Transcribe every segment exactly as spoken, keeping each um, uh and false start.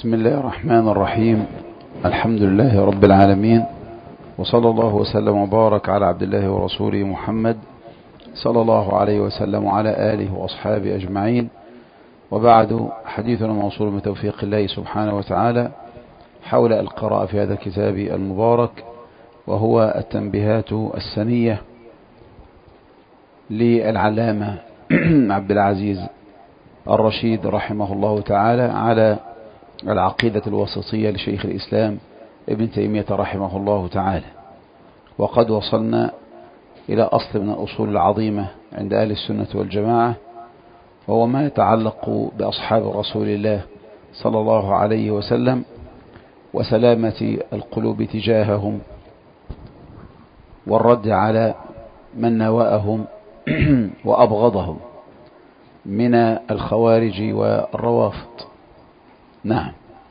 بسم الله الرحمن الرحيم. الحمد لله رب العالمين، وصلى الله وسلم وبارك على عبد الله ورسوله محمد صلى الله عليه وسلم وعلى آله وأصحابه أجمعين. وبعد، حديثنا موصول من توفيق الله سبحانه وتعالى حول القراءة في هذا الكتاب المبارك، وهو التنبيهات السنية للعلامة عبد العزيز الرشيد رحمه الله تعالى على العقيدة الوسطية لشيخ الإسلام ابن تيمية رحمه الله تعالى. وقد وصلنا إلى أصل من الأصول العظيمة عند أهل السنة والجماعة، وهو ما يتعلق بأصحاب رسول الله صلى الله عليه وسلم وسلامة القلوب تجاههم، والرد على من نواءهم وأبغضهم من الخوارج والروافض. نعم.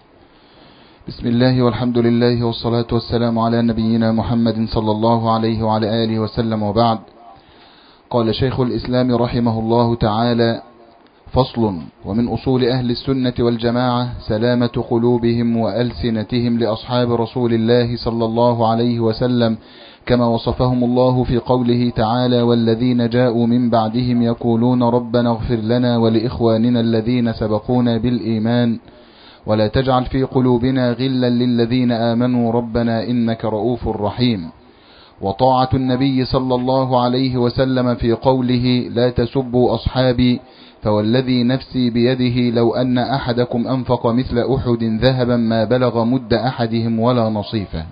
بسم الله والحمد لله والصلاة والسلام على نبينا محمد صلى الله عليه وعلى آله وسلم، وبعد. قال شيخ الإسلام رحمه الله تعالى: فصل. ومن أصول أهل السنة والجماعة سلامة قلوبهم وألسنتهم لأصحاب رسول الله صلى الله عليه وسلم، كما وصفهم الله في قوله تعالى: والذين جاءوا من بعدهم يقولون ربنا اغفر لنا ولإخواننا الذين سبقونا بالإيمان ولا تجعل في قلوبنا غلا للذين آمنوا ربنا إنك رؤوف رحيم. وطاعة النبي صلى الله عليه وسلم في قوله: لا تسبوا أصحابي فوالذي نفسي بيده لو أن أحدكم أنفق مثل أحد ذهبا ما بلغ مد أحدهم ولا نصيفه.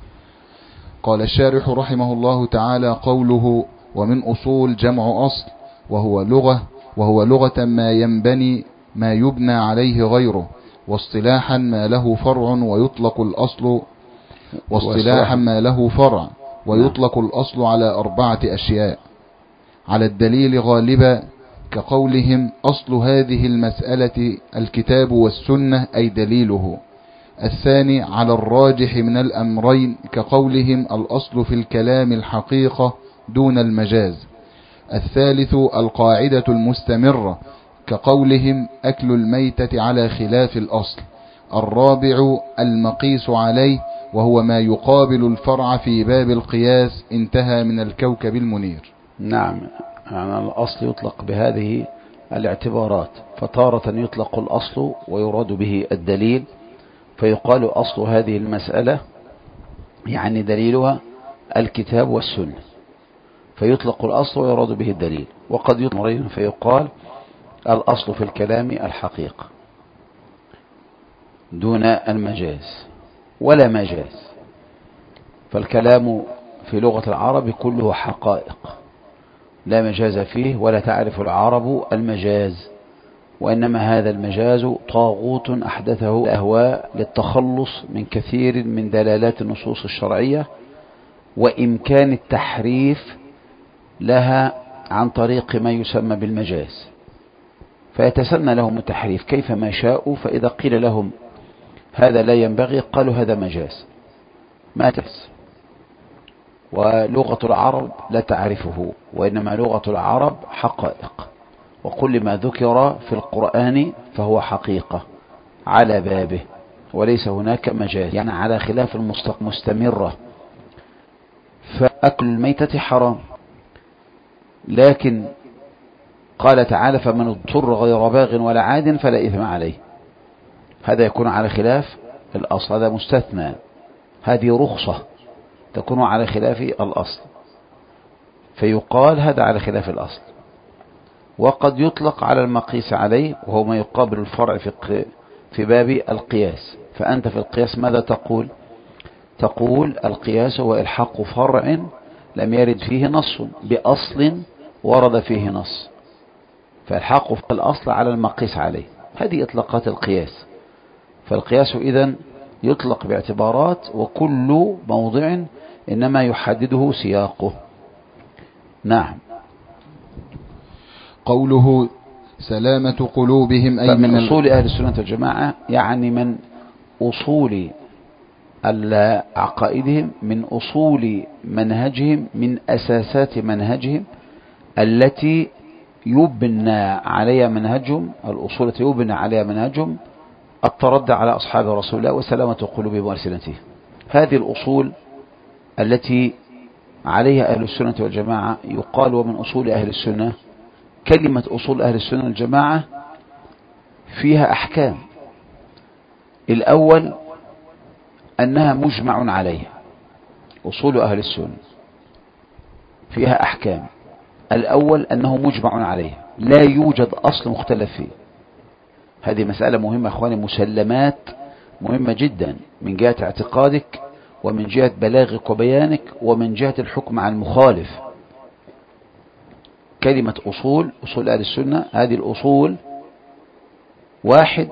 قال الشارح رحمه الله تعالى: قوله ومن أصول جمع أصل، وهو لغة وهو لغة ما ينبني ما يبنى عليه غيره، واصطلاحا ما له فرع ويطلق الأصل واصطلاحا ما له فرع ويطلق الأصل على أربعة أشياء: على الدليل غالبا كقولهم أصل هذه المسألة الكتاب والسنة أي دليله. الثاني على الراجح من الأمرين كقولهم الأصل في الكلام الحقيقة دون المجاز. الثالث القاعدة المستمرة كقولهم أكل الميتة على خلاف الأصل. الرابع المقيس عليه، وهو ما يقابل الفرع في باب القياس، انتهى من الكوكب المنير. نعم، يعني الأصل يطلق بهذه الاعتبارات، فتارة يطلق الأصل ويراد به الدليل، فيقال أصل هذه المسألة يعني دليلها الكتاب والسنة، فيطلق الأصل ويراد به الدليل. وقد يطلق فيقال الأصل في الكلام الحقيقة دون المجاز ولا مجاز، فالكلام في لغة العرب كله حقائق لا مجاز فيه، ولا تعرف العرب المجاز، وإنما هذا المجاز طاغوت أحدثه الأهواء للتخلص من كثير من دلالات النصوص الشرعية وإمكان التحريف لها عن طريق ما يسمى بالمجاز، فيتسنى لهم التحريف كيفما شاءوا. فإذا قيل لهم هذا لا ينبغي قالوا هذا مجاز ما تحس. ولغة العرب لا تعرفه، وإنما لغة العرب حقائق، وكل ما ذكر في القرآن فهو حقيقة على بابه وليس هناك مجاز، يعني على خلاف المستمرة. فأكل الميتة حرام، لكن قال تعالى فمن اضطر غير باغ ولا عاد فلا إثم عليه، هذا يكون على خلاف الأصل، هذا مستثنى، هذه رخصة تكون على خلاف الأصل، فيقال هذا على خلاف الأصل. وقد يطلق على المقيس عليه، وهو ما يقابل الفرع في في باب القياس. فأنت في القياس ماذا تقول؟ تقول القياس هو إلحاق فرع لم يرد فيه نص بأصل ورد فيه نص، فالحاق في الأصل على المقيس عليه، هذه إطلاقات القياس. فالقياس إذن يطلق باعتبارات، وكل موضع إنما يحدده سياقه. نعم. قوله سلامة قلوبهم أي من من أصول أهل السنة والجماعة، يعني من أصول عقائدهم، من أصول منهجهم، من أساسات منهجهم التي يبنى عليها منهجهم، الأصول التي يبنى عليها منهجهم التردي على أصحاب رسول الله وسلامة قلوبهم وألسنتهم. هذه الأصول التي عليها أهل السنة والجماعة. يقال ومن أصول أهل السنة، كلمة أصول أهل السنة والجماعة فيها أحكام. الأول أنها مجمع عليها، أصول أهل السنة فيها أحكام. الأول أنه مجمع عليها، لا يوجد أصل مختلف فيه. هذه مسألة مهمة أخواني، مسلمات مهمة جدا من جهة اعتقادك ومن جهة بلاغك وبيانك ومن جهة الحكم على المخالف. كلمة أصول، أصول أهل السنة، هذه الأصول واحد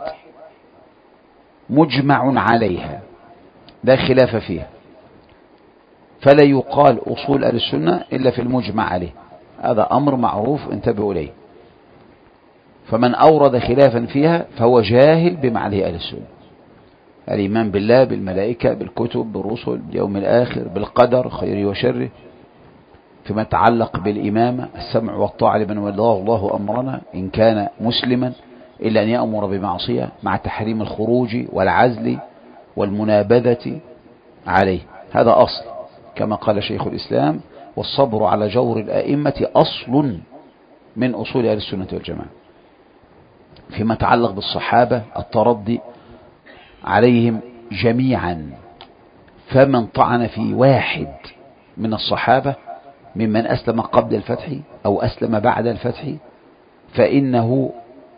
مجمع عليها لا خلاف فيها، فلا يقال أصول أهل السنة إلا في المجمع عليه. هذا أمر معروف انتبهوا إليه. فمن أورد خلافا فيها فهو جاهل بمعنى أهل السنة. الإيمان بالله، بالملائكة، بالكتب، بالرسل، باليوم الآخر، بالقدر خيره وشره. فيما يتعلق بالإمامة، السمع والطاعة لمن ولاه الله أمرنا إن كان مسلما إلا أن يأمر بمعصية، مع تحريم الخروج والعزل والمنابذة عليه. هذا أصل كما قال شيخ الإسلام: والصبر على جور الأئمة أصل من أصول أهل السنة والجماعة. فيما يتعلق بالصحابة، الترضي عليهم جميعا. فمن طعن في واحد من الصحابة ممن أسلم قبل الفتح أو أسلم بعد الفتح فإنه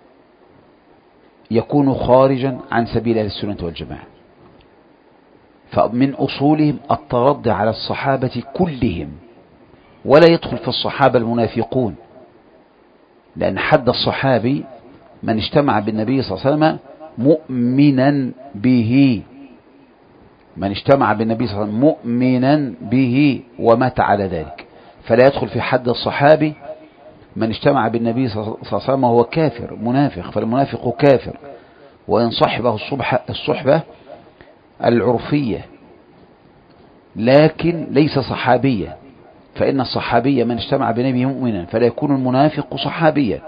يكون خارجا عن سبيل أهل السنة والجماعة. فمن أصولهم الترضي على الصحابة كلهم، ولا يدخل في الصحابة المنافقون، لأن حد الصحابي من اجتمع بالنبي صلى الله عليه وسلم مؤمنا به، من اجتمع بالنبي صلى الله عليه وسلم مؤمنا به ومات على ذلك. فلا يدخل في حد الصحابي من اجتمع بالنبي صلى الله عليه وسلم وهو كافر منافق، فالمنافق كافر وإن صحبه الصحبة العرفية، لكن ليس صحابيا. فإن الصحابي من اجتمع بنبي مؤمنا، فلا يكون المنافق صحابيا.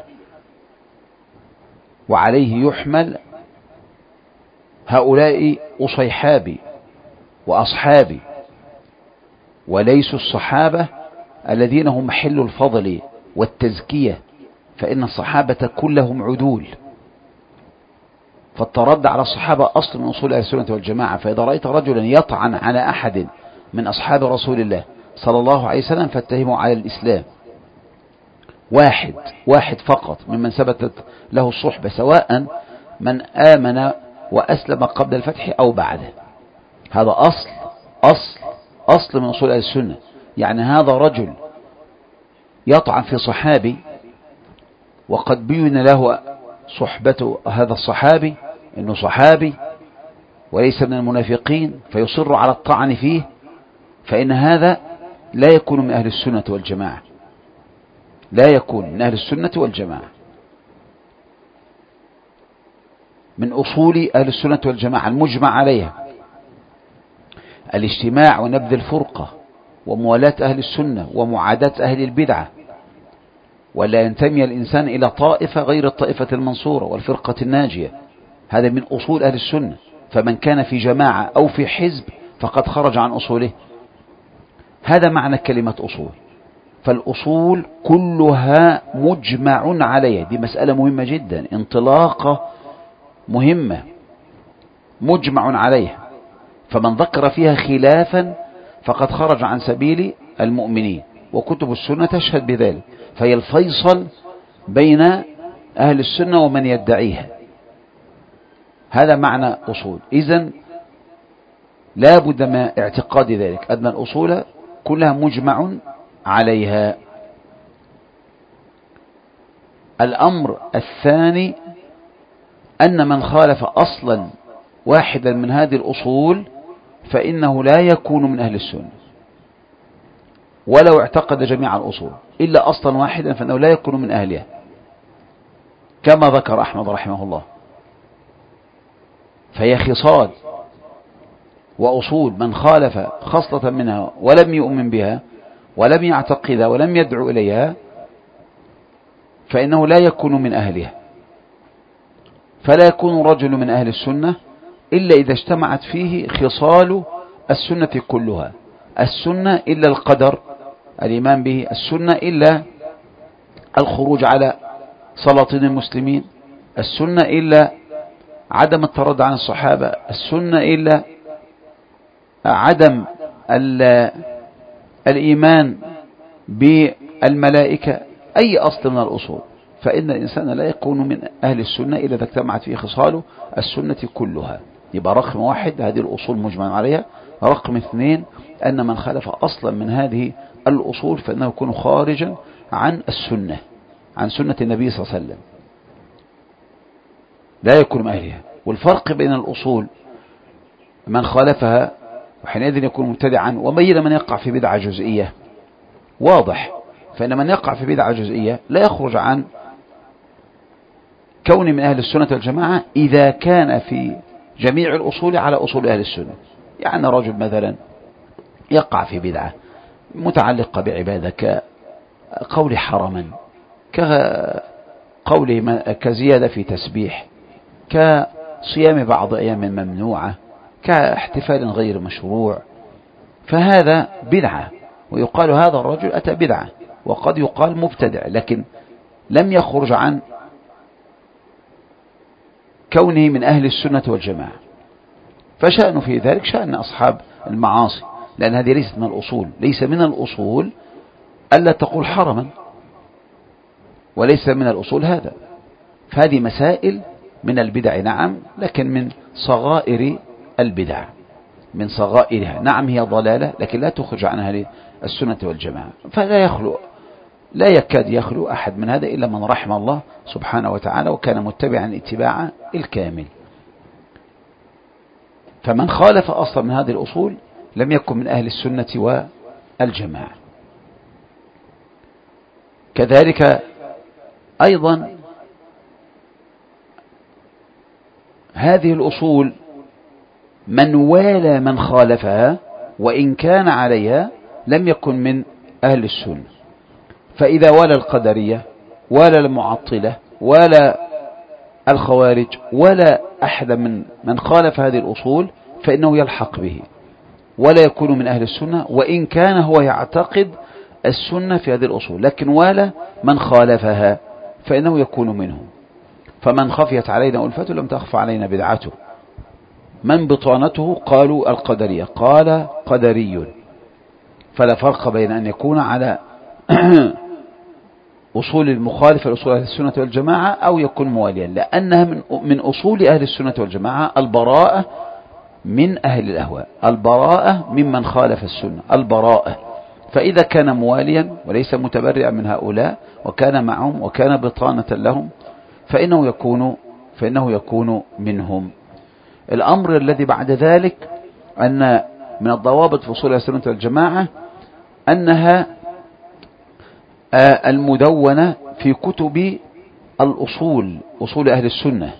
وعليه يحمل هؤلاء أصيحابي وأصحابي، وليسوا الصحابة الذين هم محل الفضل والتزكية، فإن الصحابة كلهم عدول. فالترد على الصحابة أصل من أصول أهل السنة والجماعة. فإذا رأيت رجلا يطعن على أحد من أصحاب رسول الله صلى الله عليه وسلم فاتهمه على الإسلام. واحد واحد فقط ممن ثبتت له الصحبة، سواء من آمن وأسلم قبل الفتح أو بعده. هذا أصل أصل أصل من أصول أهل السنة. يعني هذا رجل يطعن في صحابي وقد بين له صحبة هذا الصحابي إنه صحابي وليس من المنافقين، فيصر على الطعن فيه، فإن هذا لا يكون من أهل السنة والجماعة، لا يكون من أهل السنة والجماعة. من أصول أهل السنة والجماعة المجمع عليها الاجتماع ونبذ الفرقة وموالاة أهل السنة ومعاداة أهل البدعة، ولا ينتمي الإنسان إلى طائفة غير الطائفة المنصورة والفرقة الناجية. هذا من أصول أهل السنة. فمن كان في جماعة أو في حزب فقد خرج عن أصوله. هذا معنى كلمة أصول. فالأصول كلها مجمع عليها. دي مسألة مهمة جدا، انطلاقة مهمة، مجمع عليها. فمن ذكر فيها خلافا فقد خرج عن سبيل المؤمنين، وكتب السنة تشهد بذلك. فهي الفيصل بين أهل السنة ومن يدعيها. هذا معنى أصول. إذن لا بد من اعتقاد ذلك، أن الأصول كلها مجمع عليها. الأمر الثاني أن من خالف أصلا واحدا من هذه الأصول فإنه لا يكون من أهل السنة، ولو اعتقد جميع الأصول إلا أصلا واحدا فإنه لا يكون من أهلها، كما ذكر أحمد رحمه الله. فهي خصال وأصول من خالف خصلة منها ولم يؤمن بها ولم يعتقدها ولم يدعو إليها فإنه لا يكون من أهلها. فلا يكون رجل من أهل السنة إلا إذا اجتمعت فيه خصال السنة كلها. السنة إلا القدر الإيمان به، السنة إلا الخروج على سلاطين المسلمين، السنة إلا عدم التردد عن الصحابة، السنة إلا عدم الإيمان بالملائكة، أي أصل من الأصول. فإن الإنسان لا يكون من أهل السنة إلا إذا اجتمعت فيه خصاله السنة كلها. يبقى رقم واحد هذه الأصول مجمع عليها. رقم اثنين أن من خالف أصلا من هذه الأصول فإنه يكون خارجا عن السنة، عن سنة النبي صلى الله عليه وسلم، لا يكون من أهلها. والفرق بين الأصول من خالفها وحينئذ يكون مبتدعا، وبين من يقع في بدعة جزئية واضح. فإن من يقع في بدعة جزئية لا يخرج عن كون من أهل السنة والجماعة إذا كان في جميع الأصول على أصول أهل السنة. يعني رجل مثلا يقع في بدعة متعلقة بعبادة كقول حرما، كقوله كزيادة في تسبيح، كصيام بعض أيام ممنوعة، كاحتفال غير مشروع، فهذا بدعة ويقال هذا الرجل أتى بدعة، وقد يقال مبتدع، لكن لم يخرج عن كونه من أهل السنة والجماعة. فشأن في ذلك شأن أصحاب المعاصي، لأن هذه ليست من الأصول. ليس من الأصول ألا تقول حرما، وليس من الأصول هذا. فهذه مسائل من البدع نعم، لكن من صغائر البدع، من صغائرها. نعم هي ضلالة لكن لا تخرج عن أهل السنة والجماعة. فلا يخلو، لا يكاد يخلو أحد من هذا إلا من رحم الله سبحانه وتعالى وكان متبعا اتباعا الكامل. فمن خالف أصلا من هذه الأصول لم يكن من أهل السنة والجماعة. كذلك أيضا هذه الأصول من والى من خالفها وإن كان عليها لم يكن من أهل السنة. فإذا والى القدرية ولا المعطلة ولا الخوارج ولا أحد من من خالف هذه الأصول فإنه يلحق به ولا يكون من أهل السنة، وإن كان هو يعتقد السنة في هذه الأصول، لكن والى من خالفها فإنه يكون منهم. فمن خفيت علينا ألفته لم تخف علينا بدعته. من بطانته قالوا القدرية قال قدري، فلا فرق بين أن يكون على أصول المخالفة لأصول أهل السنة والجماعة أو يكون مواليا، لأنها من من أصول أهل السنة والجماعة البراءة من أهل الأهواء، البراءة ممن خالف السنة، البراءة. فإذا كان مواليا وليس متبرئا من هؤلاء وكان معهم وكان بطانة لهم فإنه يكون فإنه يكون منهم. الأمر الذي بعد ذلك أن من الضوابط في أصول أهل السنة والجماعة أنها المدونة في كتب الأصول، أصول أهل السنة.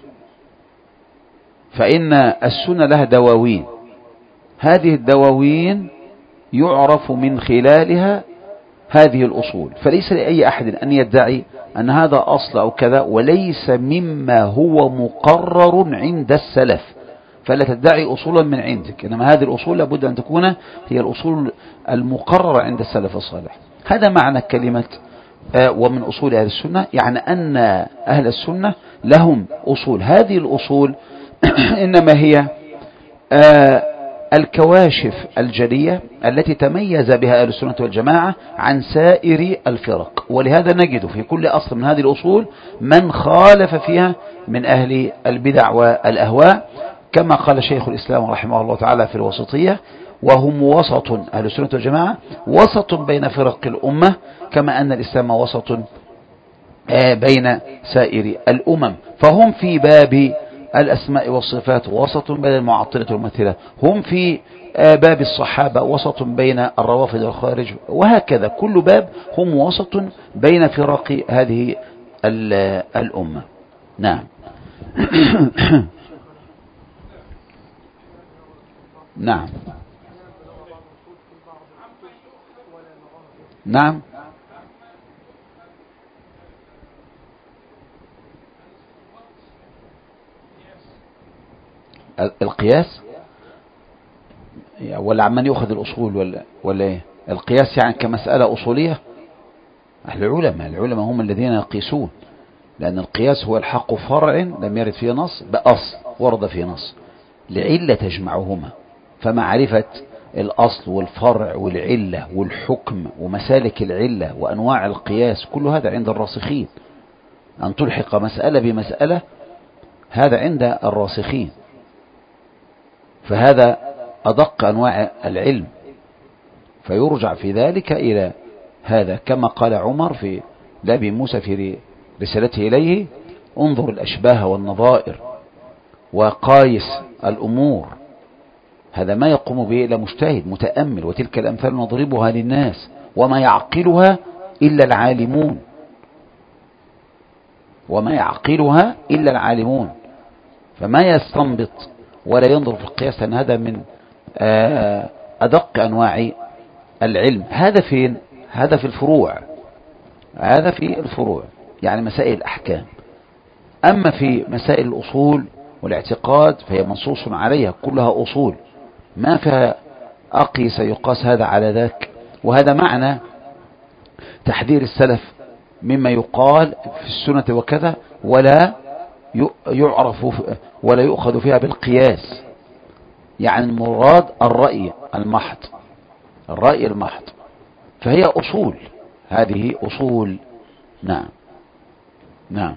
فإن السنة لها دواوين، هذه الدواوين يعرف من خلالها هذه الأصول. فليس لأي أحد أن يدعي أن هذا أصل أو كذا وليس مما هو مقرر عند السلف، فلا تدعي أصولا من عندك، إنما هذه الأصول لابد أن تكون هي الأصول المقررة عند السلف الصالح. هذا معنى كلمة ومن أصول أهل السنة، يعني أن أهل السنة لهم أصول. هذه الأصول إنما هي الكواشف الجلية التي تميز بها أهل السنة والجماعة عن سائر الفرق، ولهذا نجد في كل أصل من هذه الأصول من خالف فيها من أهل البدع والأهواء، كما قال شيخ الإسلام رحمه الله تعالى في الوسطية: وهم وسط، أهل السنة والجماعة وسط بين فرق الأمة، كما أن الإسلام وسط بين سائر الأمم. فهم في باب الأسماء والصفات وسط بين المعطلة والممثلة، هم في باب الصحابة وسط بين الروافض والخوارج، وهكذا كل باب هم وسط بين فرق هذه الأمة. نعم. نعم نعم القياس ولا عمن يأخذ الأصول ولا ولا إيه؟ القياس يعني كمسألة أصولية. العلماء العلماء هم الذين يقيسون، لأن القياس هو الحق فرع لم يرد فيه نص بأصل ورد فيه نص لعلة تجمعهما. فمعرفة الأصل والفرع والعلة والحكم ومسالك العلة وأنواع القياس كل هذا عند الراسخين. أن تلحق مسألة بمسألة هذا عند الراسخين، فهذا أدق أنواع العلم، فيرجع في ذلك إلى هذا كما قال عمر في لأبي موسى في رسالته إليه: انظر الأشباه والنظائر وقايس الأمور. هذا ما يقوم به إلا مجتهد متأمل، وتلك الأمثال نضربها للناس وما يعقلها إلا العالمون، وما يعقلها إلا العالمون. فما يستنبط ولا ينظر في القياس، أن هذا من أدق أنواع العلم. هذا فين؟ هذا في الفروع، هذا في الفروع يعني مسائل الأحكام. أما في مسائل الأصول والاعتقاد فهي منصوص عليها، كلها أصول ما فيها أقيس يقاس هذا على ذاك. وهذا معنى تحذير السلف مما يقال في السنة وكذا ولا يعرف ولا يؤخذ فيها بالقياس. يعني المراد الرأي المحض، الرأي المحض، فهي أصول، هذه أصول. نعم نعم.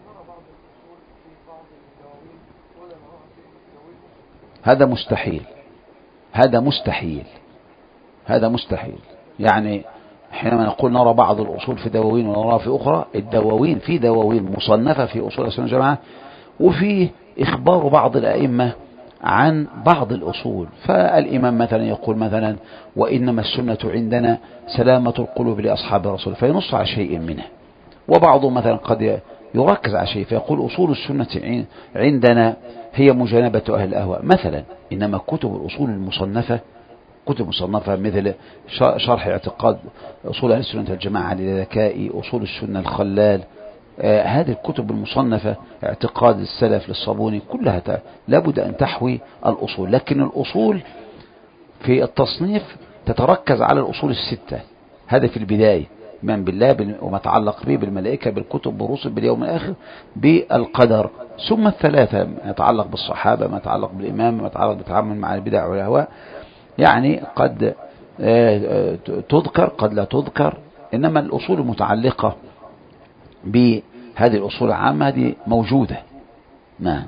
هذا مستحيل، هذا مستحيل، هذا مستحيل. يعني حينما نقول نرى بعض الأصول في دواوين ونراها في أخرى، الدواوين في دواوين مصنفة في أصول السنة والجماعة، وفيه إخبار بعض الأئمة عن بعض الأصول. فالإمام مثلا يقول مثلا: وإنما السنة عندنا سلامة القلوب لأصحاب الرسول، فينص على شيء منه. وبعضهم مثلا قد يركز على شيء فيقول: أصول السنة عندنا هي مجانبة أهل الأهواء مثلا. إنما كتب الأصول المصنفة، كتب مصنفة مثل شرح اعتقاد أصول أهل السنة والجماعة للذكائي، أصول السنة الخلال، آه هذه الكتب المصنفة، اعتقاد السلف للصابوني، كلها لابد أن تحوي الأصول. لكن الأصول في التصنيف تتركز على الأصول الستة، هذا في البداية: من بالله وما تعلق به، بالملائكة، بالكتب، بالرسل، باليوم الآخر، بالقدر. ثم الثلاثة: ما يتعلق بالصحابة، ما يتعلق بالإمام، ما يتعلق بالتعامل مع البدع والأهواء. يعني قد تذكر قد لا تذكر. إنما الأصول المتعلقة بهذه الأصول العامة هذه موجودة. نعم.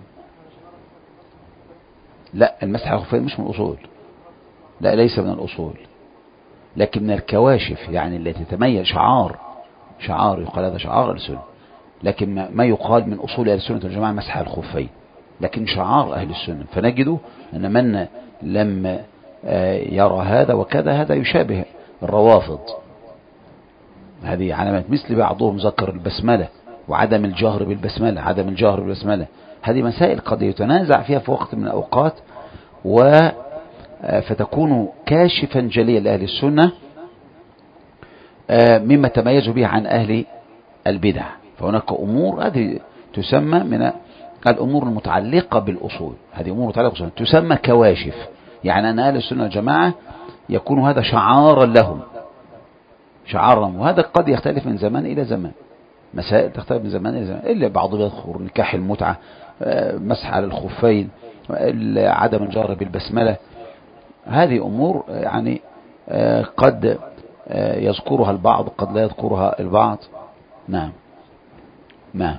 لا، المسح على الخفين مش من الأصول، لا ليس من الأصول، لكن من الكواشف، يعني التي تتميز، شعار شعار يقال هذا شعار السنة. لكن ما يقال من أصول أهل السنة والجماعة مسح على الخفين، لكن شعار أهل السنة. فنجد أن من لم يرى هذا وكذا هذا يشابه الروافض. هذه علامات، مثل بعضهم ذكر البسملة وعدم الجهر بالبسملة، عدم الجهر بالبسملة. هذه مسائل قد يتنازع فيها في وقت من الأوقات، و فتكون كاشفا جليا لأهل السنة مما تميزوا به عن أهل البدع. فهناك أمور هذه تسمى من الأمور المتعلقة بالأصول، هذه أمور متعلقة بالأصول تسمى كواشف. يعني أن أهل السنة والجماعة يكون هذا شعارا لهم، شعارا. وهذا قد يختلف من زمان إلى زمان، مسائل تختلف من زمان إلى زمان، إلا بعضهم يذكر نكاح المتعة، مسح على الخفين، عدم الجهر بالبسملة. هذه أمور يعني قد يذكرها البعض قد لا يذكرها البعض. نعم نعم.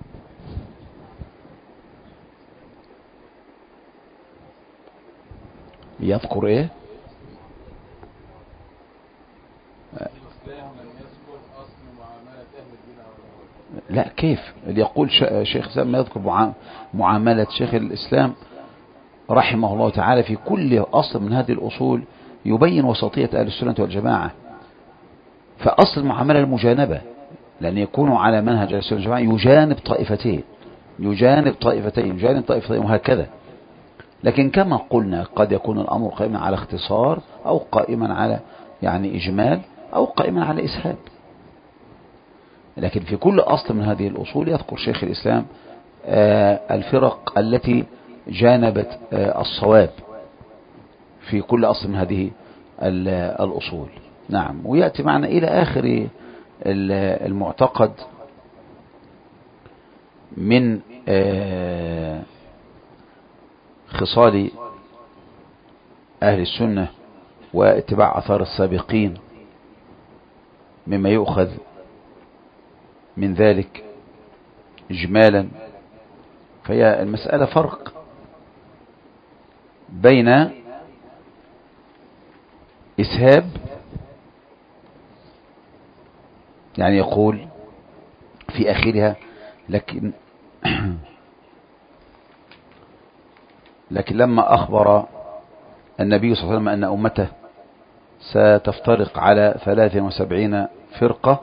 يذكر ايه؟ لا، كيف اللي يقول شيخ الإسلام ما يذكر معاملة شيخ الإسلام رحمه الله تعالى في كل أصل من هذه الأصول يبين وسطية أهل السنة والجماعة. فأصل المعاملة المجانبة، لأن يكونوا على منهج أهل السنة والجماعة يجانب طائفتين، يجانب طائفتين يجانب طائفتين وهكذا. لكن كما قلنا قد يكون الأمر قائما على اختصار، أو قائما على يعني إجمال، أو قائما على إسهاب. لكن في كل أصل من هذه الأصول يذكر شيخ الإسلام الفرق التي جانبت الصواب في كل أصل من هذه الأصول. نعم. ويأتي معنا إلى آخر المعتقد من خصال أهل السنة واتباع أثار السابقين، مما يؤخذ من ذلك إجمالا. فهي المسألة فرق بين إسهاب، يعني يقول في آخرها لكن لكن لما أخبر النبي صلى الله عليه وسلم أن أمته ستفترق على ثلاث وسبعين فرقة،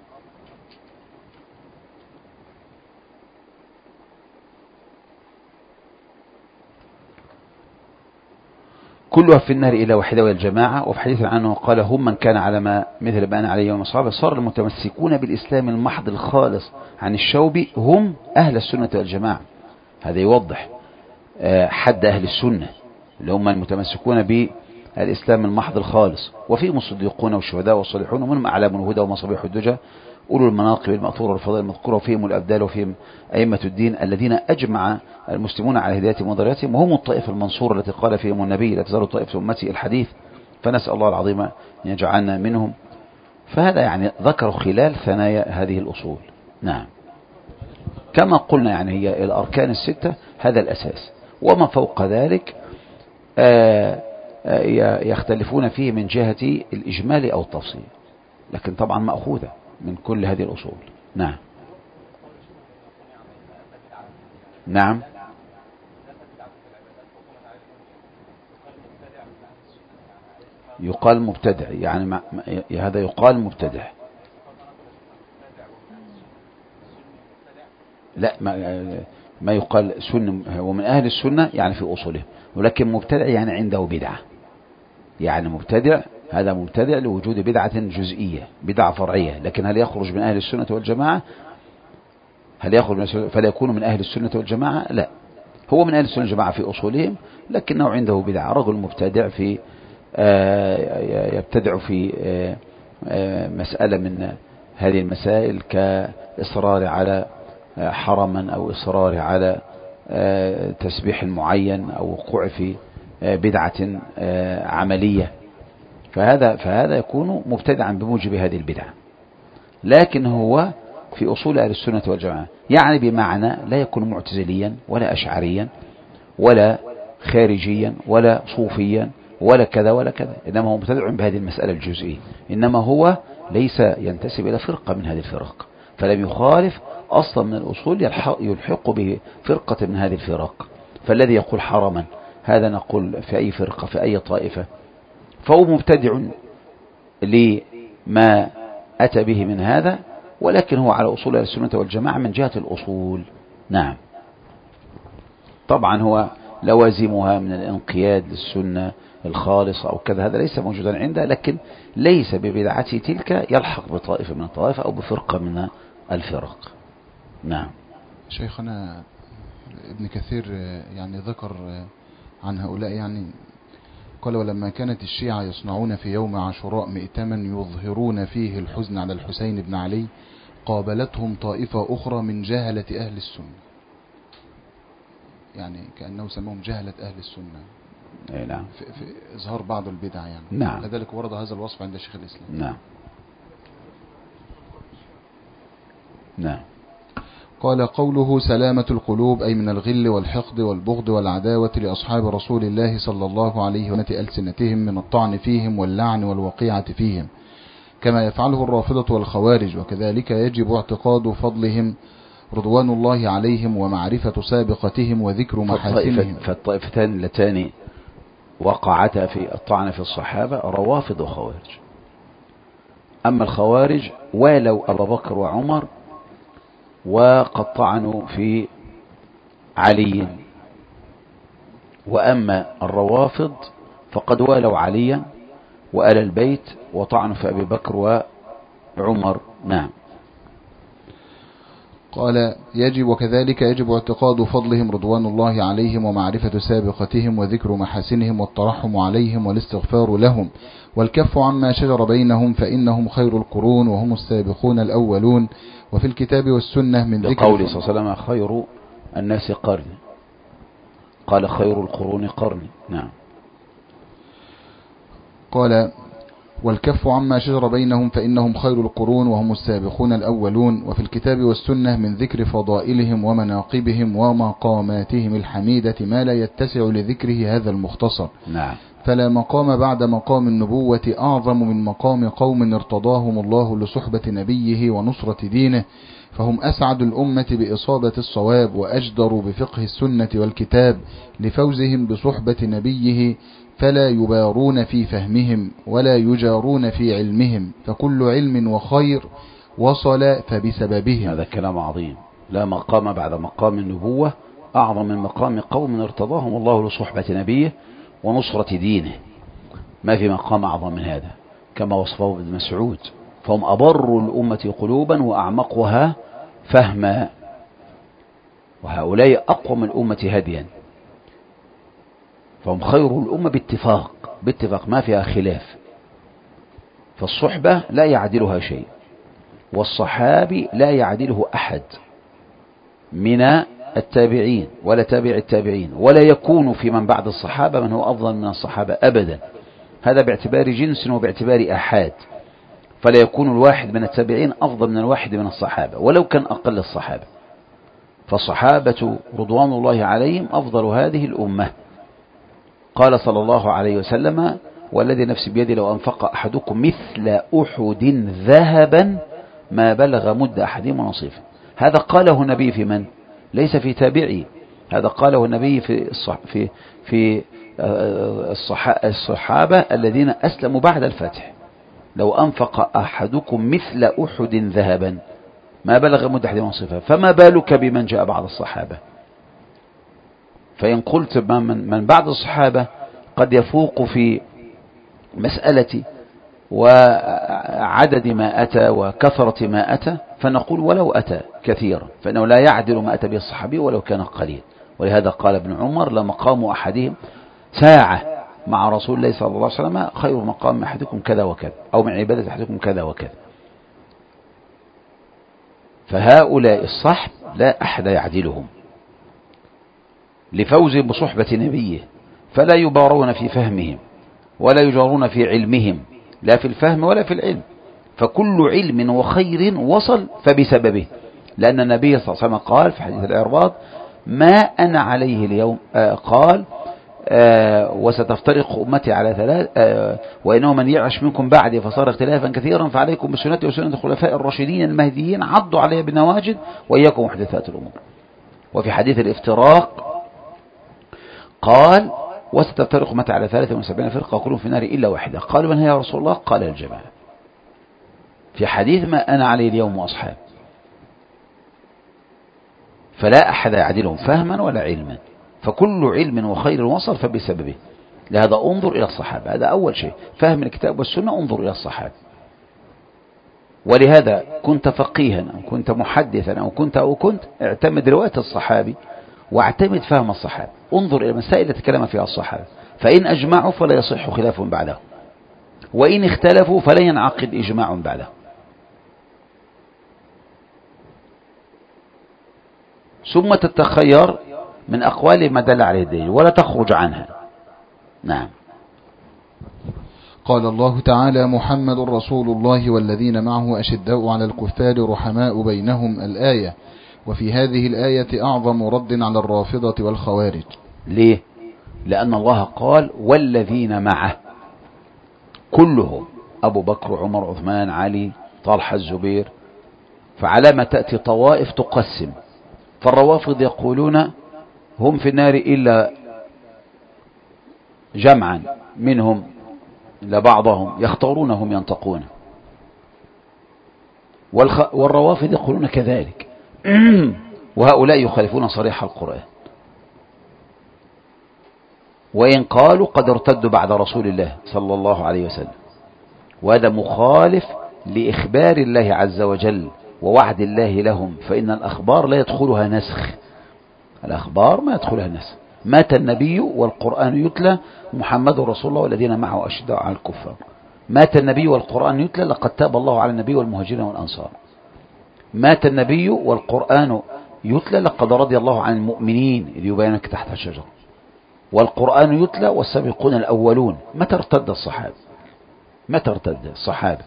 كلها في النار إلى واحدة وهي الجماعة. وفي حديث عنه قال هم من كان على ما مثل ما أنا عليه يوم الصحابة. صار المتمسكون بالإسلام المحض الخالص عن الشوب هم أهل السنة والجماعة. هذا يوضح حد أهل السنة اللي هم المتمسكون بالإسلام المحض الخالص، وفيهم الصديقون والشهداء والصالحون ومنهم أعلام الهدى ومصابيح الدجى أولو المناقب المأثورة والفضائل المذكورة، وفيهم الأبدال وفيهم أئمة الدين الذين أجمع المسلمون على هدايتهم وضلالتهم، وهم الطائفة المنصورة التي قال فيهم النبي لا تزال طائفة أمتي الحديث، فنسأل الله العظيم أن يجعلنا منهم. فهذا يعني ذكر خلال ثنايا هذه الأصول. نعم. كما قلنا يعني هي الأركان الستة هذا الأساس، وما فوق ذلك يختلفون فيه من جهة الإجمال أو التفصيل، لكن طبعا مأخوذة من كل هذه الأصول. نعم. نعم. يقال مبتدع، يعني ما هذا يقال مبتدع. لا، ما, ما يقال سنة ومن أهل السنة يعني في أصوله، ولكن مبتدع يعني عنده بدعة. يعني مبتدع هذا مبتدع لوجود بدعة جزئية، بدعة فرعية، لكن هل يخرج من أهل السنة والجماعة؟ هل يخرج من السنة فلا يكون من أهل السنة والجماعة؟ لا، هو من أهل السنة والجماعة في أصولهم، لكنه عنده بدعة. رجل مبتدع في يبتدع في مسألة من هذه المسائل كإصرار على حرما أو إصرار على تسبيح معين أو وقوع في بدعة عملية، فهذا فهذا يكون مبتدعا بموجب هذه البدعة. لكن هو في أصول أهل السنة والجماعة يعني بمعنى لا يكون معتزليا ولا أشعريا ولا خارجيا ولا صوفيا ولا كذا ولا كذا، إنما هو مبتدع بهذه المسألة الجزئية، إنما هو ليس ينتسب إلى فرقة من هذه الفرق، فلم يخالف أصلا من الأصول يلحق به فرقة من هذه الفرق. فالذي يقول حرما هذا نقول في أي فرقة في أي طائفة فهو مبتدع لما أتى به من هذا، ولكن هو على أصول السنة والجماعة من جهة الأصول. نعم. طبعا هو لوازمها من الانقياد للسنة الخالصة أو كذا هذا ليس موجودا عنده، لكن ليس ببدعته تلك يلحق بطائفة من الطائفة أو بفرقة من الفرق. نعم. شيخنا ابن كثير يعني ذكر عن هؤلاء، يعني قال ولما كانت الشيعة يصنعون في يوم عاشوراء مئتما يظهرون فيه الحزن على الحسين بن علي قابلتهم طائفة أخرى من جهلة أهل السنة، يعني كأنه سموهم جهلة أهل السنة. أي نعم. في, في إظهار بعض البدع يعني. نعم. لذلك ورد هذا الوصف عند شيخ الإسلام. نعم. نعم. قال قوله سلامة القلوب أي من الغل والحقد والبغض والعداوة لأصحاب رسول الله صلى الله عليه وسلم ألسنتهم من الطعن فيهم واللعن والوقيعة فيهم كما يفعله الرافضة والخوارج، وكذلك يجب اعتقاد فضلهم رضوان الله عليهم ومعرفة سابقتهم وذكر محاسنهم. فالطائفتان اللتان وقعتا في الطعن في الصحابة روافض وخوارج. أما الخوارج والوا أبا بكر وعمر وقد طعنوا في علي، وأما الروافض فقد والوا عليا وآل البيت وطعنوا في أبي بكر وعمر. نعم. قال يجب وكذلك يجب اعتقاد فضلهم رضوان الله عليهم ومعرفة سابقتهم وذكر محاسنهم والترحم عليهم والاستغفار لهم والكف عما شجر بينهم فإنهم خير القرون وهم السابقون الأولون. وفي الكتاب والسنة من ذكر بقوله صلى الله عليه وسلم خير الناس قرني، قال خير القرون قرني. نعم. قال والكف عما شجر بينهم فإنهم خير القرون وهم السابقون الأولون. وفي الكتاب والسنة من ذكر فضائلهم ومناقبهم ومقاماتهم الحميدة ما لا يتسع لذكره هذا المختصر. نعم. فلا مقام بعد مقام النبوة أعظم من مقام قوم ارتضاهم الله لصحبة نبيه ونصرة دينه، فهم أسعد الأمة بإصابة الصواب وأجدر بفقه السنة والكتاب لفوزهم بصحبة نبيه، فلا يبارون في فهمهم ولا يجارون في علمهم، فكل علم وخير وصل فبسببهم. هذا كلام عظيم. لا مقام بعد مقام النبوة أعظم من مقام قوم ارتضاهم الله لصحبة نبيه ونصرة دينه. ما في مقام أعظم من هذا، كما وصفه ابن مسعود، فهم أبر الأمة قلوبا وأعمقها فهما، وهؤلاء أقوم الأمة هديا، فهم خير الأمة باتفاق باتفاق ما فيها خلاف. فالصحبة لا يعدلها شيء، والصحابي لا يعدله أحد من التابعين ولا تابع التابعين، ولا يكون في من بعد الصحابة من هو أفضل من الصحابة أبدا. هذا باعتبار جنس وباعتبار أحاد، فلا يكون الواحد من التابعين أفضل من الواحد من الصحابة ولو كان أقل الصحابة. فالصحابة رضوان الله عليهم أفضل هذه الأمة. قال صلى الله عليه وسلم والذي نفسي بيدي لو أنفق أحدكم مثل أحد ذهبا ما بلغ مد أحدهم ونصيفه. هذا قاله النبي في من؟ ليس في تابعي، هذا قاله النبي في الصح في في الصحابة الذين أسلموا بعد الفتح. لو أنفق أحدكم مثل أحد ذهبا ما بلغ مد أحدهم ونصيفه، فما بالك بمن جاء بعد الصحابة؟ فإن قلت من بعد الصحابة قد يفوق في مسألة وعدد ما أتى وكثرة ما أتى، فنقول ولو أتى كثيرا فإنه لا يعدل ما أتى به الصحابي ولو كان قليل. ولهذا قال ابن عمر لمقام أحدهم ساعة مع رسول الله صلى الله عليه وسلم خير مقام أحدكم كذا وكذا، أو من عبادة أحدكم كذا وكذا. فهؤلاء الصحب لا أحد يعدلهم لفوز بصحبة نبيه، فلا يبارون في فهمهم ولا يجارون في علمهم، لا في الفهم ولا في العلم، فكل علم وخير وصل فبسببه. لأن النبي صلى الله عليه وسلم قال في حديث الإعراض ما أنا عليه اليوم، آه قال آه وستفترق أمتي على ثلاث، آه وإنه من يعش منكم بعدي فصار اختلافا كثيرا فعليكم بسنتي وسنة الخلفاء الراشدين المهديين عضوا عليها بالنواجذ وإياكم محدثات الأمور. وفي حديث الافتراق قال وستفترق أمتي على ثلاثة وسبعين فرقة كلهم في النار إلا واحدة. قالوا من هي يا رسول الله؟ قال الجماعة. في حديث ما أنا عليه اليوم وأصحاب. فلا أحد يعدلهم فهما ولا علما، فكل علم وخير وصل فبسببه. لهذا انظر إلى الصحابة، هذا أول شيء، فهم الكتاب والسنة، انظر إلى الصحابة. ولهذا كنت فقيها أو كنت محدثا أو كنت أو كنت اعتمد رواية الصحابي واعتمد فهم الصحابة، انظر إلى مسائل تكلم فيها الصحابة، فإن أجمعوا فلا يصح خلاف بعده، وإن اختلفوا فلا ينعقد إجماع بعده. ثم تتخير من أقوال ما دل عليه الدليل ولا تخرج عنها. نعم. قال الله تعالى محمد رسول الله والذين معه أشداء على الكفار رحماء بينهم الآية. وفي هذه الآية أعظم رد على الرافضة والخوارج. ليه؟ لأن الله قال والذين معه كلهم، أبو بكر عمر عثمان علي طلحة الزبير، فعلى ما تأتي طوائف تقسم، فالروافض يقولون هم في النار إلا جمعا منهم إلا بعضهم يختارونهم ينطقون، والروافض يقولون كذلك وهؤلاء يخالفون صريح القرآن، وإن قالوا قد ارتدوا بعد رسول الله صلى الله عليه وسلم، وهذا مخالف لإخبار الله عز وجل ووعد الله لهم، فإن الأخبار لا يدخلها نسخ، الأخبار ما يدخلها نسخ. مات النبي والقرآن يتلى محمد رسول الله والذين معه أشداء على الكفار. مات النبي والقرآن يتلى لقد تاب الله على النبي والمهاجرين والأنصار. مات النبي والقرآن يتلى لقد رضي الله عن المؤمنين إذ يبايعونك تحت الشجرة. والقرآن يتلى والسابقون الأولون. متى ارتد الصحابة؟ متى ارتد الصحابة؟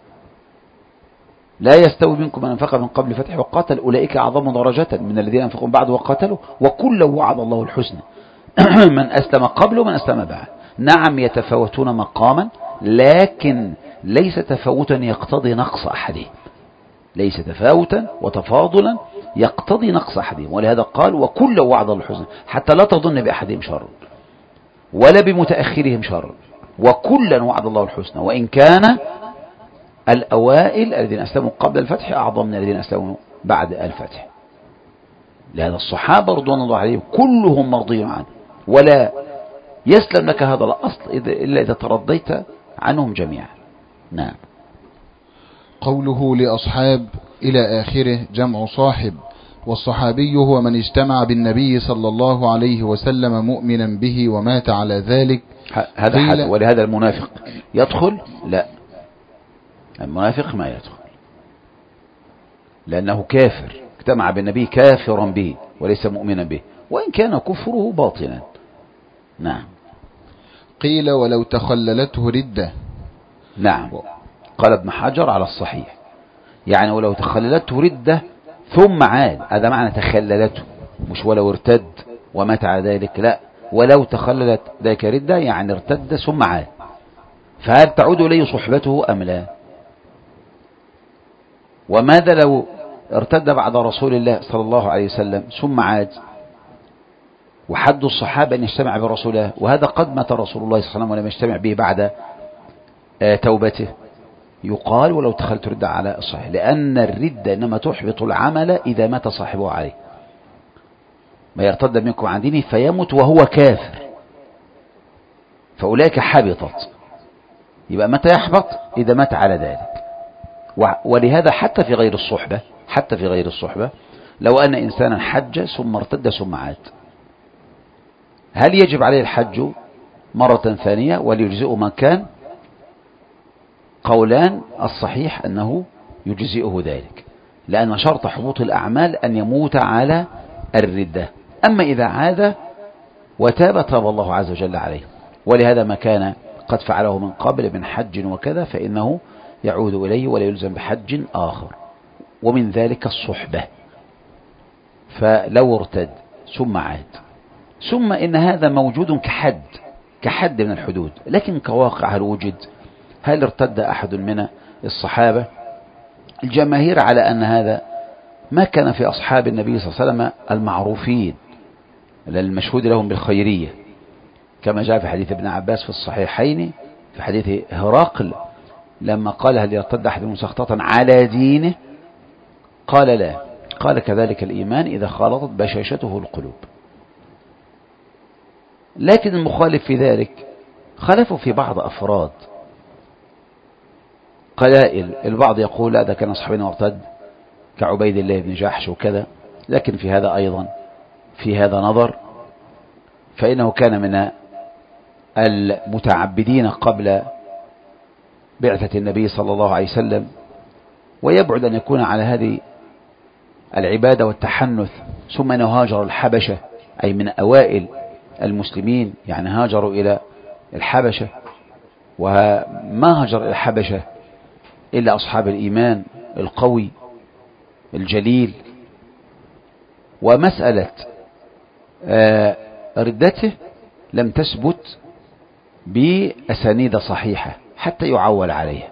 لا يستوي منكم من انفق من قبل فتح وقاتل أولئك أعظم درجة من الذين أنفقوا بعد وقاتلوا وكلا وعد الله الحسنى. من أسلم قبل ومن أسلم بعد. نعم يتفاوتون مقاما، لكن ليس تفاوتا يقتضي نقص أحدهم، ليس تفاوتا وتفاضلا يقتضي نقص أحدهم. ولهذا قال وكلا وعد الله الحسنى، حتى لا تظن بأحدهم شر ولا بمتأخرهم شر، وكلا وعد الله الحسنى. وإن كان الأوائل الذين أسلموا قبل الفتح أعظم من الذين أسلموا بعد الفتح. لهذا الصحابة رضوان الله عليهم كلهم مرضي عنه، ولا يسلم لك هذا الأصل إلا إذا ترضيت عنهم جميعا. نعم. قوله لأصحاب إلى آخره جمع صاحب، والصحابي هو من اجتمع بالنبي صلى الله عليه وسلم مؤمنا به ومات على ذلك. هذا حد. ولهذا المنافق يدخل؟ لا، المنافق ما يدخل لأنه كافر، اجتمع بالنبي كافرا به وليس مؤمنا به، وإن كان كفره باطنا. نعم. قيل ولو تخللته ردة. نعم، قال ابن حجر على الصحيح، يعني ولو تخللته ردة ثم عاد، هذا معنى تخللته، مش ولو ارتد ومات على ذلك، لا، ولو تخللت ذلك ردة يعني ارتد ثم عاد، فهل تعود إليه صحبته أم لا؟ وماذا لو ارتد بعد رسول الله صلى الله عليه وسلم ثم عاد؟ وحد الصحابة أن يجتمع برسول الله، وهذا قد مات رسول الله صلى الله عليه وسلم ولم يجتمع به بعد توبته. يقال ولو تخلت ردة على الصحيح، لأن الردة إنما تحبط العمل إذا مات صاحبه عليه. ما يرتد منكم عن دينه فيمت وهو كافر، فأولئك حبطت. يبقى متى يحبط؟ إذا مات على ذلك. ولهذا حتى في غير الصحبة، حتى في غير الصحبة لو أن إنسانا حج ثم ارتد ثم عاد، هل يجب عليه الحج مرة ثانية وليجزئه من كان؟ قولان، الصحيح أنه يجزئه ذلك، لأن شرط حبوط الأعمال أن يموت على الردة. أما إذا عاد وتاب تاب الله عز وجل عليه. ولهذا ما كان قد فعله من قبل من حج وكذا فإنه يعود إليه ولا يلزم بحج آخر. ومن ذلك الصحبة، فلو ارتد ثم عاد، ثم إن هذا موجود كحد، كحد من الحدود، لكن كواقع هل وجد؟ هل ارتد أحد من الصحابة؟ الجماهير على أن هذا ما كان في أصحاب النبي صلى الله عليه وسلم المعروفين المشهود لهم بالخيرية، كما جاء في حديث ابن عباس في الصحيحين في حديث هراقل لما قال هل يرتد أحد من سخطة على دينه؟ قال لا، قال كذلك الإيمان إذا خالطت بشاشته القلوب. لكن المخالف في ذلك خالفوا في بعض أفراد قلائل. البعض يقول لا ده كان أصحابنا مرتد كعبيد الله بن جحش وكذا، لكن في هذا أيضا في هذا نظر، فإنه كان من المتعبدين قبل بعثة النبي صلى الله عليه وسلم، ويبعد أن يكون على هذه العبادة والتحنث، ثم أنه هاجر الحبشة أي من أوائل المسلمين، يعني هاجروا إلى الحبشة، وما هاجر إلى الحبشة إلا أصحاب الإيمان القوي الجليل. ومسألة ردته لم تثبت بأسانيد صحيحة حتى يعول عليها،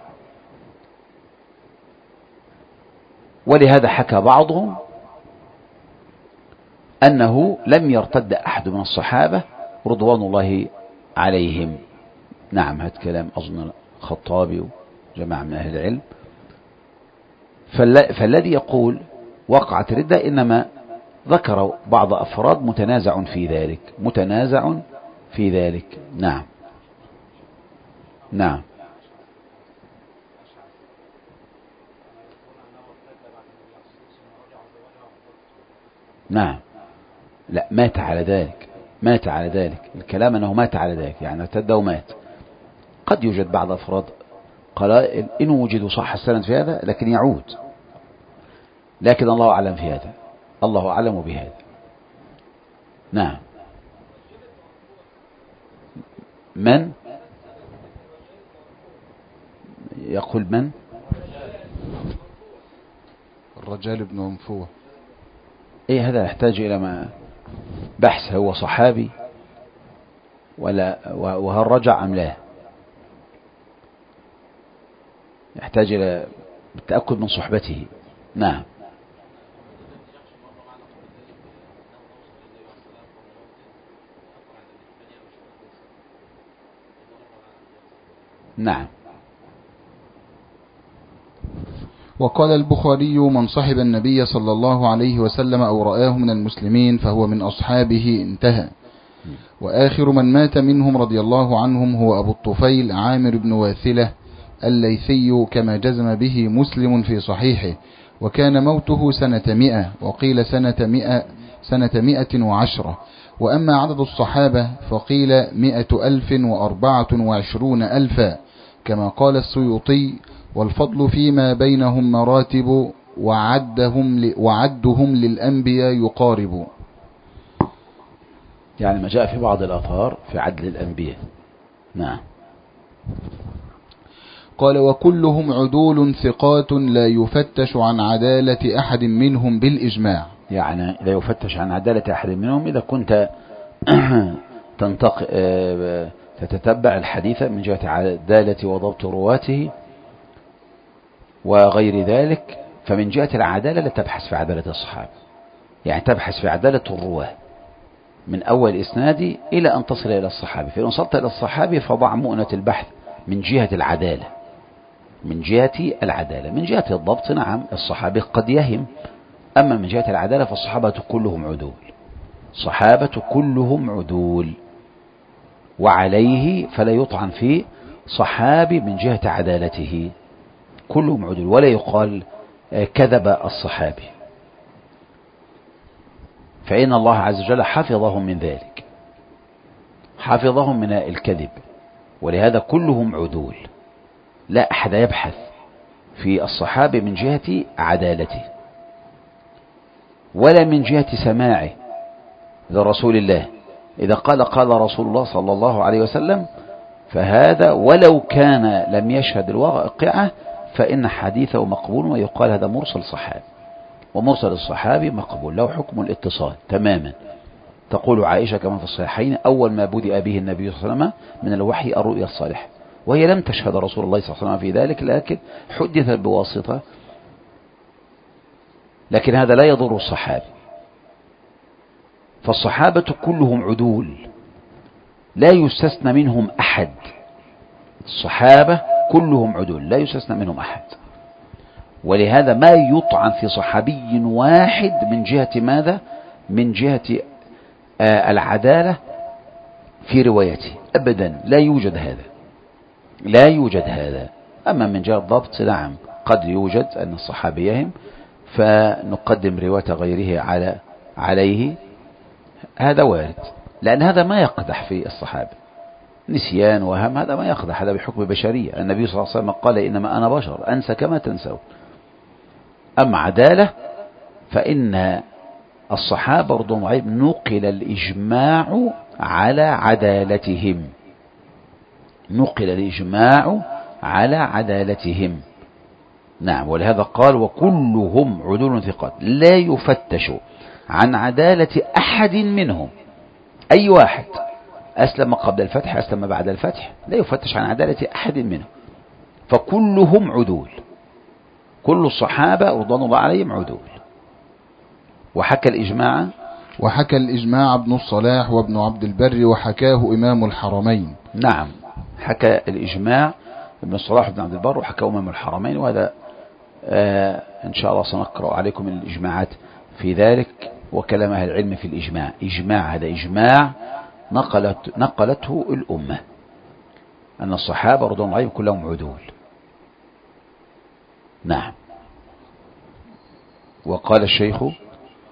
ولهذا حكى بعضهم أنه لم يرتد أحد من الصحابة رضوان الله عليهم. نعم، هذا كلام أظن خطابي وجماعة من أهل العلم. فالذي يقول وقعت ردة إنما ذكر بعض أفراد متنازع في ذلك، متنازع في ذلك. نعم نعم نعم. لا، مات على ذلك، مات على ذلك. الكلام أنه مات على ذلك يعني ارتد ومات. قد يوجد بعض أفراد قلائل إن وجدوا صح السند في هذا لكن يعود، لكن الله أعلم في هذا، الله أعلم بهذا. نعم. من يقول من الرجال بن منفوه. ايه هذا يحتاج الى ما بحث، هو صحابي ولا وهل رجع ام لا؟ يحتاج الى التأكد من صحبته. نعم. نعم. وقال البخاري: من صحب النبي صلى الله عليه وسلم أو رآه من المسلمين فهو من أصحابه، انتهى. وآخر من مات منهم رضي الله عنهم هو أبو الطفيل عامر بن واثلة الليثي كما جزم به مسلم في صحيحه، وكان موته سنة مئة، وقيل سنة مئة, سنة مئة وعشرة. وأما عدد الصحابة فقيل مئة ألف وأربعة وعشرون ألفا كما قال السيوطي: والفضل فيما بينهم مراتب، وعدهم, وعدهم للأنبياء يقارب. يعني ما جاء في بعض الآثار في عدل الأنبياء. نعم. قال: وكلهم عدول ثقات لا يفتش عن عدالة أحد منهم بالإجماع. يعني لا يفتش عن عدالة أحد منهم إذا كنت تنتق... تتتبع الحديث من جهة عدالة وضبط رواته وغير ذلك، فمن جهة العدالة لا تبحث في عدالة الصحابة، يعني تبحث في عدالة الرواه من أول إسنادي إلى أن تصل إلى الصحابي. فإن وصلت إلى الصحابي فضع مؤنة البحث من جهة العدالة، من جهة العدالة. من جهة الضبط نعم الصحابي قد يهم، أما من جهة العدالة فالصحابة كلهم عدول، صحابة كلهم عدول، وعليه فلا يطعن في صحابي من جهة عدالته، كلهم عدول، ولا يقال كذب الصحابي، فإن الله عز وجل حفظهم من ذلك، حفظهم من الكذب، ولهذا كلهم عدول. لا أحد يبحث في الصحابي من جهة عدالته ولا من جهة سماعه لرسول الله. إذا قال قال رسول الله صلى الله عليه وسلم فهذا ولو كان لم يشهد الواقعة فإن حديثه مقبول، ويقال هذا مرسل صحابي، ومرسل الصحابي مقبول له حكم الاتصال تماما. تقول عائشة كما في الصحيحين: أول ما بدأ به النبي صلى الله عليه وسلم من الوحي الرؤيا الصالحة، وهي لم تشهد رسول الله صلى الله عليه وسلم في ذلك، لكن حدثت بواسطة، لكن هذا لا يضر الصحابي. فالصحابة كلهم عدول لا يستثنى منهم أحد، الصحابة كلهم عدول لا يستثنى منهم أحد، ولهذا ما يطعن في صحابي واحد من جهة ماذا؟ من جهة آه العدالة في روايته أبدا، لا يوجد هذا، لا يوجد هذا. أما من جهة الضبط نعم قد يوجد أن الصحابي يهم فنقدم رواية غيره على عليه، هذا وارد، لأن هذا ما يقدح في الصحابة، نسيان وهم هذا ما يقدح، هذا بحكم بشرية. النبي صلى الله عليه وسلم قال: إنما أنا بشر أنسى كما تنسون. أما عدالة فإن الصحابة رضي الله عنهم نقل الإجماع على عدالتهم، نقل الإجماع على عدالتهم. نعم. ولهذا قال: وكلهم عدول ثقات لا يفتش عن عدالة أحد منهم، أي واحد أسلم قبل الفتح أسلم بعد الفتح لا يفتش عن عدالة أحد منهم، فكلهم عدول، كل الصحابة رضوان الله عليهم عدول. وحكى الإجماع وحكى الإجماع ابن الصلاح وابن عبد البر وحكاه إمام الحرمين. نعم، حكى الإجماع ابن الصلاح وابن عبد البر وحكاه إمام الحرمين، وهذا آه إن شاء الله سنقرأ عليكم من الإجماعات في ذلك وكلام أهل العلم في الإجماع. إجماع هذا إجماع نقلت نقلته الأمة أن الصحابة رضي الله عنهم كلهم عدول. نعم. وقال الشيخ: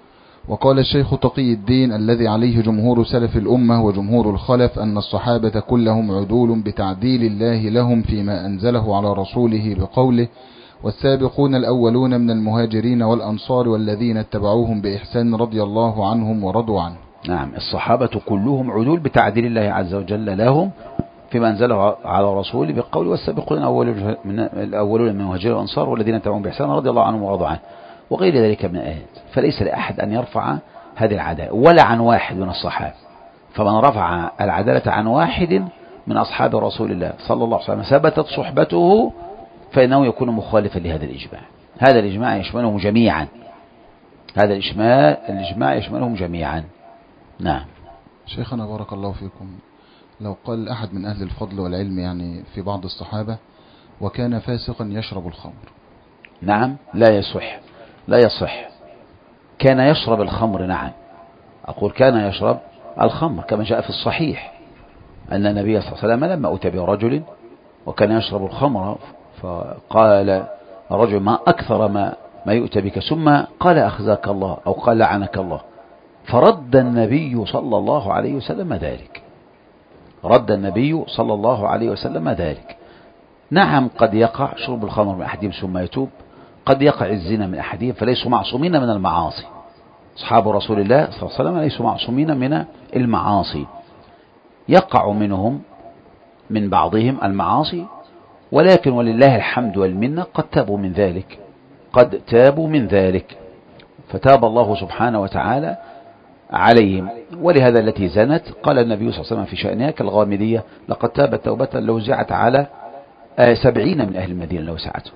وقال الشيخ تقي الدين الذي عليه جمهور سلف الأمة وجمهور الخلف أن الصحابة كلهم عدول بتعديل الله لهم فيما أنزله على رسوله بقوله والسابقون الأولون من المهاجرين والأنصار والذين اتبعوهم بإحسان رضي الله عنهم ورضوا عنه. نعم، الصحابة كلهم عدول بتعديل الله عز وجل لهم فيما أنزله على رسوله بقوله والسابقون الأولون من المهاجرين والأنصار والذين اتبعوهم بإحسان رضي الله عنهم ورضوا عنه وغير ذلك من الآيات. فليس لأحد أن يرفع هذه العدالة ولا عن واحد من الصحابة، فمن رفع العدالة عن واحد من أصحاب رسول الله صلى الله عليه وسلم ثبتت صحبته فإنه يكون مخالفا لهذا الإجماع. هذا الإجماع يشملهم جميعا، هذا الإجماع الإجماع يشملهم جميعا. نعم. شيخنا بارك الله فيكم، لو قال أحد من أهل الفضل والعلم يعني في بعض الصحابة وكان فاسقا يشرب الخمر. نعم، لا يصح، لا يصح. كان يشرب الخمر، نعم، أقول كان يشرب الخمر كما جاء في الصحيح أن النبي صلى الله عليه وسلم لما أتى برجل وكان يشرب الخمر فقال الرجل ما أكثر ما ما يؤتى بك، ثم قال أخزاك الله أو قال لعنك الله، فرد النبي صلى الله عليه وسلم ذلك، رد النبي صلى الله عليه وسلم ذلك. نعم، قد يقع شرب الخمر من أحدهم ثم يتوب، قد يقع الزنا من أحدهم، فليسوا معصومين من المعاصي. أصحاب رسول الله صلى الله عليه وسلم ليسوا معصومين من المعاصي، يقع منهم من بعضهم المعاصي، ولكن ولله الحمد والمنة قد تابوا من ذلك، قد تابوا من ذلك فتاب الله سبحانه وتعالى عليهم. ولهذا التي زنت قال النبي صلى الله عليه وسلم في شأنها كالغامدية لقد تابت توبة لو زعت على سبعين من أهل المدينة لو سعته.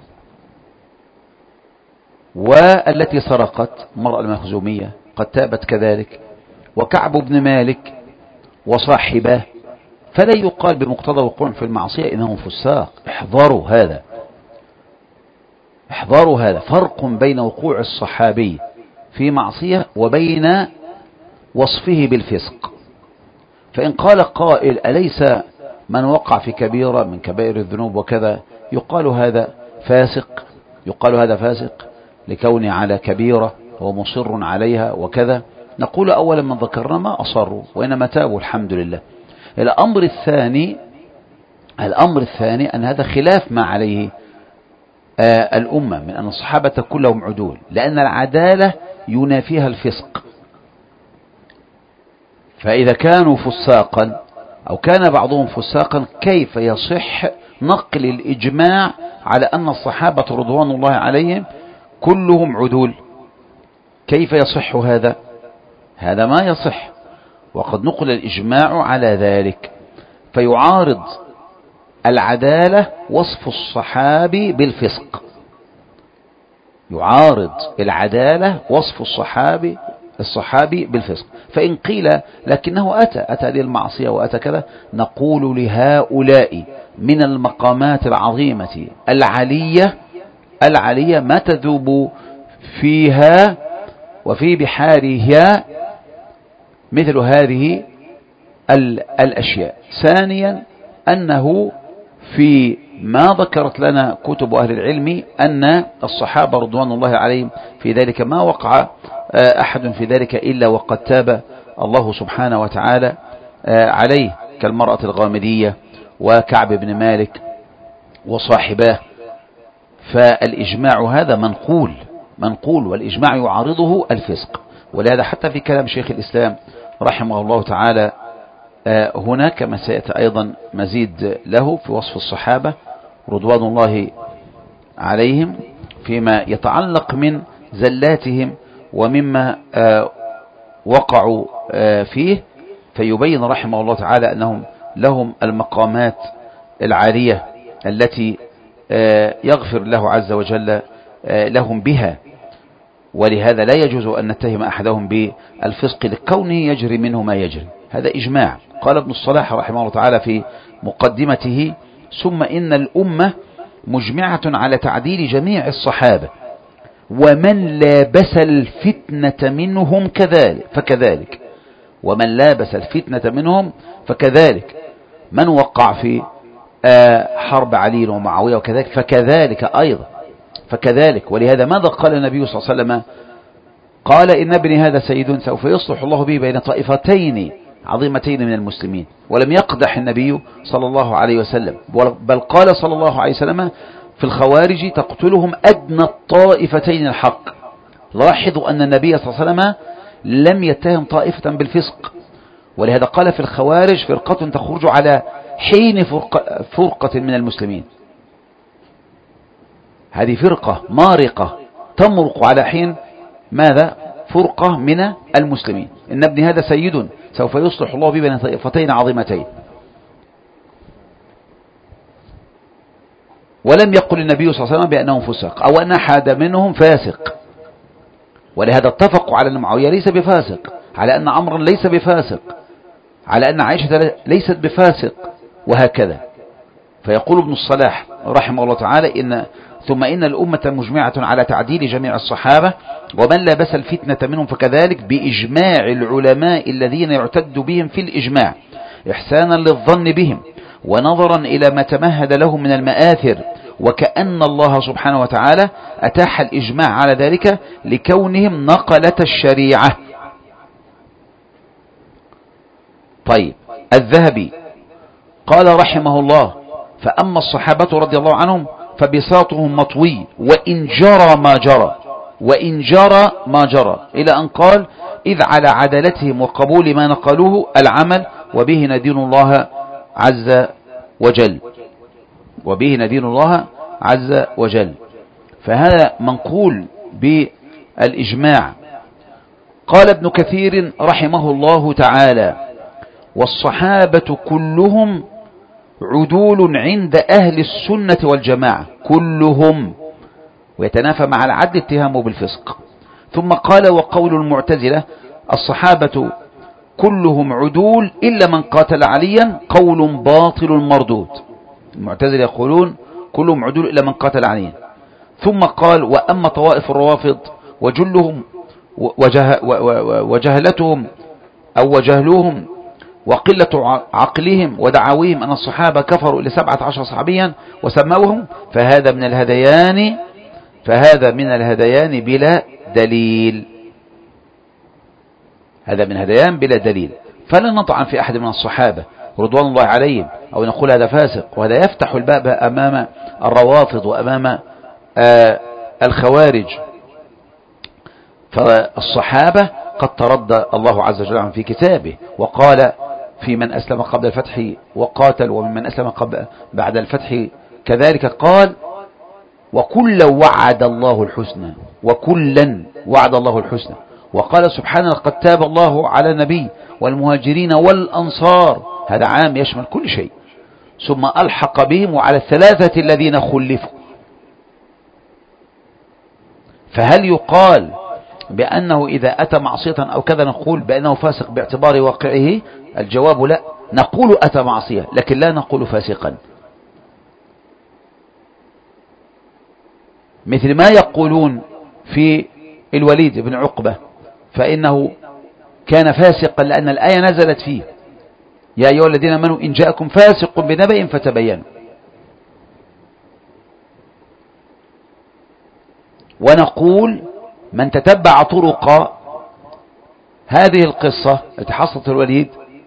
والتي سرقت المرأة المخزومية قد تابت كذلك، وكعب بن مالك وصاحبه، فلا يقال بمقتضى وقوع في المعصية إنهم فساق. احذروا هذا، احذروا هذا، فرق بين وقوع الصحابي في معصية وبين وصفه بالفسق. فإن قال قائل أليس من وقع في كبيرة من كبائر الذنوب وكذا يقال هذا فاسق، يقال هذا فاسق لكونه على كبيرة ومصر عليها وكذا، نقول أولا من ذكرنا ما أصروا وإنما تابوا الحمد لله. الأمر الثاني الأمر الثاني أن هذا خلاف ما عليه آه الأمة من أن الصحابة كلهم عدول، لأن العدالة ينافيها الفسق. فإذا كانوا فساقا أو كان بعضهم فساقا كيف يصح نقل الإجماع على أن الصحابة رضوان الله عليهم كلهم عدول؟ كيف يصح هذا؟ هذا ما يصح، وقد نقل الإجماع على ذلك. فيعارض العدالة وصف الصحابي بالفسق، يعارض العدالة وصف الصحابي الصحابي بالفسق. فإن قيل لكنه أتى أتى للمعصية وأتى كذا، نقول لهؤلاء من المقامات العظيمة العلية العلية ما تذوب فيها وفي بحارها مثل هذه الأشياء. ثانيا أنه في ما ذكرت لنا كتب أهل العلم أن الصحابة رضوان الله عليهم في ذلك ما وقع أحد في ذلك إلا وقد تاب الله سبحانه وتعالى عليه، كالمرأة الغامدية وكعب بن مالك وصاحباه. فالإجماع هذا منقول منقول والإجماع يعارضه الفسق. ولهذا حتى في كلام شيخ الإسلام رحمه الله تعالى هناك كما سيأتي أيضا مزيد له في وصف الصحابة رضوان الله عليهم فيما يتعلق من زلاتهم ومما وقعوا فيه، فيبين رحمه الله تعالى أنهم لهم المقامات العالية التي يغفر الله عز وجل لهم بها. ولهذا لا يجوز أن نتهم أحدهم بالفسق لكونه يجري منه ما يجري، هذا إجماع. قال ابن الصلاح رحمه الله تعالى في مقدمته ثم إن الأمة مجمعة على تعديل جميع الصحابة ومن لابس الفتنة منهم كذلك فكذلك ومن لابس الفتنة منهم فكذلك من وقع في حرب علي ومعاوية وكذلك فكذلك أيضا فكذلك. ولهذا ماذا قال النبي صلى الله عليه وسلم قال إن ابني هذا سيد سوف يصلح الله به بين طائفتين عظيمتين من المسلمين. ولم يقدح النبي صلى الله عليه وسلم، بل قال صلى الله عليه وسلم في الخوارج تقتلهم أدنى الطائفتين الحق. لاحظوا أن النبي صلى الله عليه وسلم لم يتهم طائفة بالفسق، ولهذا قال في الخوارج فرقة تخرج على حين فرقة, فرقة من المسلمين. هذه فرقة مارقة تمرق على حين ماذا؟ فرقة من المسلمين. إن ابن هذا سيد سوف يصلح الله به بين طائفتين عظيمتين. ولم يقل النبي صلى الله عليه وسلم بأنهم فسق أو أن أحد منهم فاسق، ولهذا اتفقوا على أن معاوية ليس بفاسق، على أن عمرو ليس بفاسق، على أن عائشة ليست بفاسق، وهكذا. فيقول ابن الصلاح رحمه الله تعالى إن ثم إن الأمة مجمعة على تعديل جميع الصحابة، ومن لبس الفتنة منهم فكذلك، بإجماع العلماء الذين يعتد بهم في الإجماع إحسانا للظن بهم ونظرا إلى ما تمهد لهم من المآثر، وكأن الله سبحانه وتعالى أتاح الإجماع على ذلك لكونهم نقلة الشريعة. طيب، الذهبي قال رحمه الله: فأما الصحابة رضي الله عنهم فبساطهم مطوي، وإن جرى ما جرى وإن جرى ما جرى، إلى أن قال: إذ على عدالتهم وقبول ما نقلوه العمل، وبه ندين الله عز وجل وبه ندين الله عز وجل. فهذا منقول بالإجماع. قال ابن كثير رحمه الله تعالى: والصحابة كلهم عدول عند أهل السنة والجماعة، كلهم، ويتنافى مع العدل اتهامه بالفسق. ثم قال: وقول المعتزلة الصحابة كلهم عدول إلا من قاتل عليا قول باطل مردود. المعتزلة يقولون كلهم عدول إلا من قاتل عليا. ثم قال: وأما طوائف الروافض وجلهم وجه وجهلتهم أو وجهلوهم وقلة عقلهم ودعاويهم أن الصحابة كفروا إلى سبعة عشر صحابيا وسموهم، فهذا من الهذيان فهذا من الهذيان بلا دليل. هذا من هذيان بلا دليل. فلا نطعن في أحد من الصحابة رضوان الله عليهم أو نقول هذا فاسق، وهذا يفتح الباب أمام الروافض وأمام آه الخوارج. فالصحابة قد تردى الله عز وجل عنهم في كتابه، وقال في من أسلم قبل الفتح وقاتل، ومن أسلم قبل بعد الفتح كذلك قال: وكلا وعد الله الحسنى، وكلا وعد الله الحسنى. وقال سبحانه: لقد تاب الله على النبي والمهاجرين والأنصار، هذا عام يشمل كل شيء. ثم ألحق بهم وعلى الثلاثة الذين خلفوا. فهل يقال بأنه إذا أتى معصية أو كذا نقول بأنه فاسق باعتبار واقعه؟ الجواب لا، نقول أتى معصية لكن لا نقول فاسقا، مثل ما يقولون في الوليد بن عقبة فإنه كان فاسقا لأن الآية نزلت فيه: يا أيها الذين آمنوا إن جاءكم فاسق بنبأ فتبينوا. ونقول من تتبع طرق هذه القصة التي حصلت الوليد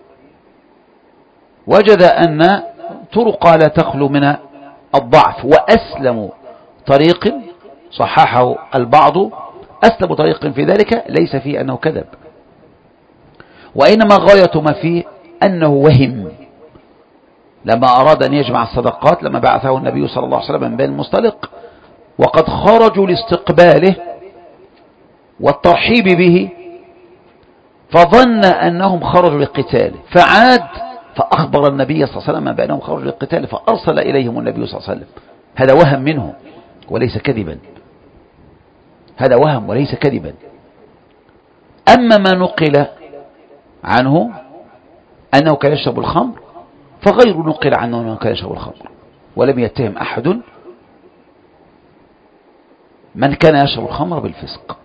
وجد أن طرق لا تخلو من الضعف، وأسلم طريق صححه البعض، أسلم طريق في ذلك ليس فيه أنه كذب، وإنما غاية ما فيه أنه وهم لما أراد أن يجمع الصدقات لما بعثه النبي صلى الله عليه وسلم من بين المصطلق، وقد خرجوا لاستقباله والترحيب به، فظن أنهم خرجوا للقتال، فعاد فأخبر النبي صلى الله عليه وسلم بأنهم خرجوا للقتال، فأرسل إليهم النبي صلى الله عليه وسلم. هذا وهم منه وليس كذبا، هذا وهم وليس كذبا. أما ما نقل عنه أنه كان يشرب الخمر فغير نقل عنه أنه كان يشرب الخمر، ولم يتهم أحد من كان يشرب الخمر بالفسق.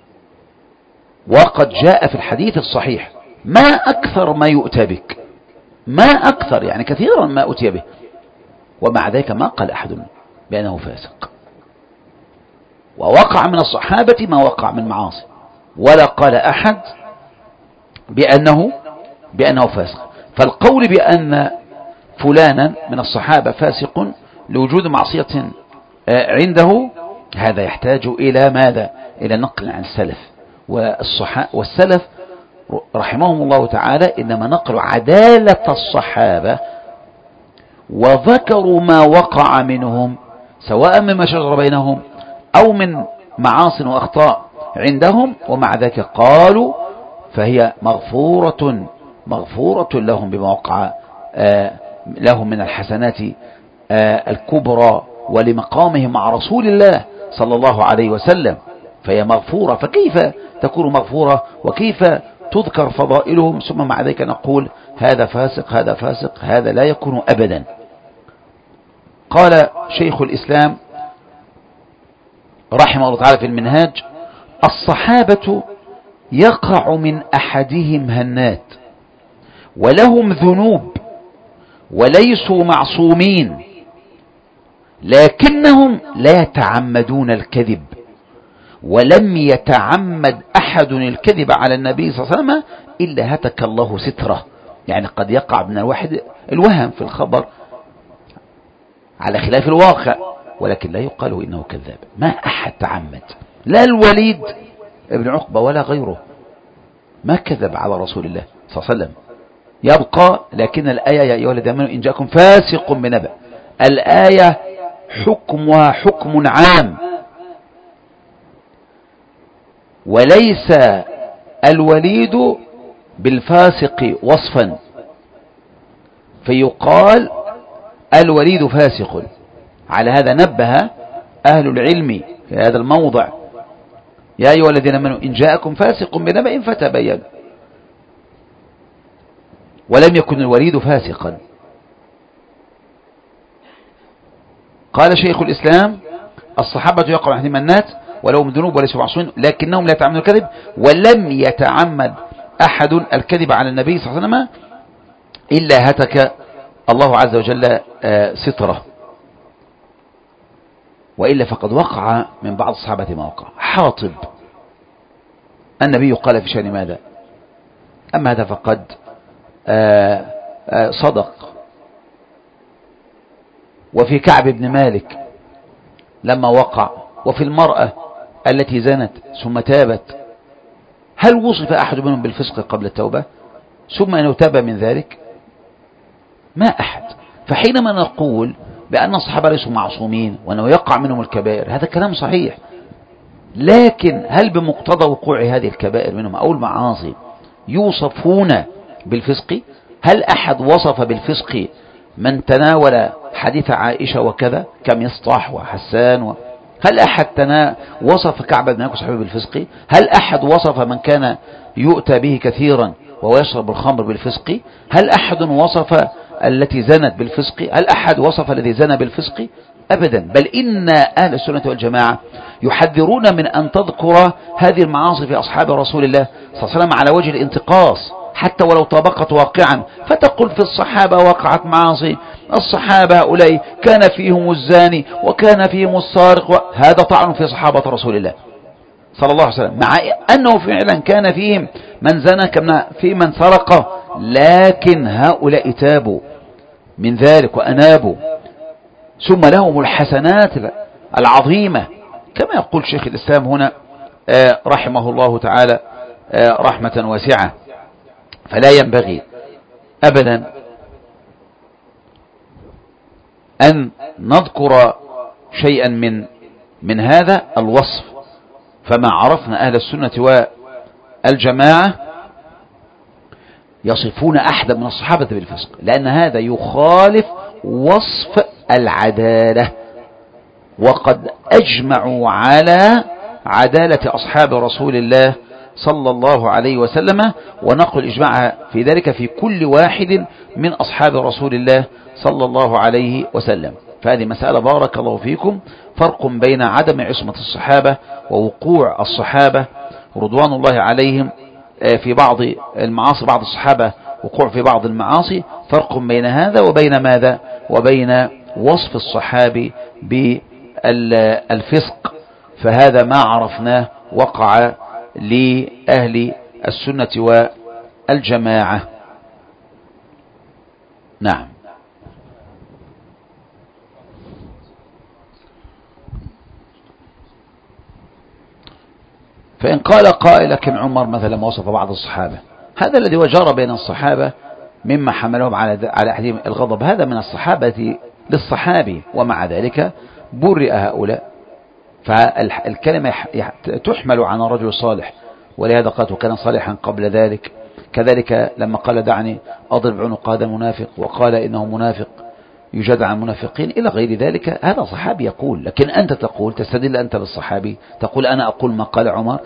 وقد جاء في الحديث الصحيح: ما أكثر ما يؤتى بك، ما أكثر يعني كثيرا ما أتي به، ومع ذلك ما قال أحد بأنه فاسق. ووقع من الصحابة ما وقع من معاصي، ولا قال أحد بأنه بأنه فاسق. فالقول بأن فلانا من الصحابة فاسق لوجود معصية عنده هذا يحتاج إلى ماذا؟ إلى نقل عن السلف، والسلف رحمهم الله تعالى إنما نقلوا عدالة الصحابة وذكروا ما وقع منهم سواء مما شجر بينهم أو من معاصٍ وأخطاء عندهم، ومع ذلك قالوا فهي مغفورة مغفورة لهم بما وقع لهم من الحسنات الكبرى ولمقامهم مع رسول الله صلى الله عليه وسلم، فهي مغفورة. فكيف تكون مغفورة وكيف تذكر فضائلهم ثم مع ذلك نقول هذا فاسق هذا فاسق؟ هذا لا يكون أبدا. قال شيخ الإسلام رحمه الله تعالى في المنهاج: الصحابة يقع من أحدهم هنات ولهم ذنوب وليسوا معصومين، لكنهم لا يتعمدون الكذب، ولم يتعمد أحد الكذب على النبي صلى الله عليه وسلم إلا هتك الله ستره. يعني قد يقع من الواحد الوهم في الخبر على خلاف الواقع، ولكن لا يقال إنه كذاب. ما أحد تعمد، لا الوليد ابن عقبة ولا غيره ما كذب على رسول الله صلى الله عليه وسلم. يبقى لكن الآية يا أيها الذين آمنوا إن جاءكم فاسق بنبأ، الآية حكمها حكم عام، وليس الوليد بالفاسق وصفا فيقال الوليد فاسق. على هذا نبه أهل العلم في هذا الموضع: يا أيها الذين آمنوا إن جاءكم فاسق بنبأ فتبينوا، ولم يكن الوليد فاسقا. قال شيخ الإسلام: الصحابة يقع عليهم النات ولهم ذنوب وليسوا معصومين لكنهم لا يتعمدون الكذب، ولم يتعمد أحد الكذب على النبي صلى الله عليه وسلم إلا هتك الله عز وجل ستره. وإلا فقد وقع من بعض الصحابة ما وقع. حاطب النبي قال في شأن ماذا؟ أما هذا فقد آآ آآ صدق. وفي كعب بن مالك لما وقع، وفي المرأة التي زنت ثم تابت، هل وصف أحد منهم بالفسق قبل التوبة ثم أنه تاب من ذلك؟ ما أحد. فحينما نقول بأن الصحابة ليسوا معصومين وأنه يقع منهم الكبائر هذا كلام صحيح، لكن هل بمقتضى وقوع هذه الكبائر منهم أو المعاصي يوصفون بالفسق؟ هل أحد وصف بالفسق من تناول حديث عائشة وكذا كمصطح وحسان و... هل أحد تنا... وصف كعب بن مالك صحابي بالفسق؟ هل أحد وصف من كان يؤتى به كثيرا وهو يشرب الخمر بالفسق؟ هل أحد وصف التي زنت بالفسق؟ هل أحد وصف الذي زنى بالفسق؟ أبدا. بل إن أهل السنة والجماعة يحذرون من أن تذكر هذه المعاصي في أصحاب رسول الله صلى الله عليه وسلم على وجه الانتقاص حتى ولو طابقت واقعا، فتقول في الصحابة وقعت معاصي، الصحابة هؤلاء كان فيهم الزاني وكان فيهم السارق، هذا طعن في صحابة رسول الله صلى الله عليه وسلم، مع أنه فعلا كان فيهم من زنى كما في من سرق، لكن هؤلاء تابوا من ذلك وأنابوا، ثم لهم الحسنات العظيمة كما يقول شيخ الإسلام هنا رحمه الله تعالى رحمة واسعة. فلا ينبغي أبدا أن نذكر شيئا من من هذا الوصف. فما عرفنا أهل السنة والجماعة يصفون أحدا من الصحابة بالفسق، لأن هذا يخالف وصف العدالة، وقد أجمعوا على عدالة أصحاب رسول الله صلى الله عليه وسلم، ونقل إجماع في ذلك في كل واحد من أصحاب رسول الله صلى الله عليه وسلم. فهذه مسألة بارك الله فيكم فرق بين عدم عصمة الصحابة ووقوع الصحابة رضوان الله عليهم في بعض المعاصي، بعض الصحابة وقوع في بعض المعاصي، فرق بين هذا وبين ماذا؟ وبين وصف الصحابي بالفسق. فهذا ما عرفناه وقع لأهل السنة والجماعة. نعم. فإن قال قائل لكن عمر مثلا وصف بعض الصحابة، هذا الذي وجار بين الصحابة مما حملهم على على أحدهم الغضب، هذا من الصحابة للصحابي، ومع ذلك برئ هؤلاء. فالكلمة تحمل عن رجل صالح، ولهذا قالت وكان صالحا قبل ذلك. كذلك لما قال دعني أضرب عنق هذا المنافق، وقال إنه منافق يجادل عن المنافقين إلى غير ذلك، هذا صحابي يقول. لكن أنت تقول، تستدل أنت بالصحابي، تقول أنا أقول ما قال عمر،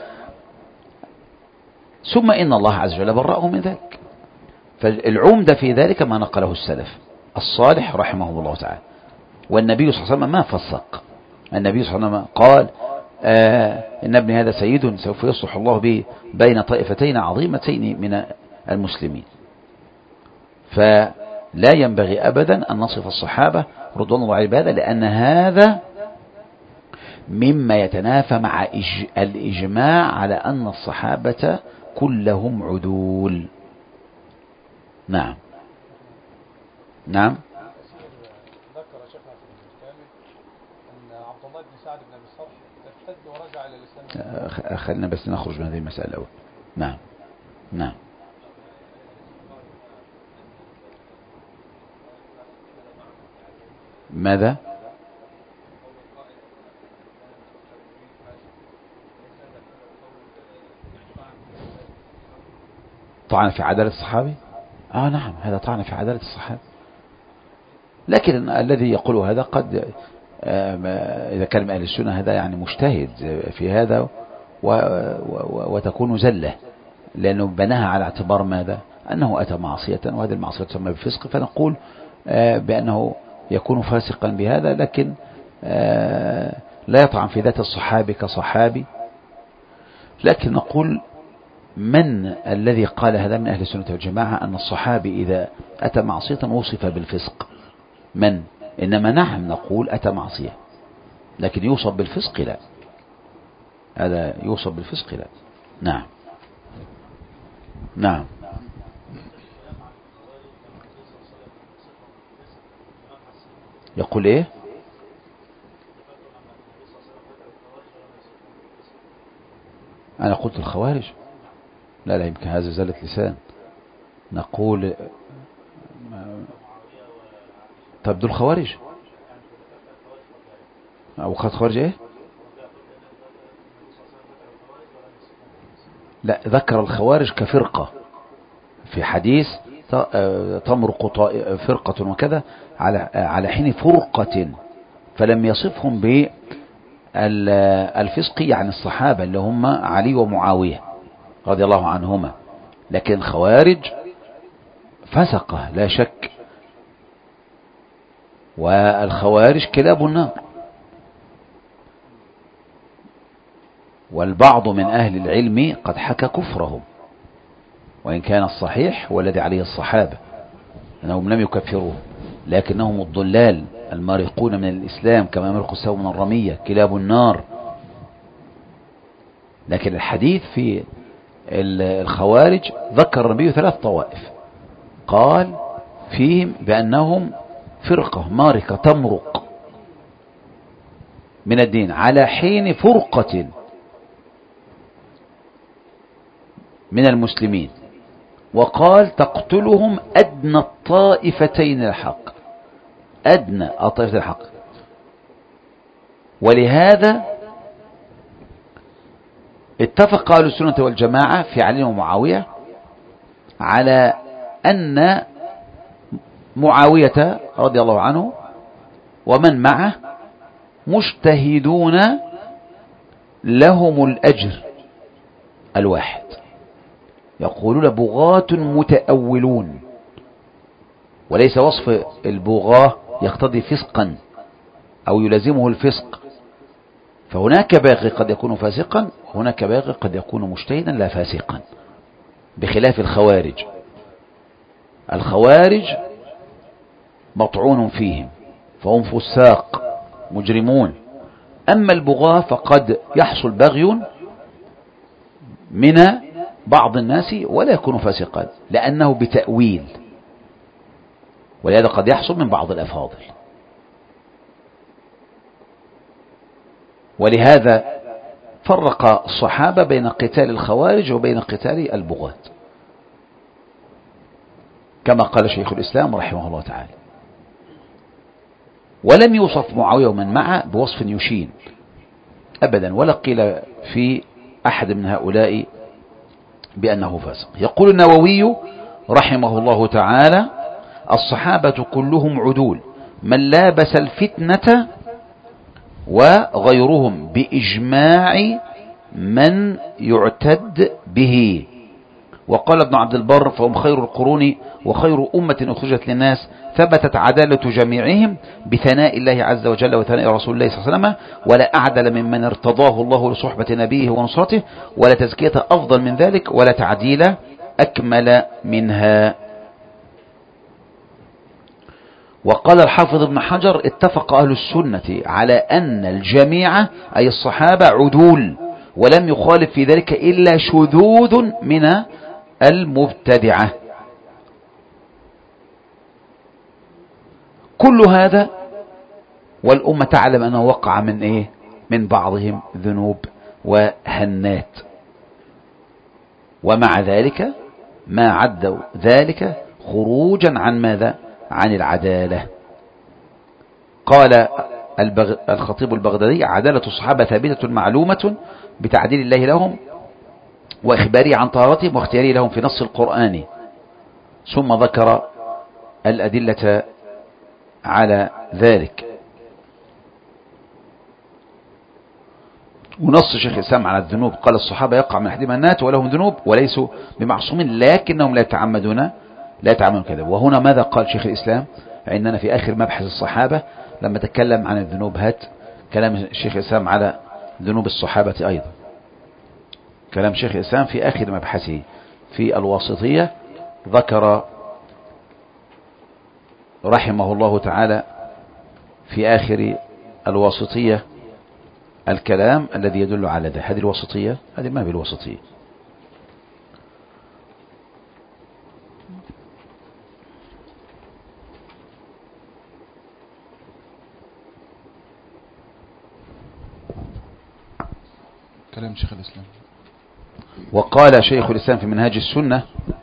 ثم إن الله عز وجل برأه من ذلك. فالعمدة في ذلك ما نقله السلف الصالح رحمه الله تعالى. والنبي صلى الله عليه وسلم ما فسق، النبي صلى الله عليه وسلم قال آه إن ابني هذا سيد سوف يصلح الله به بين طائفتين عظيمتين من المسلمين. فلا ينبغي أبدا أن نصف الصحابة رضوان الله عليهم بهذا، لأن هذا مما يتنافى مع الإجماع على أن الصحابة كلهم عدول. نعم. نعم. ذكر شيخنا في الكامل أن عبد الله بن سعد بن أبي الصرح ارتد ورجع إلى الإسلام. خلينا بس نخرج من هذه المسألة الأول. نعم. نعم. ماذا؟ طعن في عدالة الصحابي؟ آه نعم، هذا طعن في عدالة الصحابي. لكن الذي يقول هذا قد آه إذا كان من أهل السنة هذا يعني مجتهد في هذا، و و وتكون زلة، لأنه بناها على اعتبار ماذا؟ أنه أتى معصية، وهذه المعصية تسمى بالفسق، فنقول آه بأنه يكون فاسقا بهذا، لكن آه لا يطعن في ذات الصحابي كصحابي. لكن نقول من الذي قال هذا من أهل السنة والجماعة أن الصحابي إذا أتى معصية وصف بالفسق؟ من؟ إنما نعم نقول أتى معصية، لكن يوصف بالفسق لا، هذا يوصف بالفسق لا. نعم. نعم. يقول إيه؟ أنا قلت الخوارج؟ لا لا، يمكن هذا زالة لسان. نقول طب دول خوارج أو قد خوارج إيه؟ لا، ذكر الخوارج كفرقة في حديث تمرق فرقة وكذا على على حين فرقة، فلم يصفهم بالفسق يعني الصحابة اللي هم علي ومعاوية رضي الله عنهما، لكن خوارج فسقة لا شك، والخوارج كلاب النار. والبعض من أهل العلم قد حكى كفرهم، وإن كان الصحيح والذي عليه الصحابة أنهم لم يكفروه، لكنهم الضلال المارقون من الإسلام كما يمرق السهم من الرمية، كلاب النار. لكن الحديث في الخوارج ذكر النبي ثلاث طوائف، قال فيهم بأنهم فرقة مارقة تمرق من الدين على حين فرقة من المسلمين، وقال تقتلهم أدنى الطائفتين الحق، أدنى الطائفتين الحق. ولهذا اتفق أهل السنة والجماعة في علي ومعاوية على أن معاوية رضي الله عنه ومن معه مجتهدون لهم الأجر الواحد، يقولون بغاة متأولون، وليس وصف البغاة يقتضي فسقا أو يلزمه الفسق، فهناك باغي قد يكون فاسقا، وهناك باغي قد يكون مجتهدا لا فاسقا، بخلاف الخوارج. الخوارج مطعون فيهم فهم فساق مجرمون، أما البغاة فقد يحصل بغي من بعض الناس ولا يكون فاسقا لأنه بتأويل، ولهذا قد يحصل من بعض الأفاضل. ولهذا فرق الصحابة بين قتال الخوارج وبين قتال البغاة، كما قال شيخ الإسلام رحمه الله تعالى. ولم يوصف معاوية ومن معه بوصف يشين أبدا، ولا قيل في أحد من هؤلاء بأنه فاسق. يقول النووي رحمه الله تعالى: الصحابة كلهم عدول، من لابس الفتنة وغيرهم بإجماع من يعتد به. وقال ابن عبد البر: فهم خير القرون وخير أمة أخرجت للناس، ثبتت عدالة جميعهم بثناء الله عز وجل وثناء رسول الله صلى الله عليه وسلم، ولا أعدل ممن ارتضاه الله لصحبة نبيه ونصرته، ولا تزكية أفضل من ذلك، ولا تعديل أكمل منها. وقال الحافظ ابن حجر: اتفق أهل السنة على أن الجميع أي الصحابة عدول، ولم يخالف في ذلك إلا شذوذ من المبتدعة. كل هذا والأمة تعلم أنه وقع من إيه؟ من بعضهم ذنوب وهنات، ومع ذلك ما عدوا ذلك خروجا عن ماذا؟ عن العدالة. قال البغ... الخطيب البغدادي: عدالة الصحابة ثابتة معلومة بتعديل الله لهم وإخباره عن طهارتهم واختياره لهم في نص القرآن. ثم ذكر الأدلة على ذلك. ونص شيخ الإسلام على الذنوب، قال: الصحابة يقع من أحدهم النات ولهم ذنوب وليسوا بمعصومين لكنهم لا يتعمدون لا يتعمدون كذا. وهنا ماذا قال شيخ الإسلام؟ عندنا في آخر مبحث الصحابة لما تكلم عن الذنوب، هات كلام الشيخ الإسلام على ذنوب الصحابة أيضا. كلام شيخ الإسلام في آخر مبحثه في الواسطية ذكر رحمه الله تعالى في آخر الواسطية الكلام الذي يدل على ذلك. هذه الواسطية، هذه ما هي الواسطية. كلام شيخ الإسلام. وقال شيخ الإسلام في منهاج السنة: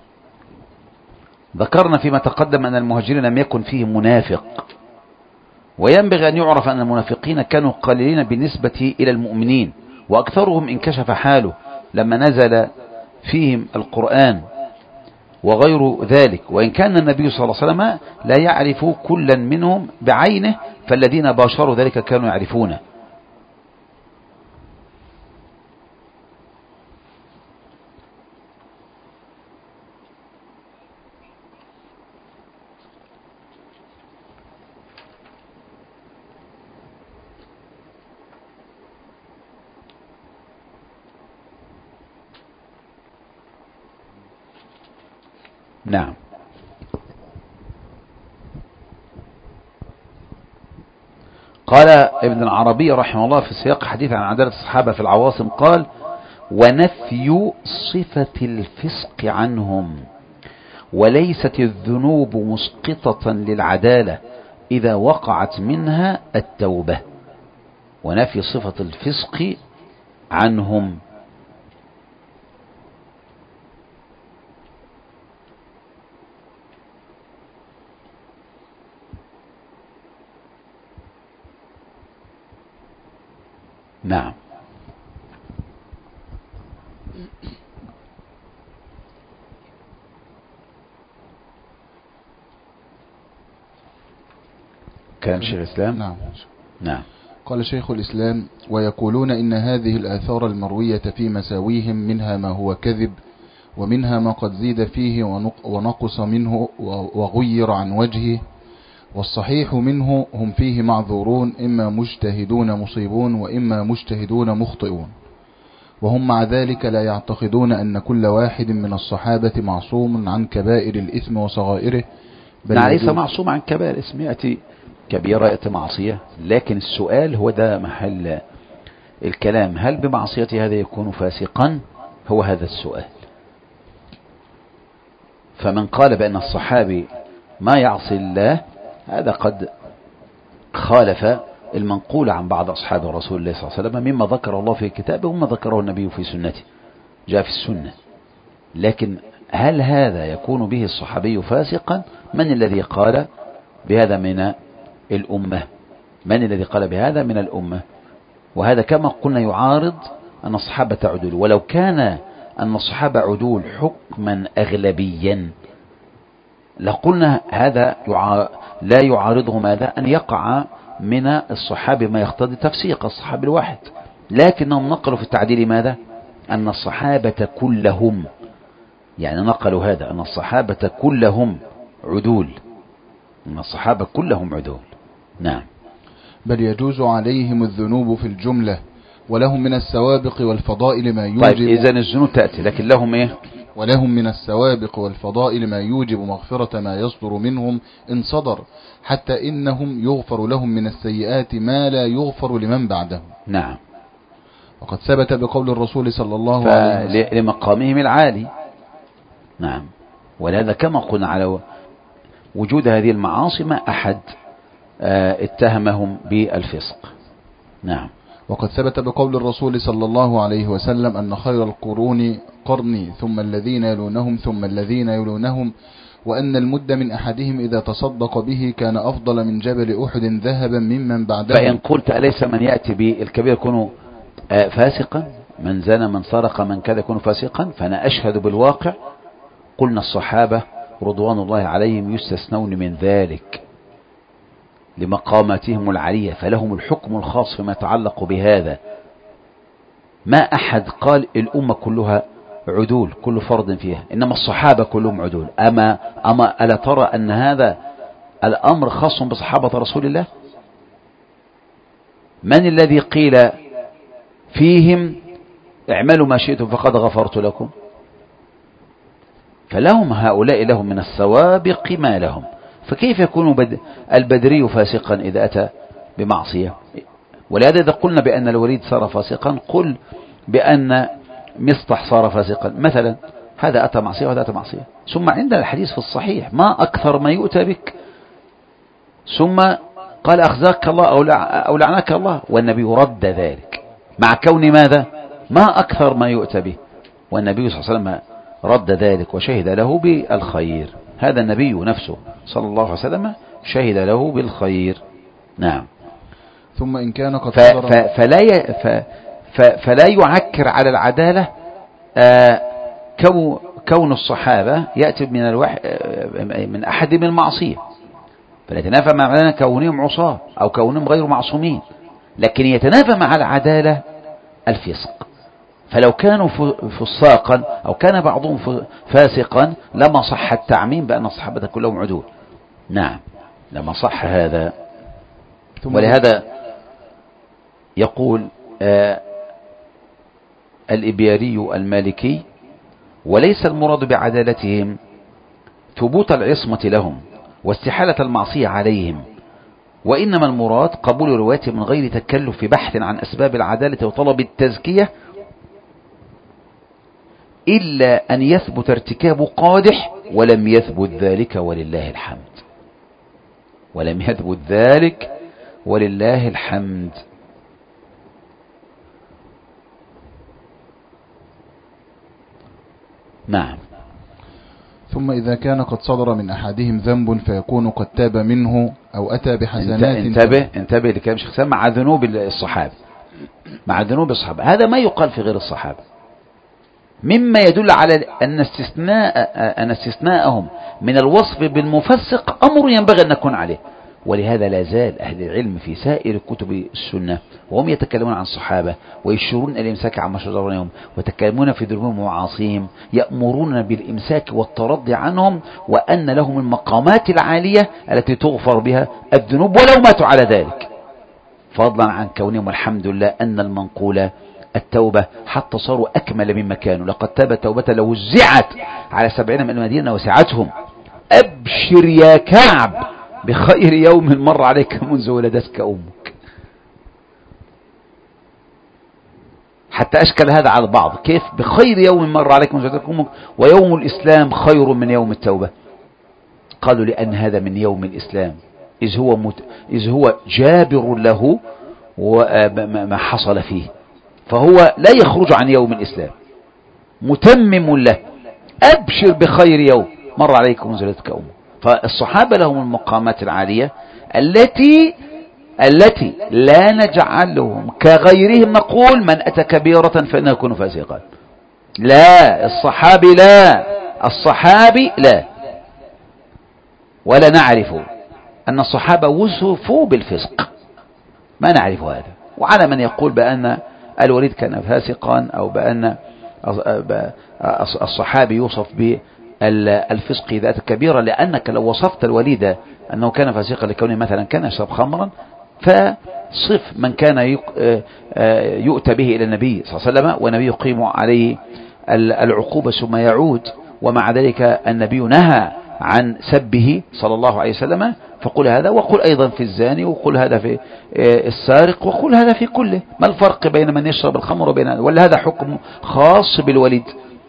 ذكرنا فيما تقدم أن المهاجرين لم يكن فيهم منافق، وينبغي أن يعرف أن المنافقين كانوا قليلين بالنسبة إلى المؤمنين، وأكثرهم انكشف حاله لما نزل فيهم القرآن وغير ذلك. وإن كان النبي صلى الله عليه وسلم لا يعرف كلا منهم بعينه، فالذين باشروا ذلك كانوا يعرفونه. نعم. قال ابن العربي رحمه الله في سياق حديث عن عدالة الصحابة في العواصم، قال: ونفي صفة الفسق عنهم، وليست الذنوب مسقطة للعدالة إذا وقعت منها التوبة. ونفي صفة الفسق عنهم. نعم. كلام شيخ الإسلام. نعم. نعم. قال شيخ الإسلام: ويقولون إن هذه الآثار المروية في مساويهم منها ما هو كذب، ومنها ما قد زيد فيه ونقص منه وغير عن وجهه، والصحيح منه هم فيه معذورون، إما مجتهدون مصيبون وإما مجتهدون مخطئون، وهم مع ذلك لا يعتقدون أن كل واحد من الصحابة معصوم عن كبائر الإثم وصغائره، بل ليس معصوم عن كبائر الإثم، يأتي كبيرة يأتي معصية، لكن السؤال هو ده محل الكلام: هل بمعصية هذا يكون فاسقا هو هذا السؤال. فمن قال بأن الصحابي ما يعصي الله هذا قد خالف المنقول عن بعض أصحاب رسول الله صلى الله عليه وسلم مما ذكر الله في كتابه وما ذكره النبي في سنته، جاء في السنة. لكن هل هذا يكون به الصحابي فاسقا؟ من الذي قال بهذا من الأمة؟ من الذي قال بهذا من الأمة؟ وهذا كما قلنا يعارض أن الصحابة عدول. ولو كان أن الصحابة عدول حكما أغلبيا لقلنا هذا لا يعارضه ماذا؟ أن يقع من الصحابة ما يقتضي تفسيق الصحابي الواحد. لكنهم نقلوا في التعديل ماذا؟ أن الصحابة كلهم، يعني نقلوا هذا أن الصحابة كلهم عدول، أن الصحابة كلهم عدول. نعم. بل يجوز عليهم الذنوب في الجملة ولهم من السوابق والفضائل ما يوجب. طيب إذن الذنوب تأتي، لكن لهم إيه؟ ولهم من السوابق والفضائل ما يوجب مغفرة ما يصدر منهم إن صدر، حتى إنهم يغفر لهم من السيئات ما لا يغفر لمن بعدهم. نعم. وقد ثبت بقول الرسول صلى الله عليه وسلم لمقامهم العالي. نعم. ولهذا كما قلنا على وجود هذه المعاصي ما أحد اتهمهم بالفسق. نعم. وقد ثبت بقول الرسول صلى الله عليه وسلم أن خير القرون قرني ثم الذين يلونهم ثم الذين يلونهم، وأن المد من أحدهم إذا تصدق به كان أفضل من جبل أحد ذهبا ممن بعده. فإن قلت أليس من يأتي بالكبير يكون فاسقا؟ من زنى من سرق من كذا يكون فاسقا؟ فأنا أشهد بالواقع قلنا الصحابة رضوان الله عليهم يستثنون من ذلك لمقاماتهم العالية، فلهم الحكم الخاص فيما يتعلق بهذا. ما أحد قال الأمة كلها عدول كل فرد فيها، إنما الصحابة كلهم عدول. أما, أما ألا ترى أن هذا الأمر خاص بصحابة رسول الله؟ من الذي قيل فيهم اعملوا ما شئتم فقد غفرت لكم؟ فلهم هؤلاء لهم من السوابق ما لهم. فكيف يكون بد... البدري فاسقا إذا أتى بمعصية؟ ولهذا إذا قلنا بأن الوليد صار فاسقا قل بأن مصطح صار فاسقا مثلا، هذا أتى معصية وهذا أتى معصية. ثم عندنا الحديث في الصحيح ما أكثر ما يؤتى بك، ثم قال أخزاك الله أو, لع... أو لعناك الله، والنبي رد ذلك مع كون ماذا؟ ما أكثر ما يؤتى به، والنبي صلى الله عليه وسلم رد ذلك وشهد له بالخير. هذا النبي نفسه صلى الله عليه وسلم شهد له بالخير. نعم. ثم إن كان قد ف... ف... فلا ي... ف... ف... فلا يعكر على العدالة آه كو... كون الصحابة يأتي من الوح... من أحد من المعصية، فلا يتنافى مع معنى كونهم عصاة أو كونهم غير معصومين، لكن يتنافى مع العدالة الفسق. فلو كانوا فساقا أو كان بعضهم فاسقا لما صح التعميم بأن الصحابة كلهم عدول. نعم، لما صح هذا. ولهذا يقول آه الإبياري المالكي: وليس المراد بعدالتهم ثبوت العصمة لهم واستحالة المعصية عليهم، وإنما المراد قبول روايته من غير تكلف في بحث عن أسباب العدالة وطلب التزكية، إلا أن يثبت ارتكاب قادح ولم يثبت ذلك ولله الحمد. ولم يثبت ذلك ولله الحمد. نعم. ثم إذا كان قد صدر من أحدهم ذنب فيكون قد تاب منه أو أتى بحسنات. انتبه انتبه لكلام شيخ سام مع ذنوب الصحابة، مع ذنوب الصحابة. هذا ما يقال في غير الصحابة، مما يدل على أن استثناء أن استثناءهم من الوصف بالمفسق أمر ينبغي أن نكون عليه. ولهذا لا زال أهل العلم في سائر كتب السنة وهم يتكلمون عن الصحابة ويشيرون إلى الإمساك عما شجر بينهم ويتكلمون في ذنوبهم ومعاصيهم، يأمرون بالإمساك والترضي عنهم، وأن لهم المقامات العالية التي تغفر بها الذنوب ولو ماتوا على ذلك، فضلا عن كونهم والحمد لله أن المنقولة التوبة حتى صاروا أكمل مما كانوا. لقد تاب توبة لو وزعت على سبعين من المدينة وسعتهم. أبشر يا كعب بخير يوم مر عليك منذ ولدتك أمك. حتى أشكل هذا على البعض. كيف بخير يوم مر عليكم زادكم ويوم الإسلام خير من يوم التوبة؟ قالوا لأن هذا من يوم الإسلام، إذ هو, مت... إذ هو جابر له وما حصل فيه، فهو لا يخرج عن يوم الإسلام، متمم له، أبشر بخير يوم مر عليكم زادتكم. فالصحابة لهم المقامات العالية التي التي لا نجعلهم كغيرهم نقول من أتى كبيرة فإنه يكون فاسقا. لا، الصحابي لا، الصحابي لا، ولا نعرف أن الصحابة وصفوا بالفسق، ما نعرف هذا. وعلى من يقول بأن الوليد كان فاسقا أو بأن الصحابي يوصف بالفسق إذا أتى كبيرة، لأنك لو وصفت الوليد أنه كان فاسقا لكونه مثلا كان يشرب خمرا، فصف من كان يؤتى به إلى النبي صلى الله عليه وسلم والنبي يقيم عليه العقوبة ثم يعود، ومع ذلك النبي نهى عن سبه صلى الله عليه وسلم، فقل هذا وقل أيضا في الزاني وقل هذا في السارق وقل هذا في كله. ما الفرق بين من يشرب الخمر وبين هذا؟ ولا هذا حكم خاص بالوليد؟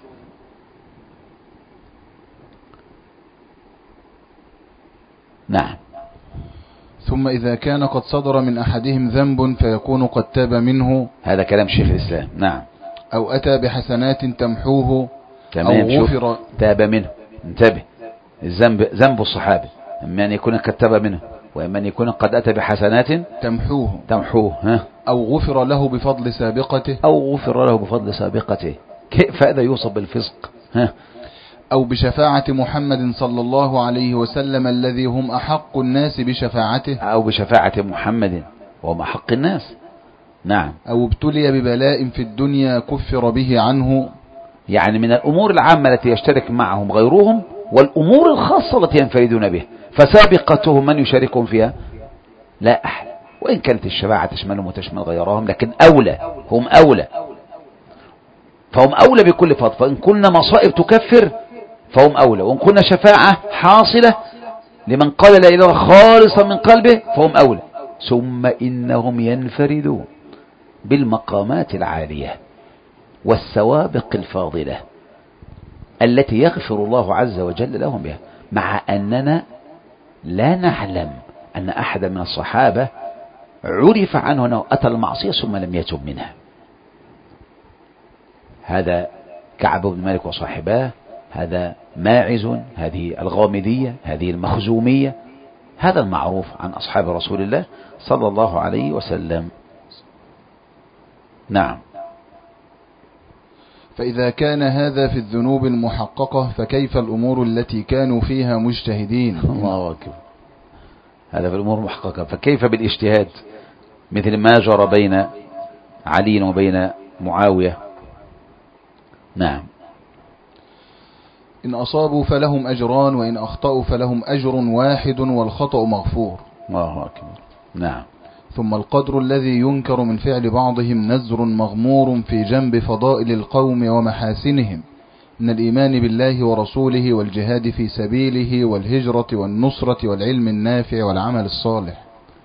نعم. ثم إذا كان قد صدر من أحدهم ذنب فيكون قد تاب منه، هذا كلام شيخ الإسلام. نعم. أو أتى بحسنات تمحوه تمام. أو غفر تاب منه، انتبه، الذنب ذنب الصحابي إما أن يكون قد تاب منه وإما أن يكون قد أتى بحسنات تمحوه تمحوه ها؟ أو غفر له بفضل سابقته أو غفر له بفضل سابقته. كيف هذا يوصف بالفسق؟ ها؟ أو بشفاعة محمد صلى الله عليه وسلم الذي هم أحق الناس بشفاعته، أو بشفاعة محمد وهم أحق الناس. نعم. أو ابتلي ببلاء في الدنيا كفر به عنه، يعني من الأمور العامة التي يشترك معهم غيرهم والأمور الخاصة التي ينفردون بها، فسابقتهم من يشاركهم فيها؟ لا أحد. وإن كانت الشفاعة تشملهم وتشمل غيرهم، لكن أولى، هم أولى، فهم أولى بكل فضل. فإن كنا مصائب تكفر فهم أولى، وإن كنا شفاعة حاصلة لمن قال لا إله إلا الله خالصا من قلبه فهم أولى. ثم إنهم ينفردون بالمقامات العالية والسوابق الفاضلة التي يغفر الله عز وجل لهم بها، مع أننا لا نعلم أن أحد من الصحابة عرف عنه أنه أتى المعصية ثم لم يتب منها. هذا كعب بن مالك وصاحباه، هذا ماعز، هذه الغامدية، هذه المخزومية، هذا المعروف عن أصحاب رسول الله صلى الله عليه وسلم. نعم. فإذا كان هذا في الذنوب المحققة فكيف الأمور التي كانوا فيها مجتهدين؟ الله أكبر. هذا في الأمور المحققة، فكيف بالاجتهاد مثل ما جرى بين علي وبين معاوية؟ نعم. إن أصابوا فلهم أجران وإن أخطأوا فلهم أجر واحد والخطأ مغفور. الله أكبر. نعم. ثم القدر الذي ينكر من فعل بعضهم نزر مغمور في جنب فضائل القوم ومحاسنهم من الإيمان بالله ورسوله والجهاد في سبيله والهجرة والنصرة والعلم النافع والعمل الصالح.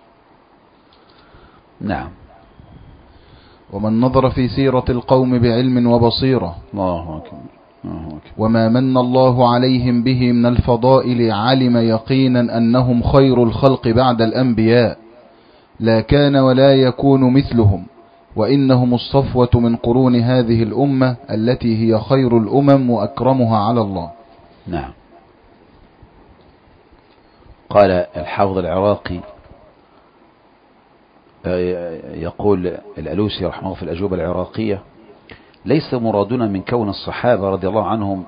نعم. ومن نظر في سيرة القوم بعلم وبصيرة الله أكبر. وما من الله عليهم به من الفضائل علم يقينا أنهم خير الخلق بعد الأنبياء، لا كان ولا يكون مثلهم، وإنهم الصفوة من قرون هذه الأمة التي هي خير الأمم وأكرمها على الله. نعم. قال الحافظ العراقي يقول الألوسي رحمه الله في الأجوبة العراقية: ليس مرادنا من كون الصحابة رضي الله عنهم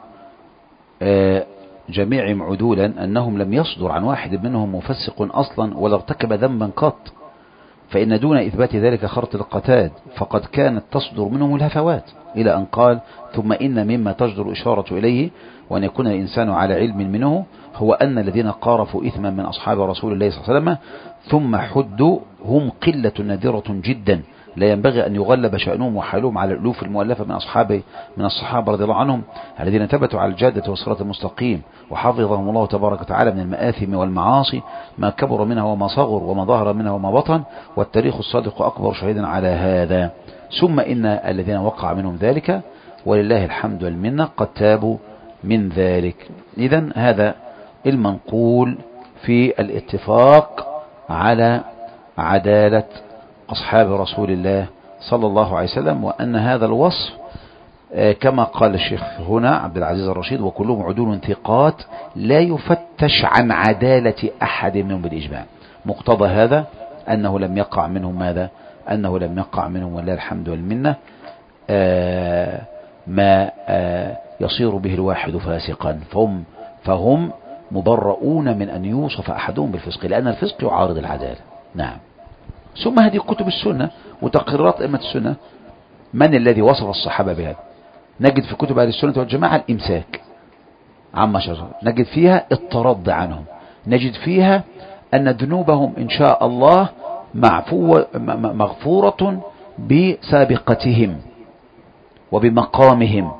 جميعهم عدولا أنهم لم يصدر عن واحد منهم مفسق أصلا ولا ارتكب ذنبا قط، فإن دون إثبات ذلك خرط القتاد، فقد كانت تصدر منهم الهفوات، إلى أن قال: ثم إن مما تجدر إشارة إليه وأن يكون الإنسان على علم منه هو أن الذين قارفوا إثما من أصحاب رسول الله صلى الله عليه وسلم ثم حدوا هم قلة نادرة جدا، لا ينبغي أن يغلب شأنهم وحالهم على الألوف المؤلفة من أصحابه من الصحابة رضي الله عنهم الذين ثبتوا على الجادة والصراط المستقيم وحفظهم الله تبارك وتعالى من المآثم والمعاصي ما كبر منها وما صغر وما ظهر منها وما بطن، والتاريخ الصادق أكبر شهيدا على هذا. ثم إن الذين وقع منهم ذلك ولله الحمد والمنة قد تابوا من ذلك. إذن هذا المنقول في الاتفاق على عدالة أصحاب رسول الله صلى الله عليه وسلم، وأن هذا الوصف كما قال الشيخ هنا عبد العزيز الرشيد وكلهم عدول ثقات لا يفتش عن عدالة أحد منهم بالإجماع. مقتضى هذا أنه لم يقع منهم ماذا؟ أنه لم يقع منهم ولله الحمد والمنة آه ما آه يصير به الواحد فاسقا، فهم, فهم مبرؤون من أن يوصف أحدهم بالفسق، لأن الفسق يعارض العدالة. نعم. ثم هذه كتب السنة وتقريرات أئمة السنة، من الذي وصف الصحابة بهذا؟ نجد في كتب أهل السنة والجماعة الإمساك عما شجر، نجد فيها الترضي عنهم، نجد فيها أن ذنوبهم إن شاء الله مغفورة بسابقتهم وبمقامهم.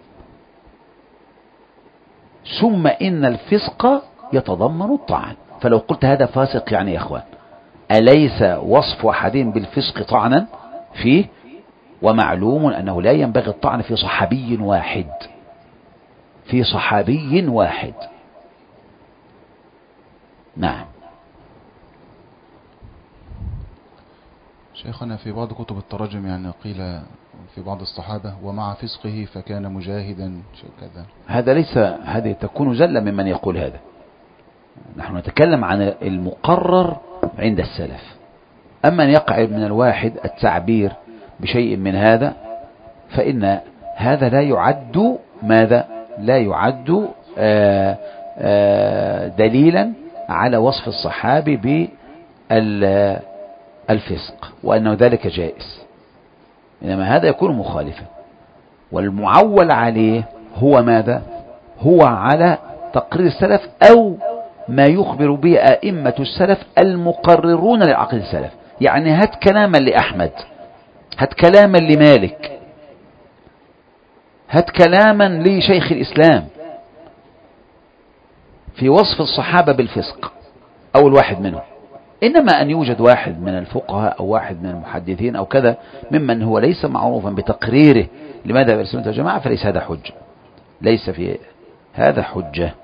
ثم إن الفسق يتضمن الطعن، فلو قلت هذا فاسق يعني يا أخوان أليس وصف أحدهم بالفسق طعنا فيه؟ ومعلوم أنه لا ينبغي الطعن في صحابي واحد، في صحابي واحد. نعم. شيخنا في بعض كتب التراجم يعني قيل في بعض الصحابة ومع فسقه فكان مجاهدا كذا، هذا ليس، هذه تكون زلة ممن يقول هذا. نحن نتكلم عن المقرر عند السلف. أما أن يقع من الواحد التعبير بشيء من هذا فإن هذا لا يعد ماذا؟ لا يعد آآ آآ دليلا على وصف الصحابي بالفسق وأنه ذلك جائز، إنما هذا يكون مخالفا. والمعول عليه هو ماذا؟ هو على تقرير السلف أو ما يخبر به أئمة السلف المقررون لعقيدة السلف. يعني هات كلاما لأحمد، هات كلاما لمالك، هات كلاما لشيخ الإسلام في وصف الصحابة بالفسق أو الواحد منهم. إنما أن يوجد واحد من الفقهاء أو واحد من المحدثين أو كذا ممن هو ليس معروفا بتقريره لماذا بالسنة والجماعة فليس هذا حجة، ليس في هذا حجة.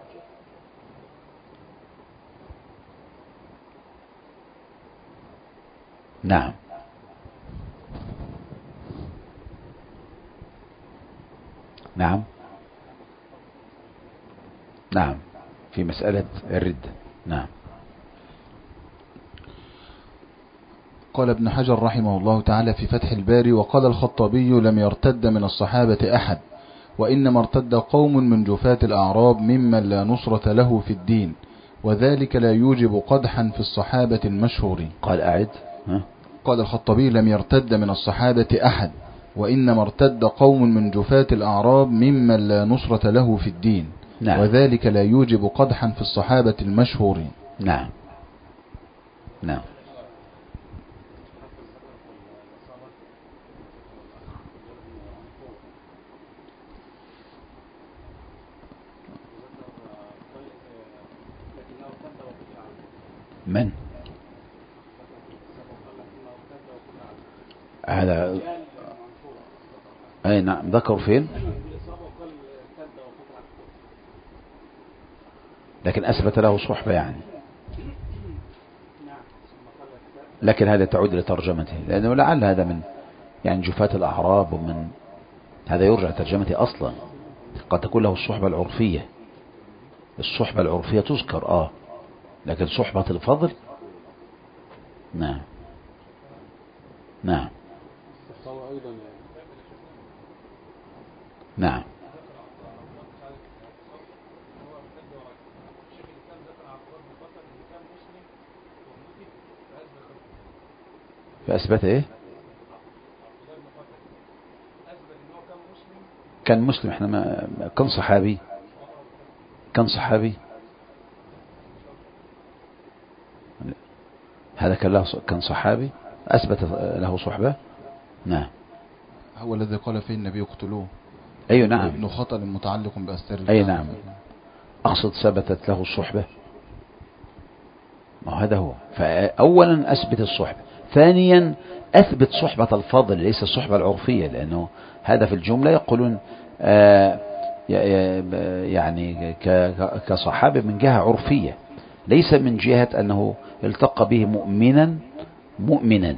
نعم. نعم. نعم في مسألة الردة. نعم. قال ابن حجر رحمه الله تعالى في فتح الباري: وقال الخطابي: لم يرتد من الصحابة أحد، وإنما ارتد قوم من جفاة الأعراب ممن لا نصرة له في الدين، وذلك لا يوجب قدحا في الصحابة المشهورين. قال أعد. ها؟ قال الخطابي: لم يرتد من الصحابة أحد، وإنما ارتد قوم من جفاة الأعراب ممن لا نصرة له في الدين. نعم. وذلك لا يوجب قدحا في الصحابة المشهورين. نعم. نعم. من هذا؟ أي نعم. ذكروا فين؟ لكن أثبت له صحبة يعني، لكن هذا تعود لترجمته، لأنه لعل هذا من يعني جفاة الأعراب، ومن هذا يرجع ترجمته أصلا. قد تكون له الصحبة العرفية، الصحبة العرفية تذكر آه لكن صحبة الفضل. نعم. نعم. نعم. فأثبت إيه؟ كان مسلم. احنا ما كان صحابي، كان صحابي هذا كان له كان صحابي أثبت له صحبة. نعم. هو الذي قال فيه النبي اقتلوه. أي نعم. ابن خطأ متعلق بأستار. أي نعم. أقصد ثبتت له الصحبة، ما هذا هو. فأولا أثبت الصحبة، ثانيا أثبت صحبة الفضل ليس الصحبة العرفية، لأنه هذا في الجملة يقولون آه يعني كصحابة من جهة عرفية، ليس من جهة أنه التقى به مؤمنا مؤمنا،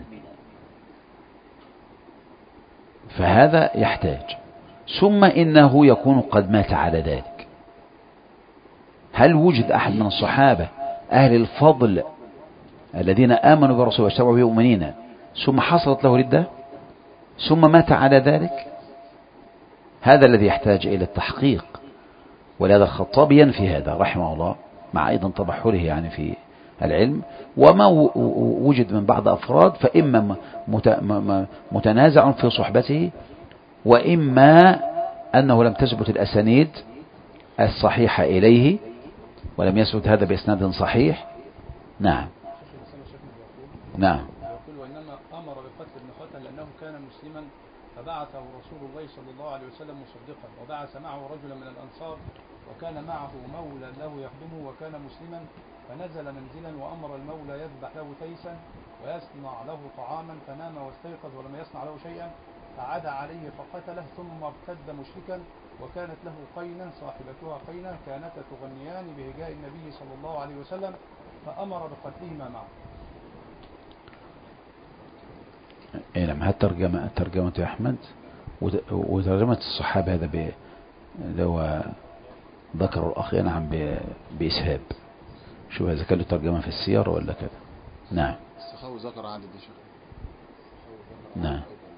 فهذا يحتاج. ثم إنه يكون قد مات على ذلك. هل وجد أحد من الصحابة أهل الفضل الذين آمنوا برسول واشتبعوا به مؤمنين ثم حصلت له ردة ثم مات على ذلك؟ هذا الذي يحتاج إلى التحقيق. ولهذا الخطابي ينفي هذا رحمه الله، مع أيضا تبحره يعني في العلم. وما وجد من بعض أفراد فإما متنازع في صحبته، وإما أنه لم تثبت الأسانيد الصحيحة إليه، ولم يثبت هذا بإسناد صحيح. نعم. نعم. يقول وإنما أمر بقتل ابن خطل لأنه كان مسلما فبعثه رسول الله صلى الله عليه وسلم مصدقا، وبعث معه رجلا من الأنصار وكان معه مولى له يخدمه وكان مسلما، فنزل منزلا وأمر المولى يذبح له تيسا ويصنع له طعاما، فنام واستيقظ ولم يصنع له شيئا، فعاد عليه فقتله ثم ارتد مشركا، وكانت له قينا صاحبتها قينا كانتا تغنيان بهجاء النبي صلى الله عليه وسلم، فأمر بقتلهما معه. اي نعم. هذه ترجمة ترجمة أحمد وترجمة الصحابة هذا ب لو ذكر الأخ نعم بإسهاب. شو هذا كان له ترجمة في السيارة ولا كذا؟ نعم. السخاوي ذكر عدد شيخ. نعم.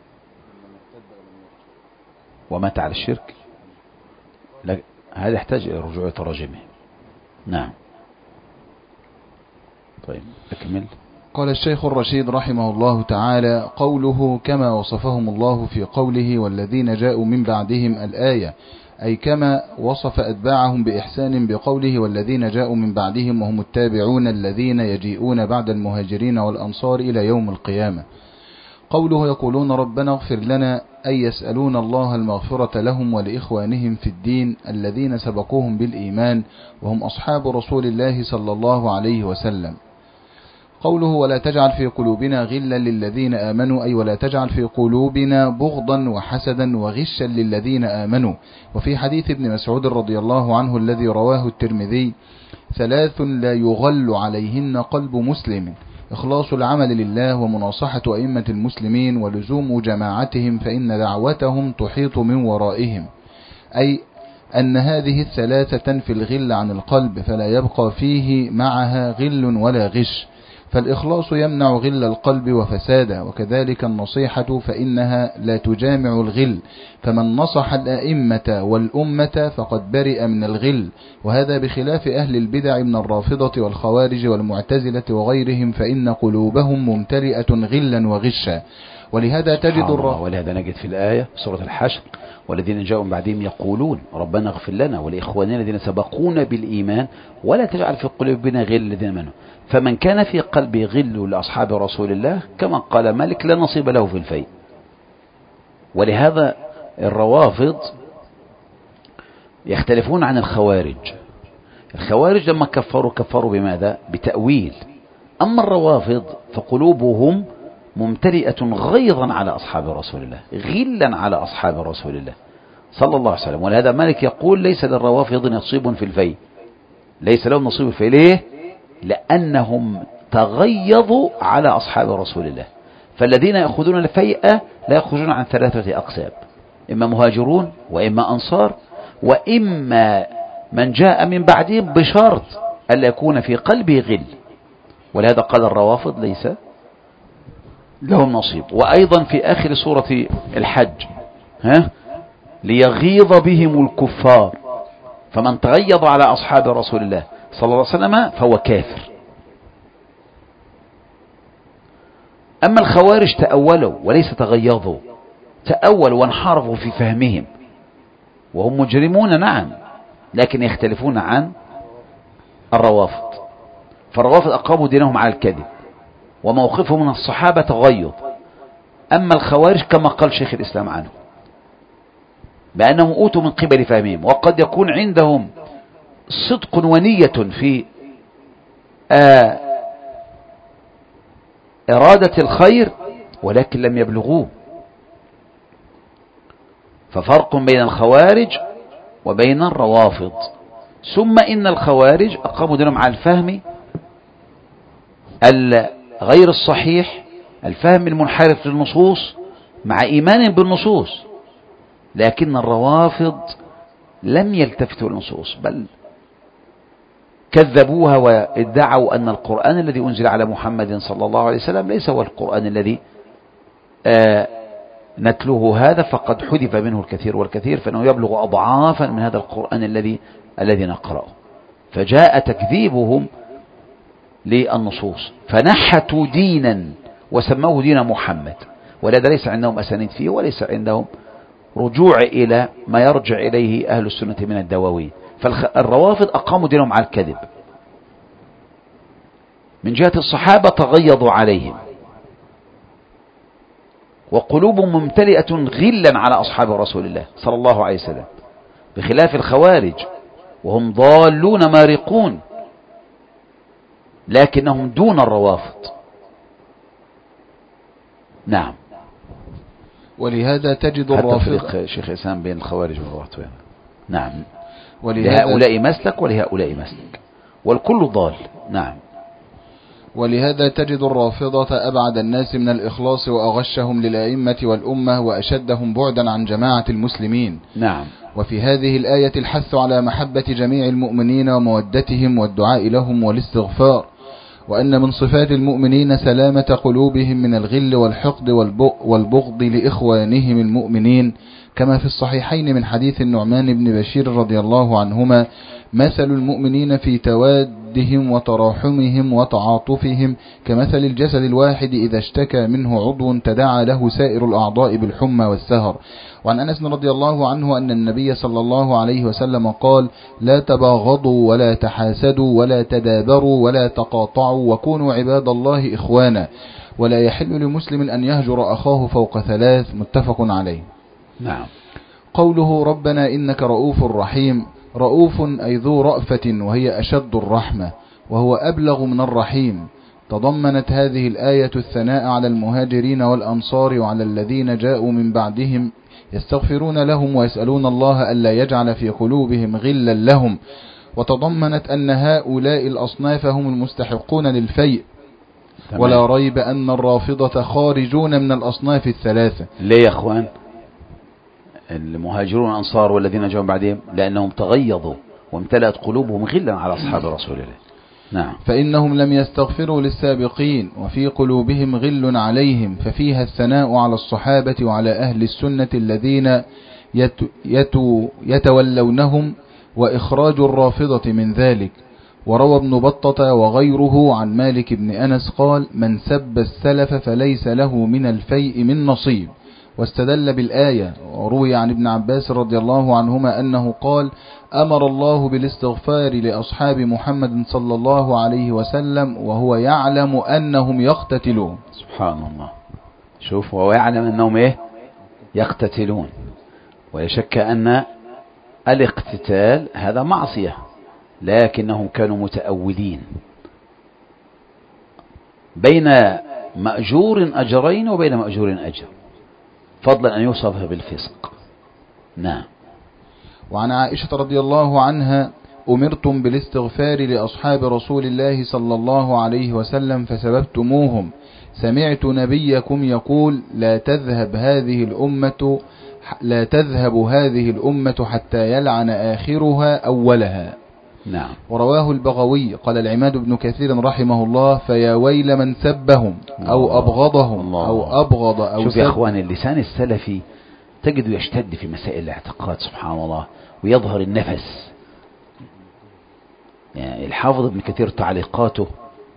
ومات على الشرك. هذا يحتاج إلى رجوع تراجمه. نعم. طيب أكمل. قال الشيخ الرشيد رحمه الله تعالى: قوله كما وصفهم الله في قوله والذين جاءوا من بعدهم الآية، أي كما وصف أتباعهم بإحسان بقوله والذين جاءوا من بعدهم وهم التابعون الذين يجيئون بعد المهاجرين والأنصار إلى يوم القيامة. قوله يقولون ربنا اغفر لنا، أي يسألون الله المغفرة لهم ولإخوانهم في الدين الذين سبقوهم بالإيمان وهم أصحاب رسول الله صلى الله عليه وسلم. قوله ولا تجعل في قلوبنا غلا للذين آمنوا، أي ولا تجعل في قلوبنا بغضا وحسدا وغشا للذين آمنوا. وفي حديث ابن مسعود رضي الله عنه الذي رواه الترمذي: ثلاث لا يغل عليهن قلب مسلم: إخلاص العمل لله، ومناصحة أئمة المسلمين، ولزوم جماعتهم فإن دعوتهم تحيط من ورائهم. أي أن هذه الثلاثة تنفي الغل عن القلب، فلا يبقى فيه معها غل ولا غش، فالإخلاص يمنع غل القلب وفساده، وكذلك النصيحة فإنها لا تجامع الغل، فمن نصح الأئمة والأمة فقد برئ من الغل، وهذا بخلاف أهل البدع من الرافضة والخوارج والمعتزلة وغيرهم، فإن قلوبهم ممتلئة غلا وغشا. ولهذا تجد الرافضة، ولهذا نجد في الآية سورة الحشر والذين جاءوا من بعدهم يقولون ربنا اغفر لنا ولإخواننا الذين سبقونا بالإيمان ولا تجعل في قلوبنا غل الذين آمنوا. فمن كان في قلبه غل لأصحاب رسول الله كما قال مالك لا نصيب له في الفيء. ولهذا الروافض يختلفون عن الخوارج. الخوارج لما كفروا كفروا بماذا؟ بتأويل. أما الروافض فقلوبهم ممتلئة غيظا على أصحاب رسول الله، غلا على أصحاب رسول الله صلى الله عليه وسلم. ولهذا مالك يقول ليس للروافض نصيب في الفيء، ليس لهم نصيب في الفيء. ليه؟ لأنهم تغيظوا على أصحاب رسول الله. فالذين يأخذون الفيء لا يخرجون عن ثلاثة أقسام: إما مهاجرون، وإما أنصار، وإما من جاء من بعدهم بشرط ألا يكون في قلبه غل. ولهذا قال الروافض ليس لهم نصيب. وأيضا في آخر سورة الحج ها ليغيظ بهم الكفار، فمن تغيظ على أصحاب رسول الله صلى الله عليه وسلم فهو كافر. أما الخوارج تأولوا وليس تغيظوا، تأولوا وانحرفوا في فهمهم وهم مجرمون نعم، لكن يختلفون عن الروافض. فالروافض أقاموا دينهم على الكذب، وموقفهم من الصحابة تغيظ. أما الخوارج كما قال شيخ الإسلام عنه بأنهم أوتوا من قبل فهمهم، وقد يكون عندهم صدق ونية في آه إرادة الخير ولكن لم يبلغوه. ففرق بين الخوارج وبين الروافض. ثم إن الخوارج أقاموا دينهم على الفهم غير الصحيح، الفهم المنحرف للنصوص مع إيمان بالنصوص، لكن الروافض لم يلتفتوا للنصوص بل كذبوها وادعوا أن القرآن الذي أنزل على محمد صلى الله عليه وسلم ليس هو القرآن الذي آه نتلوه هذا، فقد حذف منه الكثير والكثير، فإنه يبلغ أضعافا من هذا القرآن الذي الذي نقرأه. فجاء تكذيبهم للنصوص فنحتوا دينا وسموه دين محمد، ولذا ليس عندهم أسانيد فيه وليس عندهم رجوع إلى ما يرجع إليه أهل السنة من الدواوين. فالروافض أقاموا دينهم على الكذب. من جهة الصحابة تغيظوا عليهم وقلوبهم ممتلئة غلا على أصحاب رسول الله صلى الله عليه وسلم، بخلاف الخوارج وهم ضالون مارقون لكنهم دون الروافض. نعم. ولهذا تجد الرافضة الرافضة شيخ إسلام بين الخوارج والروافض. نعم. ولهذا لهؤلاء مسلك ولهؤلاء مسلك والكل ضال. نعم. ولهذا تجد الرافضة أبعد الناس من الإخلاص وأغشهم للأئمة والأمة وأشدهم بعدا عن جماعة المسلمين. نعم. وفي هذه الآية الحث على محبة جميع المؤمنين ومودتهم والدعاء لهم والاستغفار، وأن من صفات المؤمنين سلامة قلوبهم من الغل والحقد والبغض لإخوانهم المؤمنين، كما في الصحيحين من حديث النعمان بن بشير رضي الله عنهما: مثل المؤمنين في توادهم وتراحمهم وتعاطفهم كمثل الجسد الواحد إذا اشتكى منه عضو تداعى له سائر الأعضاء بالحمى والسهر. وعن أنس رضي الله عنه أن النبي صلى الله عليه وسلم قال: لا تباغضوا ولا تحاسدوا ولا تدابروا ولا تقاطعوا وكونوا عباد الله إخوانا، ولا يحل لمسلم أن يهجر أخاه فوق ثلاث. متفق عليه. نعم. قوله ربنا إنك رؤوف رحيم، رؤوف أي ذو رأفة وهي أشد الرحمة وهو أبلغ من الرحيم. تضمنت هذه الآية الثناء على المهاجرين والأنصار وعلى الذين جاءوا من بعدهم يستغفرون لهم ويسألون الله ألا يجعل في قلوبهم غلا لهم، وتضمنت أن هؤلاء الأصناف هم المستحقون للفيء. ولا ريب أن الرافضة خارجون من الأصناف الثلاثة. ليه يا أخوان؟ المهاجرون الأنصار والذين جاءوا بعدهم لأنهم تغيظوا وامتلأت قلوبهم غلا على أصحاب رسول الله. نعم. فإنهم لم يستغفروا للسابقين وفي قلوبهم غل عليهم، ففيها الثناء على الصحابة وعلى أهل السنة الذين يت يت يتولونهم، وإخراج الرافضة من ذلك. وروى ابن بطة وغيره عن مالك بن أنس قال: من سب السلف فليس له من الفيء من نصيب. واستدل بالآية. وروي عن ابن عباس رضي الله عنهما أنه قال: أمر الله بالاستغفار لأصحاب محمد صلى الله عليه وسلم وهو يعلم أنهم يقتتلون. سبحان الله. شوف، وهو يعلم أنهم إيه؟ يقتتلون. ولا شك أن الاقتتال هذا معصية، لكنهم كانوا متأولين بين مأجور أجرين وبين مأجور أجر، فضلا أن يوصف بالفسق. نعم. وعن عائشة رضي الله عنها: أمرتم بالاستغفار لأصحاب رسول الله صلى الله عليه وسلم فسببتموهم، سمعت نبيكم يقول: لا تذهب هذه الأمة لا تذهب هذه الأمة حتى يلعن آخرها أولها. نعم. ورواه البغوي. قال العماد بن كثير رحمه الله: فيا ويل من سبهم أو أبغضهم الله. أو أبغض أو شوف يا أخوان، اللسان السلفي تجد يشتد في مسائل الاعتقاد سبحان الله، ويظهر النفس. يعني الحافظ ابن كثير تعليقاته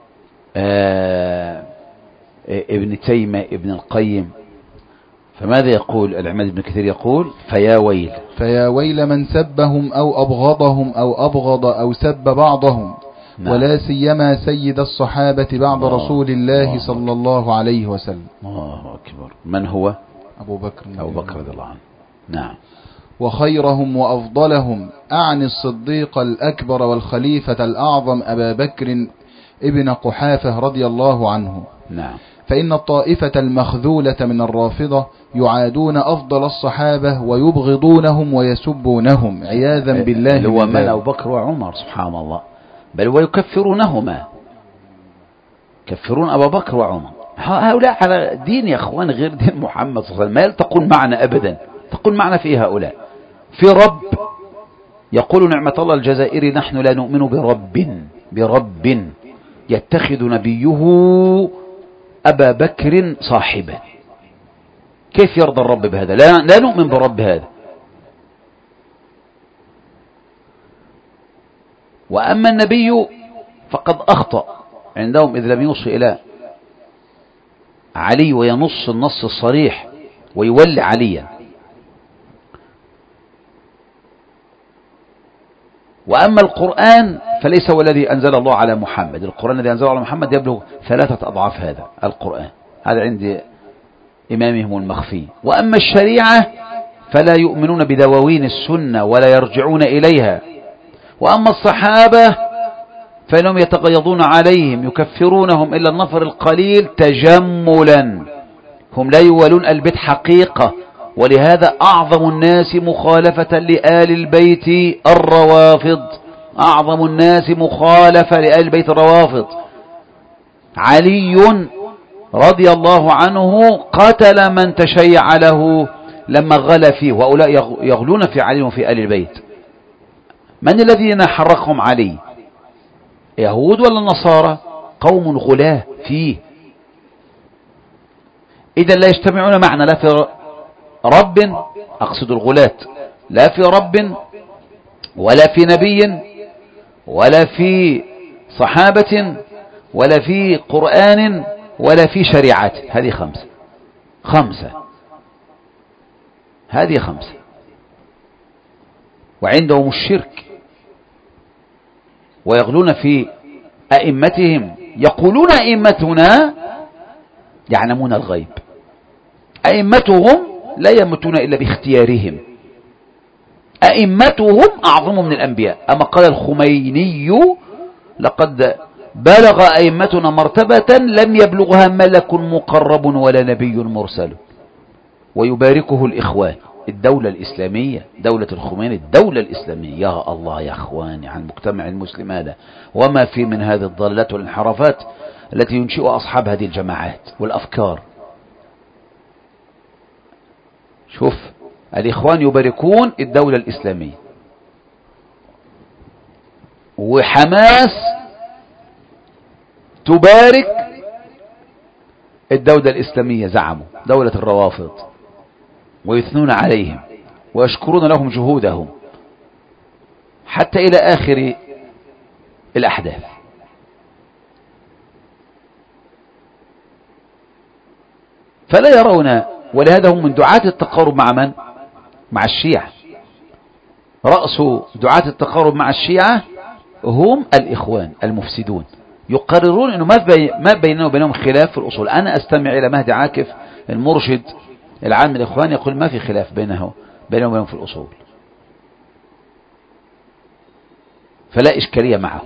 آه ابن تيمة ابن القيم، فماذا يقول العماد بن كثير؟ يقول: فيا ويل فيا ويل من سبهم أو أبغضهم أو أبغض أو سب بعضهم. نعم. ولا سيما سيد الصحابة بعد الله رسول الله الله صلى الله عليه وسلم. الله أكبر. من هو؟ أبو بكر أبو بكر رضي الله عنه. نعم. وخيرهم وأفضلهم أعني الصديق الأكبر والخليفة الأعظم أبا بكر ابن قحافة رضي الله عنه. نعم. فإن الطائفة المخذولة من الرافضة يعادون أفضل الصحابة ويبغضونهم ويسبونهم عياذا بالله. هو من أبو بكر وعمر سبحان الله، بل ويكفرونهما، يكفرون أبا بكر وعمر. هؤلاء على دين يا أخوان غير دين محمد صلى الله عليه وسلم. ما تقول معنا أبدا، تقول معنا في هؤلاء في رب. يقول نعمة الله الجزائري نحن لا نؤمن برب برب يتخذ نبيه أبا بكر صاحبا. كيف يرضى الرب بهذا؟ لا, لا نؤمن برب هذا. وأما النبي فقد أخطأ عندهم إذ لم يوصي إلى علي وينص النص الصريح ويولي عليا. وأما القرآن فليس هو الذي أنزل الله على محمد. القرآن الذي أنزله على محمد يبلغ ثلاثة أضعاف هذا القرآن. هذا عند إمامهم المخفي. وأما الشريعة فلا يؤمنون بدواوين السنة ولا يرجعون إليها. وأما الصحابة فإنهم يتغيظون عليهم يكفرونهم إلا النفر القليل تجملا. هم لا يولون البيت حقيقة، ولهذا أعظم الناس مخالفة لآل البيت الروافض. أعظم الناس مخالفة لآل البيت الروافض. علي رضي الله عنه قتل من تشيع له لما غلى فيه، وأولاء يغلون في علي وفي آل البيت. من الذين حرقهم علي؟ يهود ولا النصارى؟ قوم غلاة فيه. إذا لا يجتمعون معنا لا في رب، أقصد الغلاة، لا في رب ولا في نبي ولا في صحابة ولا في قرآن ولا في شريعة. هذه خمسة خمسة هذه خمسة. وعندهم الشرك ويغلون في أئمتهم. يقولون أئمتنا يعلمون الغيب. أئمتهم لا يموتون إلا باختيارهم. أئمتهم أعظم من الأنبياء. أما قال الخميني لقد بلغ أئمتنا مرتبة لم يبلغها ملك مقرب ولا نبي مرسل. ويباركه الإخوان. الدولة الإسلامية، دولة الخميني، الدولة الإسلامية. يا الله يا أخواني عن المجتمع المسلم هذا وما في من هذه الضلالات والانحرافات التي ينشئ أصحاب هذه الجماعات والأفكار. شوف الإخوان يباركون الدولة الإسلامية، وحماس تبارك الدولة الإسلامية. زعموا دولة الروافض ويثنون عليهم ويشكرون لهم جهودهم حتى إلى آخر الأحداث. فلا يرون، ولهذا هم من دعاة التقارب مع من؟ مع الشيعة. رأس دعاة التقارب مع الشيعة هم الإخوان المفسدون. يقررون أنه ما بيننا وبينهم خلاف في الأصول. أنا أستمع إلى مهدي عاكف المرشد العام الإخوان يقول ما في خلاف بينه بينهم وبينهم في الأصول، فلا إشكالية معه.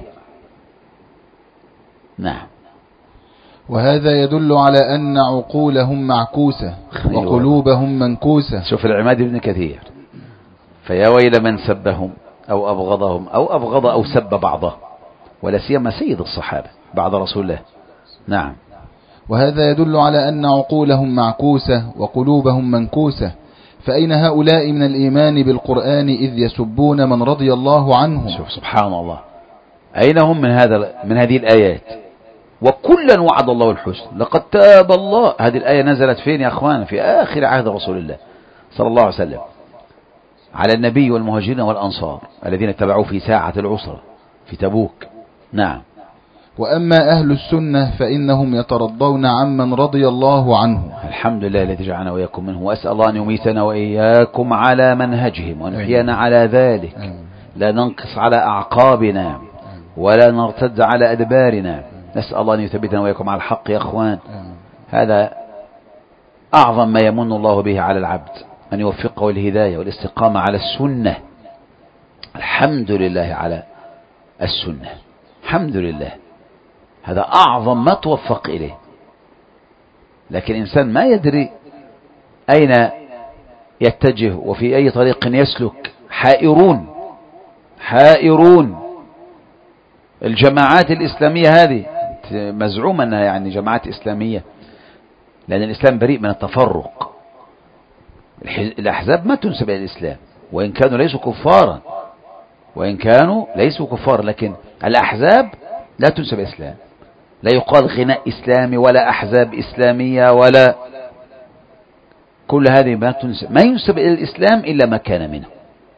نعم. وهذا يدل على أن عقولهم معكوسة وقلوبهم منكوسة. شوف العماد بن كثير: فيا ويل من سبهم أو أبغضهم أو أبغض أو سب بعضه، ولا سيما سيد الصحابة بعد رسول الله. نعم. وهذا يدل على أن عقولهم معكوسة وقلوبهم منكوسة. فأين هؤلاء من الإيمان بالقرآن إذ يسبون من رضي الله عنه؟ شوف سبحان الله، أين هم من هذا من هذه الآيات؟ وكلا وعد الله الحسن لقد تاب الله. هذه الآية نزلت فين يا أخوان؟ في آخر عهد رسول الله صلى الله عليه وسلم على النبي والمهاجرين والأنصار الذين اتبعوه في ساعة العسرة في تبوك. نعم. وأما أهل السنة فإنهم يترضون عمن رضي الله عنه. الحمد لله الذي جعلنا وإياكم منه، وأسأل الله أن يميتنا وإياكم على منهجهم وأن يحيينا على ذلك، لا ننقص على أعقابنا ولا نرتد على أدبارنا. نسأل الله أن يثبتنا وإياكم على الحق يا أخوان. هذا أعظم ما يمن الله به على العبد، أن يوفقه الهداية والاستقامة على السنة. الحمد لله على السنة، الحمد لله، هذا أعظم ما توفق إليه. لكن إنسان ما يدري أين يتجه وفي أي طريق يسلك، حائرون حائرون. الجماعات الإسلامية هذه مزعوم أنها يعني جماعات إسلامية، لأن الإسلام بريء من التفرق. الأحزاب ما تنسب إلى الإسلام، وإن كانوا ليسوا كفارا، وإن كانوا ليسوا كفارا، لكن الأحزاب لا تنسب إلى الإسلام. لا يقال غناء إسلامي ولا أحزاب إسلامية ولا كل هذه ما تنسب، ما ينسب إلى الإسلام إلا ما كان منه.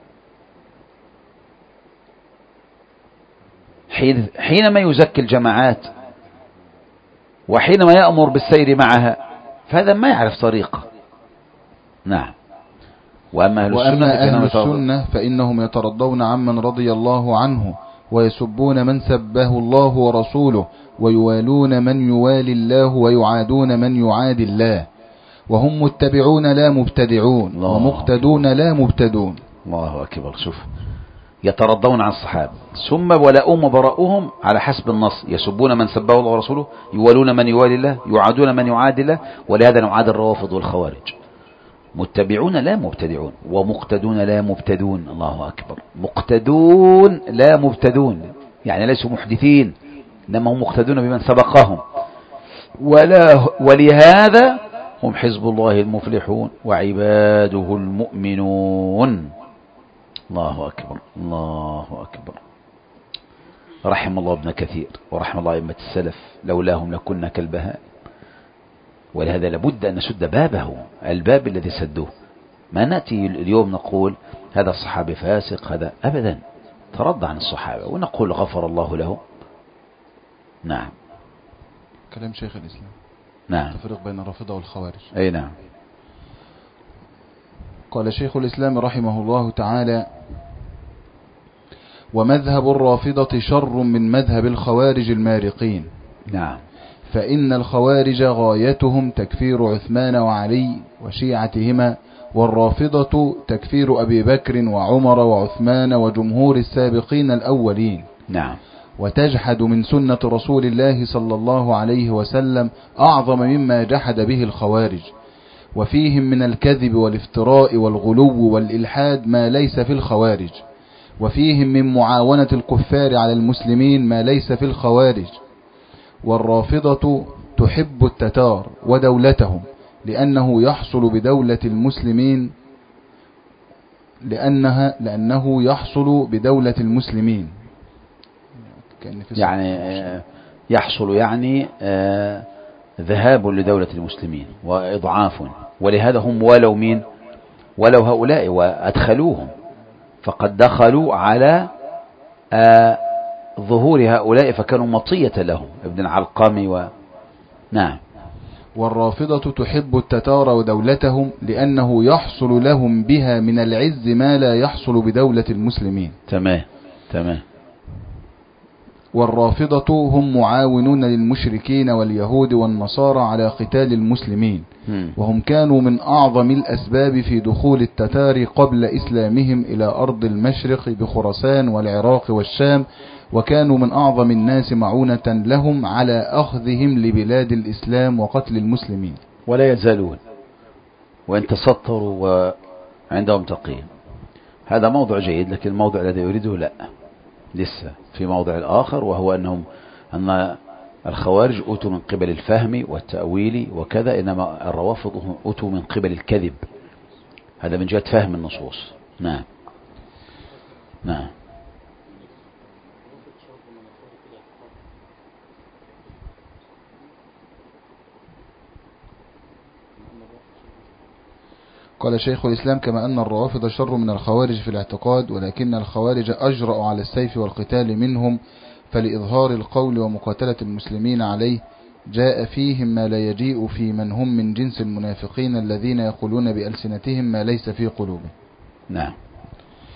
حين حينما يزكي الجماعات وحينما يأمر بالسير معها، فهذا ما يعرف طريقه. نعم. وأما أهل السنة, وأما أهل السنة فإنهم يترضون عمن رضي الله عنه، ويسبون من سبه الله ورسوله، ويوالون من يوالي الله، ويعادون من يعادي الله، وهم متبعون لا مبتدعون، ومقتدون لا مبتدون. الله أكبر. شوف، يترضون عن الصحابة، ثم ولاؤهم وبراؤهم على حسب النص. يسبون من سبه الله ورسوله، يوالون من يوالي الله، يعادون من يعادي الله. ولهذا نعاد الروافض والخوارج. متبعون لا مبتدعون، ومقتدون لا مبتدون. الله أكبر. مقتدون لا مبتدون، يعني ليسوا محدثين، إنما هم مقتدون بمن سبقهم. ولا ولهذا هم حزب الله المفلحون وعباده المؤمنون. الله أكبر، الله أكبر. رحم الله ابن كثير ورحم الله أئمة السلف، لولاهم لكنا كالبهائم. ولهذا لابد أن نسد بابه، الباب الذي سدوه. ما نأتي اليوم نقول هذا الصحابي فاسق، هذا أبدا. ترضى عن الصحابة ونقول غفر الله له. نعم. كلام شيخ الإسلام. نعم. تفرق بين الرافضة والخوارج. أي نعم. قال شيخ الإسلام رحمه الله تعالى: ومذهب الرافضة شر من مذهب الخوارج المارقين. نعم. فإن الخوارج غايتهم تكفير عثمان وعلي وشيعتهما، والرافضة تكفير أبي بكر وعمر وعثمان وجمهور السابقين الأولين. نعم. وتجحد من سنة رسول الله صلى الله عليه وسلم أعظم مما جحد به الخوارج، وفيهم من الكذب والافتراء والغلو والإلحاد ما ليس في الخوارج، وفيهم من معاونة الكفار على المسلمين ما ليس في الخوارج. والرافضة تحب التتار ودولتهم، لأنه يحصل بدولة المسلمين لأنها لأنه يحصل بدولة المسلمين يعني يحصل يعني آه ذهاب لدولة المسلمين وإضعاف. ولهذا هم ولو مين ولو هؤلاء وأدخلوهم، فقد دخلوا على آه ظهور هؤلاء فكانوا مطية لهم، ابن العلقمي و... نعم. والرافضة تحب التتار ودولتهم، لأنه يحصل لهم بها من العز ما لا يحصل بدولة المسلمين. تمام تمام. والرافضة هم معاونون للمشركين واليهود والنصارى على قتال المسلمين، وهم كانوا من أعظم الأسباب في دخول التتار قبل إسلامهم إلى أرض المشرق بخراسان والعراق والشام، وكانوا من أعظم الناس معونة لهم على أخذهم لبلاد الإسلام وقتل المسلمين. ولا يزالون وإن تسطروا وعندهم تقييم. هذا موضوع جيد، لكن الموضوع الذي يريده لا، لسه في موضع الآخر، وهو أنهم أن الخوارج أوتوا من قبل الفهم والتأويل وكذا، إنما الروافض أوتوا من قبل الكذب. هذا من جهة فهم النصوص. نعم نعم. قال شيخ الإسلام: كما أن الروافض شر من الخوارج في الاعتقاد، ولكن الخوارج أجرأ على السيف والقتال منهم، فلإظهار القول ومقاتلة المسلمين عليه جاء فيهم ما لا يجيء في من هم من جنس المنافقين الذين يقولون بألسنتهم ما ليس في قلوبهم. نعم.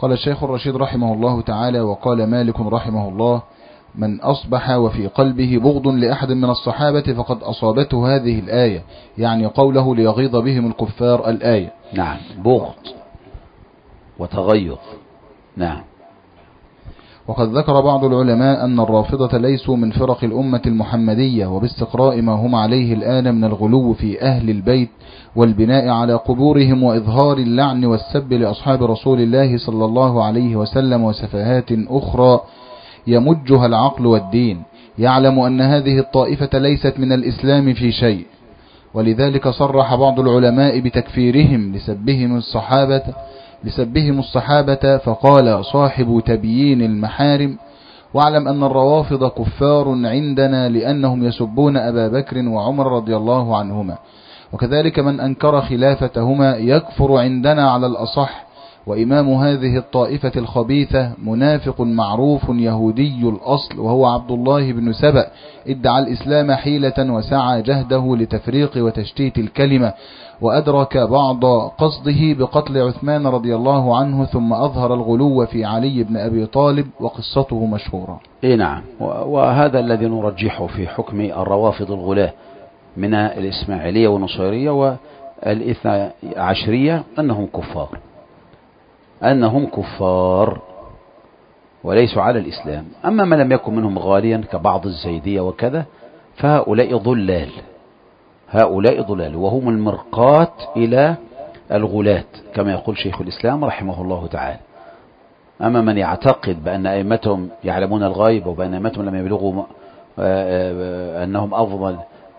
قال الشيخ الرشيد رحمه الله تعالى: وقال مالك رحمه الله: من أصبح وفي قلبه بغض لأحد من الصحابة فقد أصابته هذه الآية، يعني قوله ليغيظ بهم الكفار الآية. نعم، بغض وتغيظ. نعم. وقد ذكر بعض العلماء أن الرافضة ليسوا من فرق الأمة المحمدية، وباستقراء ما هم عليه الآن من الغلو في أهل البيت والبناء على قبورهم وإظهار اللعن والسب لأصحاب رسول الله صلى الله عليه وسلم وسفاهات أخرى يمجها العقل والدين، يعلم أن هذه الطائفة ليست من الإسلام في شيء، ولذلك صرح بعض العلماء بتكفيرهم لسبهم الصحابة لسبهم الصحابة فقال: صاحب تبيين المحارم: واعلم أن الروافض كفار عندنا لأنهم يسبون أبا بكر وعمر رضي الله عنهما، وكذلك من أنكر خلافتهما يكفر عندنا على الأصح. وإمام هذه الطائفة الخبيثة منافق معروف يهودي الأصل، وهو عبد الله بن سبأ، ادعى الإسلام حيلة وسعى جهده لتفريق وتشتيت الكلمة، وأدرك بعض قصده بقتل عثمان رضي الله عنه، ثم أظهر الغلو في علي بن أبي طالب، وقصته مشهورة. إيه نعم، وهذا الذي نرجحه في حكم الروافض الغلاة من الإسماعيلية والنصيرية والإثنى عشرية أنهم كفار، أنهم كفار وليسوا على الإسلام. أما من لم يكن منهم غاليا كبعض الزيدية وكذا فهؤلاء ضلال، هؤلاء ضلال وهم المرقات إلى الغلاة كما يقول شيخ الإسلام رحمه الله تعالى. أما من يعتقد بأن أئمتهم يعلمون الغيب وبأن أئمتهم لم يبلغوا أنهم أفضل،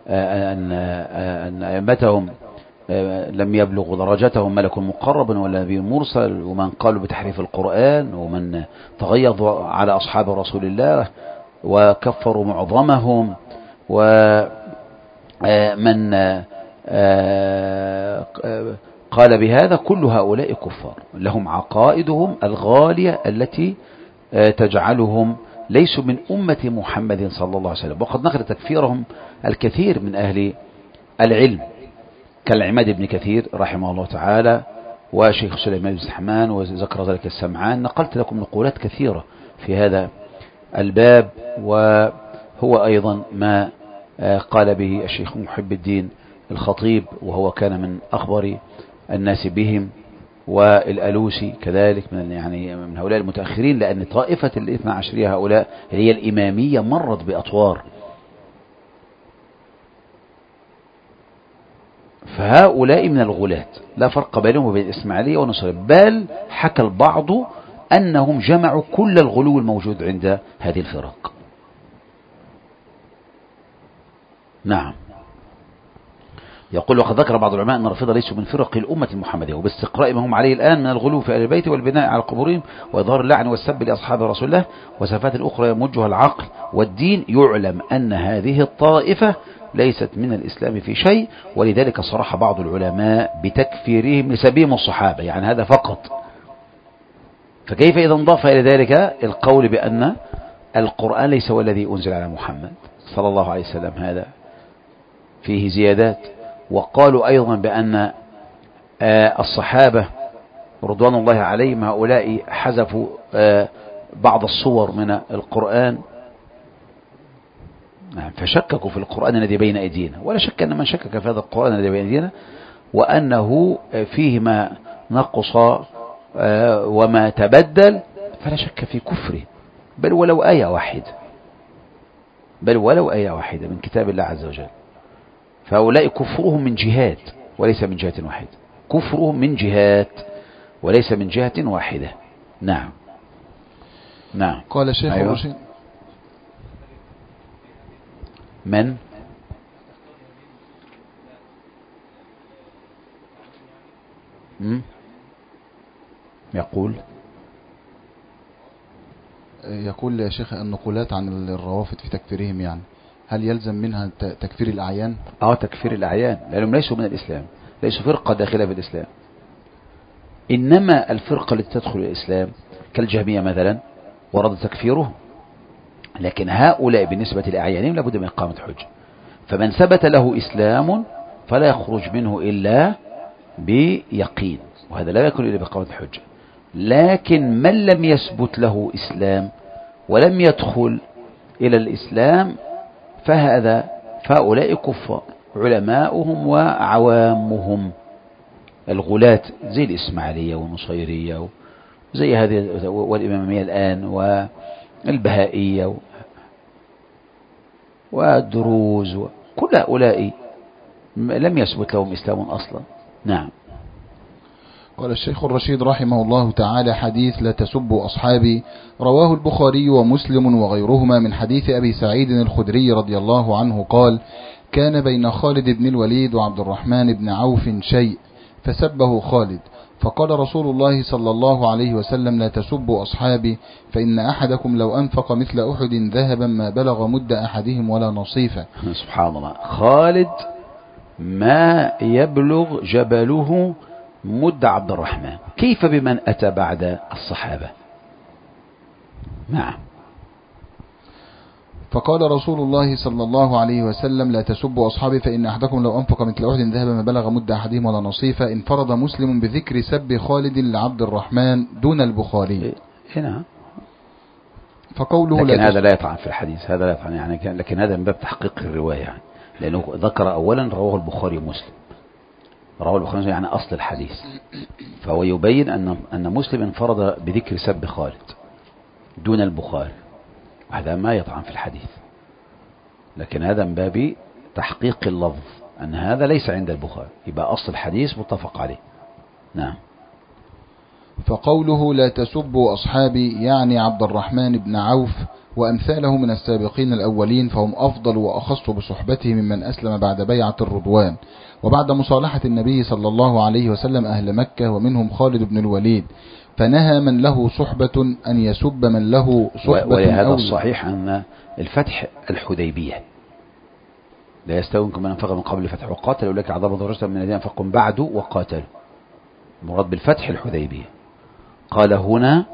أن أئمتهم لم يبلغ درجتهم ملك مقرب ولا نبي مرسل، ومن قالوا بتحريف القرآن، ومن تغيظ على أصحاب رسول الله وكفروا معظمهم، ومن قال بهذا، كل هؤلاء كفار لهم عقائدهم الغالية التي تجعلهم ليسوا من أمة محمد صلى الله عليه وسلم. وقد نقل تكفيرهم الكثير من أهل العلم كالعماد بن كثير رحمه الله تعالى وشيخ سليمان بن سحمان وذكر ذلك السمعان. نقلت لكم نقولات كثيرة في هذا الباب، وهو أيضا ما قال به الشيخ محب الدين الخطيب، وهو كان من أخبر الناس بهم، والألوسي كذلك من يعني من هؤلاء المتأخرين، لأن طائفة الاثنى عشرية هؤلاء هي الإمامية مرت بأطوار، فهؤلاء من الغلاة لا فرق بينهم وبين الإسماعيلية والنصرية، بل حكى البعض أنهم جمعوا كل الغلو الموجود عند هذه الفرق. نعم. يقول: وقد ذكر بعض العلماء أن الرافضة ليسوا من فرق الأمة المحمدية، وباستقراء ما هم عليه الآن من الغلو في أهل البيت والبناء على قبورهم وإظهار اللعن والسب لأصحاب رسول الله وصفات أخرى يمجها العقل والدين، يعلم أن هذه الطائفة ليست من الإسلام في شيء، ولذلك صرح بعض العلماء بتكفيرهم لسبيهم الصحابة، يعني هذا فقط. فكيف إذا انضاف إلى ذلك القول بأن القرآن ليس هو الذي أنزل على محمد صلى الله عليه وسلم، هذا فيه زيادات. وقالوا أيضا بأن الصحابة رضوان الله عليهم هؤلاء حذفوا بعض الصور من القرآن، فشككوا في القرآن الذي بين أيدينا، ولا شك أن من شكك في هذا القرآن الذي بين أيدينا وأنه فيه ما نقص وما تبدل فلا شك في كفره، بل ولو آية واحدة، بل ولو آية واحدة من كتاب الله عز وجل. فهؤلاء كفرهم من جهات وليس من جهة واحدة، كفرهم من جهات وليس من جهة واحدة. نعم نعم. قال الشيخ أيوة. الرشيد من م? يقول يقول يا شيخ النقولات عن الروافض في تكفيرهم، يعني هل يلزم منها تكفير الأعيان؟ اه تكفير الأعيان، لأنهم ليسوا من الإسلام، ليسوا فرقة داخلة في الإسلام. إنما الفرقة التي تدخل الإسلام كالجهمية مثلا ورد تكفيره، لكن هؤلاء بالنسبة لأعيانهم لابد من إقامة حجة، فمن ثبت له إسلام فلا يخرج منه إلا بيقين، وهذا لا يكون إلا بإقامة الحجة. لكن من لم يثبت له إسلام ولم يدخل إلى الإسلام فهذا فهؤلاء كفار، علماؤهم وعوامهم، الغلاة زي الإسماعيلية والنصيرية زي هذه والإمامية الآن والبهائية والدروز، كل هؤلاء لم يثبت لهم إسلام أصلا. نعم. قال الشيخ الرشيد رحمه الله تعالى: حديث لا تسبوا أصحابي رواه البخاري ومسلم وغيرهما من حديث أبي سعيد الخدري رضي الله عنه قال: كان بين خالد بن الوليد وعبد الرحمن بن عوف شيء فسبه خالد، فقال رسول الله صلى الله عليه وسلم: لا تسبوا أصحابي فإن أحدكم لو أنفق مثل أحد ذهبا ما بلغ مد أحدهم ولا نصيفه. سبحان الله، خالد ما يبلغ جبله مد عبد الرحمن، كيف بمن أتى بعد الصحابة؟ نعم. فقال رسول الله صلى الله عليه وسلم: لا تسبوا أصحابي فإن أحدكم لو أنفق مثل أحد ذهب ما بلغ مد أحدهم ولا نصيفه. انفرد مسلم بذكر سب خالد لعبد الرحمن دون البخاري. هنا فقوله لكن لا هذا لا يطعن في الحديث، هذا لا يطعن يعني، لكن هذا من باب تحقيق الرواية يعني، لأنه ذكر أولا رواه البخاري ومسلم، رواه البخاري يعني أصل الحديث، فهو يبين أن أن مسلم انفرد بذكر سب خالد دون البخاري، هذا ما يطعن في الحديث، لكن هذا من باب تحقيق اللفظ أن هذا ليس عند البخاري، يبقى أصل الحديث متفق عليه. نعم. فقوله لا تسبوا أصحابي يعني عبد الرحمن بن عوف وأمثاله من السابقين الأولين، فهم أفضل وأخص بصحبته ممن أسلم بعد بيعة الرضوان وبعد مصالحة النبي صلى الله عليه وسلم أهل مكة، ومنهم خالد بن الوليد، فنهى من له صحبة أن يسب من له صحبة. ولهذا الصحيح أن الفتح الحديبية لا يستوي منكم من أنفق من قبل الفتح وقاتل أولئك أعظم درجة من الذين أنفقوا بعد وقاتلوا، مراد بالفتح الحديبية. قال هنا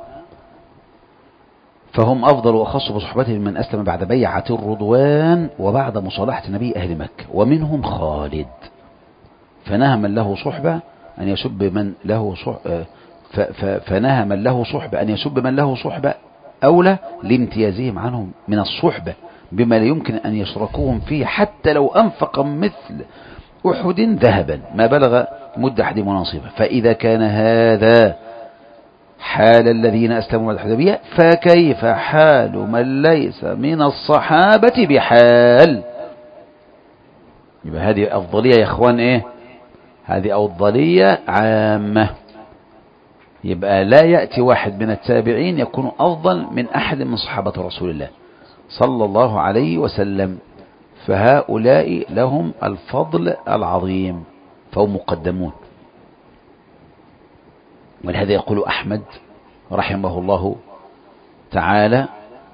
فهم أفضل وأخص بصحبتهم من أسلم بعد بيعة الرضوان وبعد مصالحة النبي أهل مكة، ومنهم خالد، فنهى من له صحبة أن يسب من له صحبة، فنهى من له صحبة أن يسب من له صحبة أولى لامتيازهم عنهم من الصحبة بما لا يمكن أن يشركوهم فيه حتى لو أنفق مثل أحد ذهبا ما بلغ مد أحدهم ونصيبه. فإذا كان هذا حال الذين أسلموا بعد الحديبية فكيف حال من ليس من الصحابة بحال؟ يبقى هذه أفضلية يا إخوان، إيه هذه أفضلية عامة، يبقى لا يأتي واحد من التابعين يكون أفضل من أحد من صحابة رسول الله صلى الله عليه وسلم، فهؤلاء لهم الفضل العظيم فهم مقدمون. ولهذا يقول أحمد رحمه الله تعالى،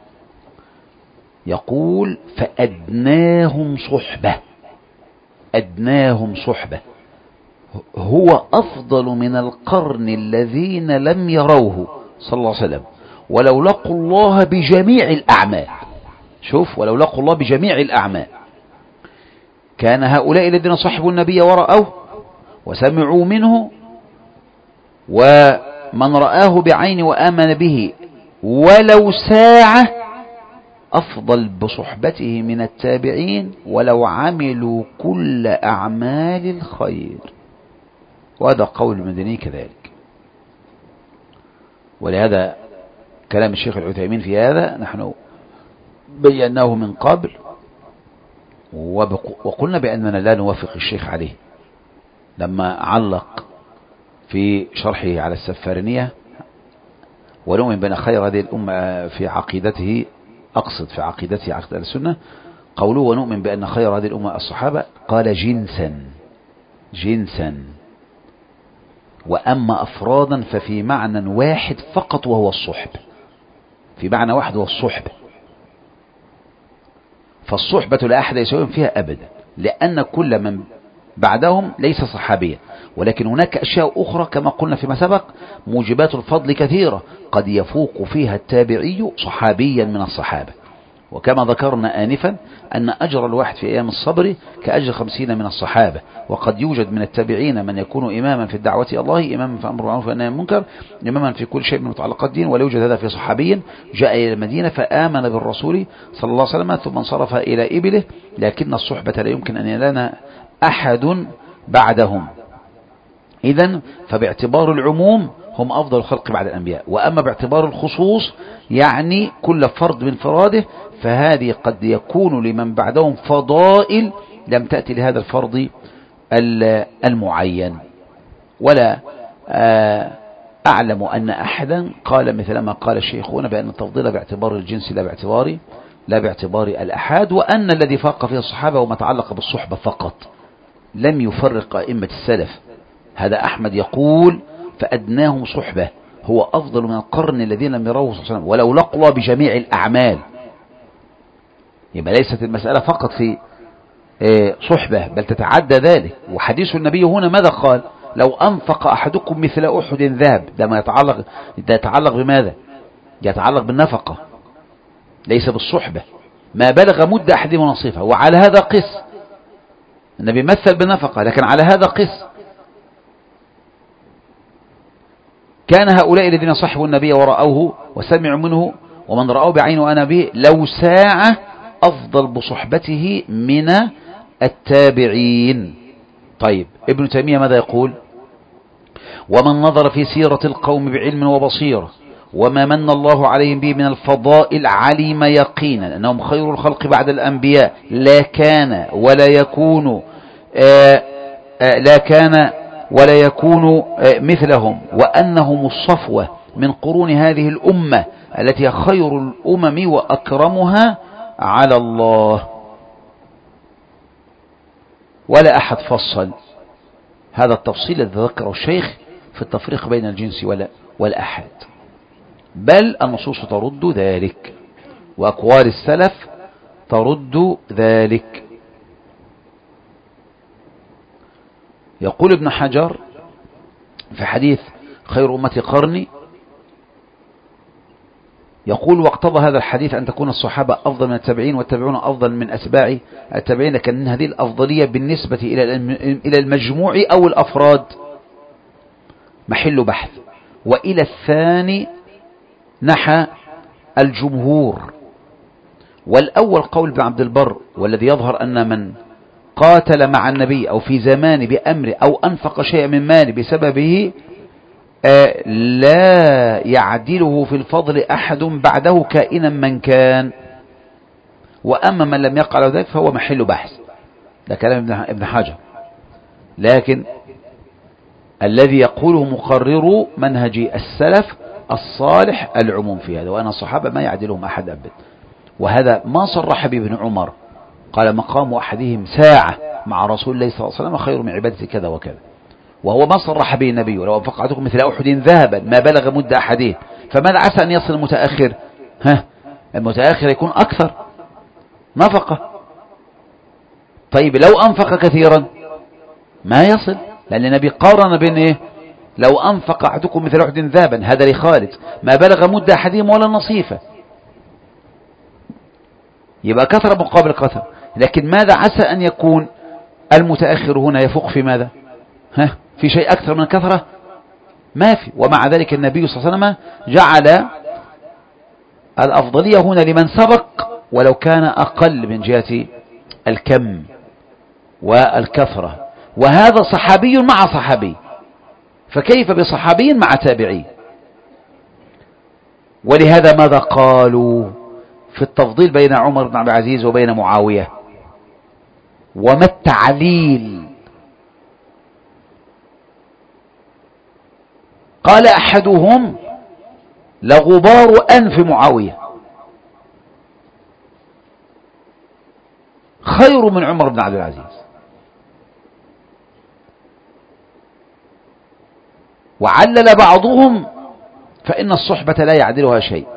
يقول فأدناهم صحبة، أدناهم صحبة هو أفضل من القرن الذين لم يروه صلى الله عليه وسلم ولو لقوا الله بجميع الأعمال. شوف، ولو لقوا الله بجميع الأعمال. كان هؤلاء الذين صحبوا النبي ورأوه وسمعوا منه ومن رآه بعين وآمن به ولو ساعة أفضل بصحبته من التابعين ولو عملوا كل أعمال الخير، وهذا قول المدني كذلك. ولهذا كلام الشيخ العثيمين في هذا نحن بيناه من قبل وقلنا بأننا لا نوافق الشيخ عليه لما علق في شرحه على السفارنية: ونؤمن بأن خير هذه الأمة في عقيدته، أقصد في عقيدته عقيدة السنة، قوله ونؤمن بأن خير هذه الأمة الصحابة، قال جنسا جنسا، وأما أفرادا ففي معنى واحد فقط وهو الصحب، في معنى واحد وهو الصحب. فالصحبة لا أحد يسويهم فيها أبدا، لأن كل من بعدهم ليس صحابيا، ولكن هناك أشياء أخرى كما قلنا فيما سبق موجبات الفضل كثيرة، قد يفوق فيها التابعي صحابيا من الصحابة، وكما ذكرنا آنفا أن أجر الواحد في أيام الصبر كأجر خمسين من الصحابة. وقد يوجد من التابعين من يكون إماما في الدعوة إلى الله، إماما في أمر المعروف والنهي عن المنكر، إماما في كل شيء من متعلقات الدين. ولا يوجد هذا في صحابي جاء إلى المدينة فآمن بالرسول صلى الله عليه وسلم ثم انصرف إلى إبله، لكن الصحبة لا يمكن أن ينالنا أحد بعدهم. إذن فباعتبار العموم هم أفضل الخلق بعد الأنبياء، وأما باعتبار الخصوص يعني كل فرد من فراده، فهذه قد يكون لمن بعدهم فضائل لم تأتي لهذا الفرد المعين. ولا أعلم أن أحدا قال مثل ما قال الشيخون بأن التفضيل باعتبار الجنس لا باعتبار لا باعتبار الأحاد، وأن الذي فاق فيه الصحابة وما تعلق بالصحبة فقط، لم يفرق أئمة السلف. هذا أحمد يقول فأدناهم صحبة هو أفضل من القرن الذين لم يروه صلى الله عليه وسلم ولو لقوا بجميع الأعمال. يبقى ليست المسألة فقط في صحبة بل تتعدى ذلك. وحديث النبي هنا ماذا قال؟ لو أنفق أحدكم مثل أحد ذهب، ده ما يتعلق ده يتعلق بماذا؟ يتعلق بالنفقة ليس بالصحبة. ما بلغ مد أحدهم نصيفه، وعلى هذا قس. النبي مثل بالنفقة لكن على هذا قس. كان هؤلاء الذين صحبوا النبي ورأوه وسمعوا منه ومن رأوه بعينه وأنا به لو ساعة أفضل بصحبته من التابعين. طيب ابن تيمية ماذا يقول؟ ومن نظر في سيرة القوم بعلم وبصيرة وما من الله عليهم به من الفضائل علم يقينا أنهم خير الخلق بعد الأنبياء، لا كان ولا يكون آآ آآ لا كان ولا يكون مثلهم، وأنهم الصفوة من قرون هذه الأمة التي خير الأمم وأكرمها على الله. ولا أحد فصل هذا التفصيل الذي ذكره الشيخ في التفريق بين الجنس والأحد، بل النصوص ترد ذلك وأقوال السلف ترد ذلك. يقول ابن حجر في حديث خير أمتي قرني، يقول واقتضى هذا الحديث أن تكون الصحابة أفضل من التابعين والتابعون أفضل من أتباع التابعين، لكن هذه الأفضلية بالنسبة إلى المجموع أو الأفراد محل بحث. وإلى الثاني نحى الجمهور، والأول قول ابن عبد البر والذي يظهر أن من قاتل مع النبي أو في زمان بأمره أو أنفق شيئا من ماله بسببه لا يعدله في الفضل أحد بعده كائنا من كان، وأما من لم يقع له ذلك فهو محل بحث. ده كلام ابن حجر، لكن الذي يقوله مقرر منهج السلف الصالح العموم في هذا، وأن الصحابة ما يعدلهم أحد أبدا. وهذا ما صرح به ابن عمر، قال مقام أحدهم ساعة مع رسول الله صلى الله عليه وسلم خير من عبادة كذا وكذا، وهو ما صرح به النبي لو أنفق أحدكم مثل أحد ذهبا ما بلغ مد أحدهم. فماذا عسى أن يصل المتأخر؟ ها المتأخر يكون أكثر نفقة. طيب لو أنفق كثيرا ما يصل، لأن النبي قارن بين إيه؟ لو أنفق أحدكم مثل أحد ذهبا، هذا لخالد، ما بلغ مد أحدهم ولا نصيفة، يبقى كثرة مقابل كثرة. لكن ماذا عسى أن يكون المتأخر هنا يفوق في ماذا؟ ها في شيء أكثر من كثرة؟ ما في. ومع ذلك النبي صلى الله عليه وسلم جعل الأفضلية هنا لمن سبق ولو كان أقل من جهة الكم والكثرة، وهذا صحابي مع صحابي، فكيف بصحابي مع تابعي؟ ولهذا ماذا قالوا في التفضيل بين عمر بن عبد العزيز وبين معاوية؟ وما التعليل؟ قال أحدهم لغبار أنف معاوية خير من عمر بن عبد العزيز. وعلل بعضهم فإن الصحبة لا يعدلها شيء،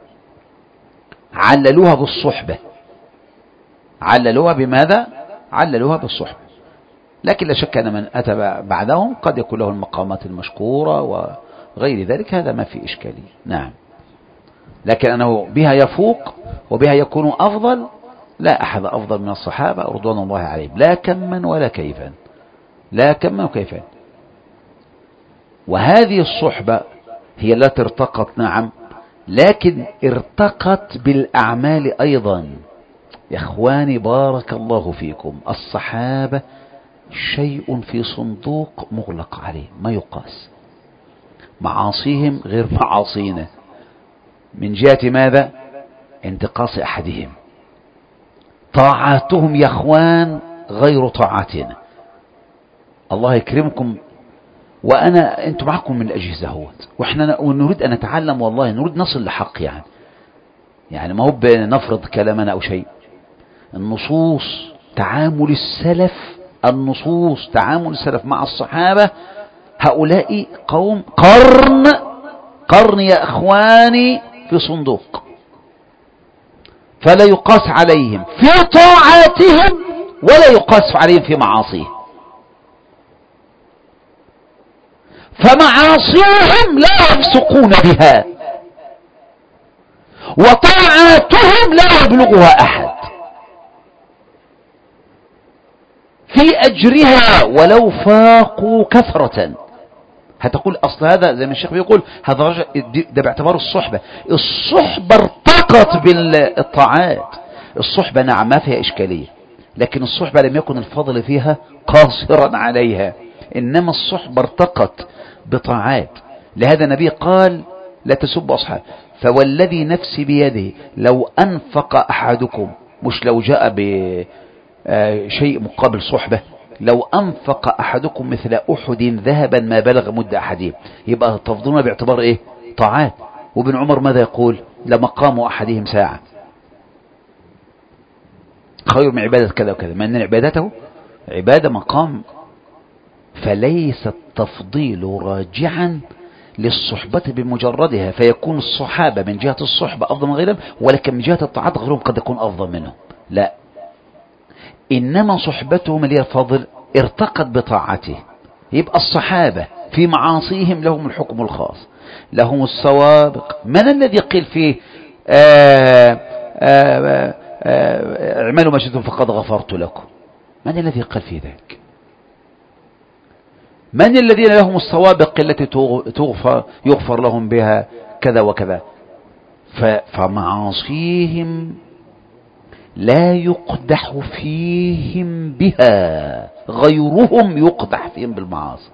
عللوها بالصحبة. عللوها بماذا؟ عللوها بالصحبة. لكن لا شك أن من أتى بعدهم قد يكون له المقامات المشكورة وغير ذلك، هذا ما في إشكالية. نعم، لكن أنه بها يفوق وبها يكون أفضل؟ لا أحد أفضل من الصحابة رضوان الله عليهم، لا كما ولا كيفا، لا كما وكيفا. وهذه الصحبة هي التي ارتقت، نعم، لكن ارتقت بالأعمال أيضا. يا إخواني بارك الله فيكم، الصحابة شيء في صندوق مغلق عليه ما يقاس، معاصيهم غير معاصينا من جهة ماذا؟ انتقاص أحدهم. طاعاتهم يا إخوان غير طاعاتنا. الله يكرمكم، وأنا أنتم معكم من الأجهزة هوت، وإحنا نريد أن نتعلم، والله نريد نصل لحق، يعني يعني ما هو بنفرض كلامنا أو شيء. النصوص تعامل السلف، النصوص تعامل السلف مع الصحابة، هؤلاء قوم قرن قرن يا إخواني في صندوق، فلا يقاس عليهم في طاعاتهم ولا يقاس عليهم في معاصيهم. فمعاصيهم لا يفسقون بها، وطاعاتهم لا يبلغها أحد في أجرها ولو فاقوا كثرة. هتقول أصل هذا زي ما الشيخ بيقول هذا رجع ده باعتبار الصحبة. الصحبة ارتقت بالطاعات، الصحبة نعم ما فيها إشكالية، لكن الصحبة لم يكن الفضل فيها قاصرا عليها، إنما الصحبة ارتقت بطاعات. لهذا النبي قال لا تسبوا أصحاب، فوالذي نفسي بيده لو أنفق أحدكم، مش لو جاء بشيء مقابل صحبة، لو أنفق أحدكم مثل أحد ذهبا ما بلغ مد أحدهم. يبقى تفضلنا باعتبار إيه؟ طاعات. وابن عمر ماذا يقول؟ لمقام أحدهم ساعة خير من عبادة كذا وكذا، ما أن عبادته عبادة مقام. فليس التفضيل راجعا للصحبة بمجردها، فيكون الصحابة من جهة الصحبة أفضل من غيرهم، ولكن من جهة الطاعات غيرهم قد يكون أفضل منهم، لا، إنما صحبتهم اللي هي الفضل ارتقت بطاعته. يبقى الصحابة في معاصيهم لهم الحكم الخاص، لهم السوابق. من الذي قيل فيه آآ آآ آآ اعملوا ما شئتم فقد غفرت لكم؟ من الذي قال في ذلك؟ من الذين لهم السوابق التي تغفر يغفر لهم بها كذا وكذا؟ فمعاصيهم لا يقدح فيهم بها، غيرهم يقدح فيهم بالمعاصي.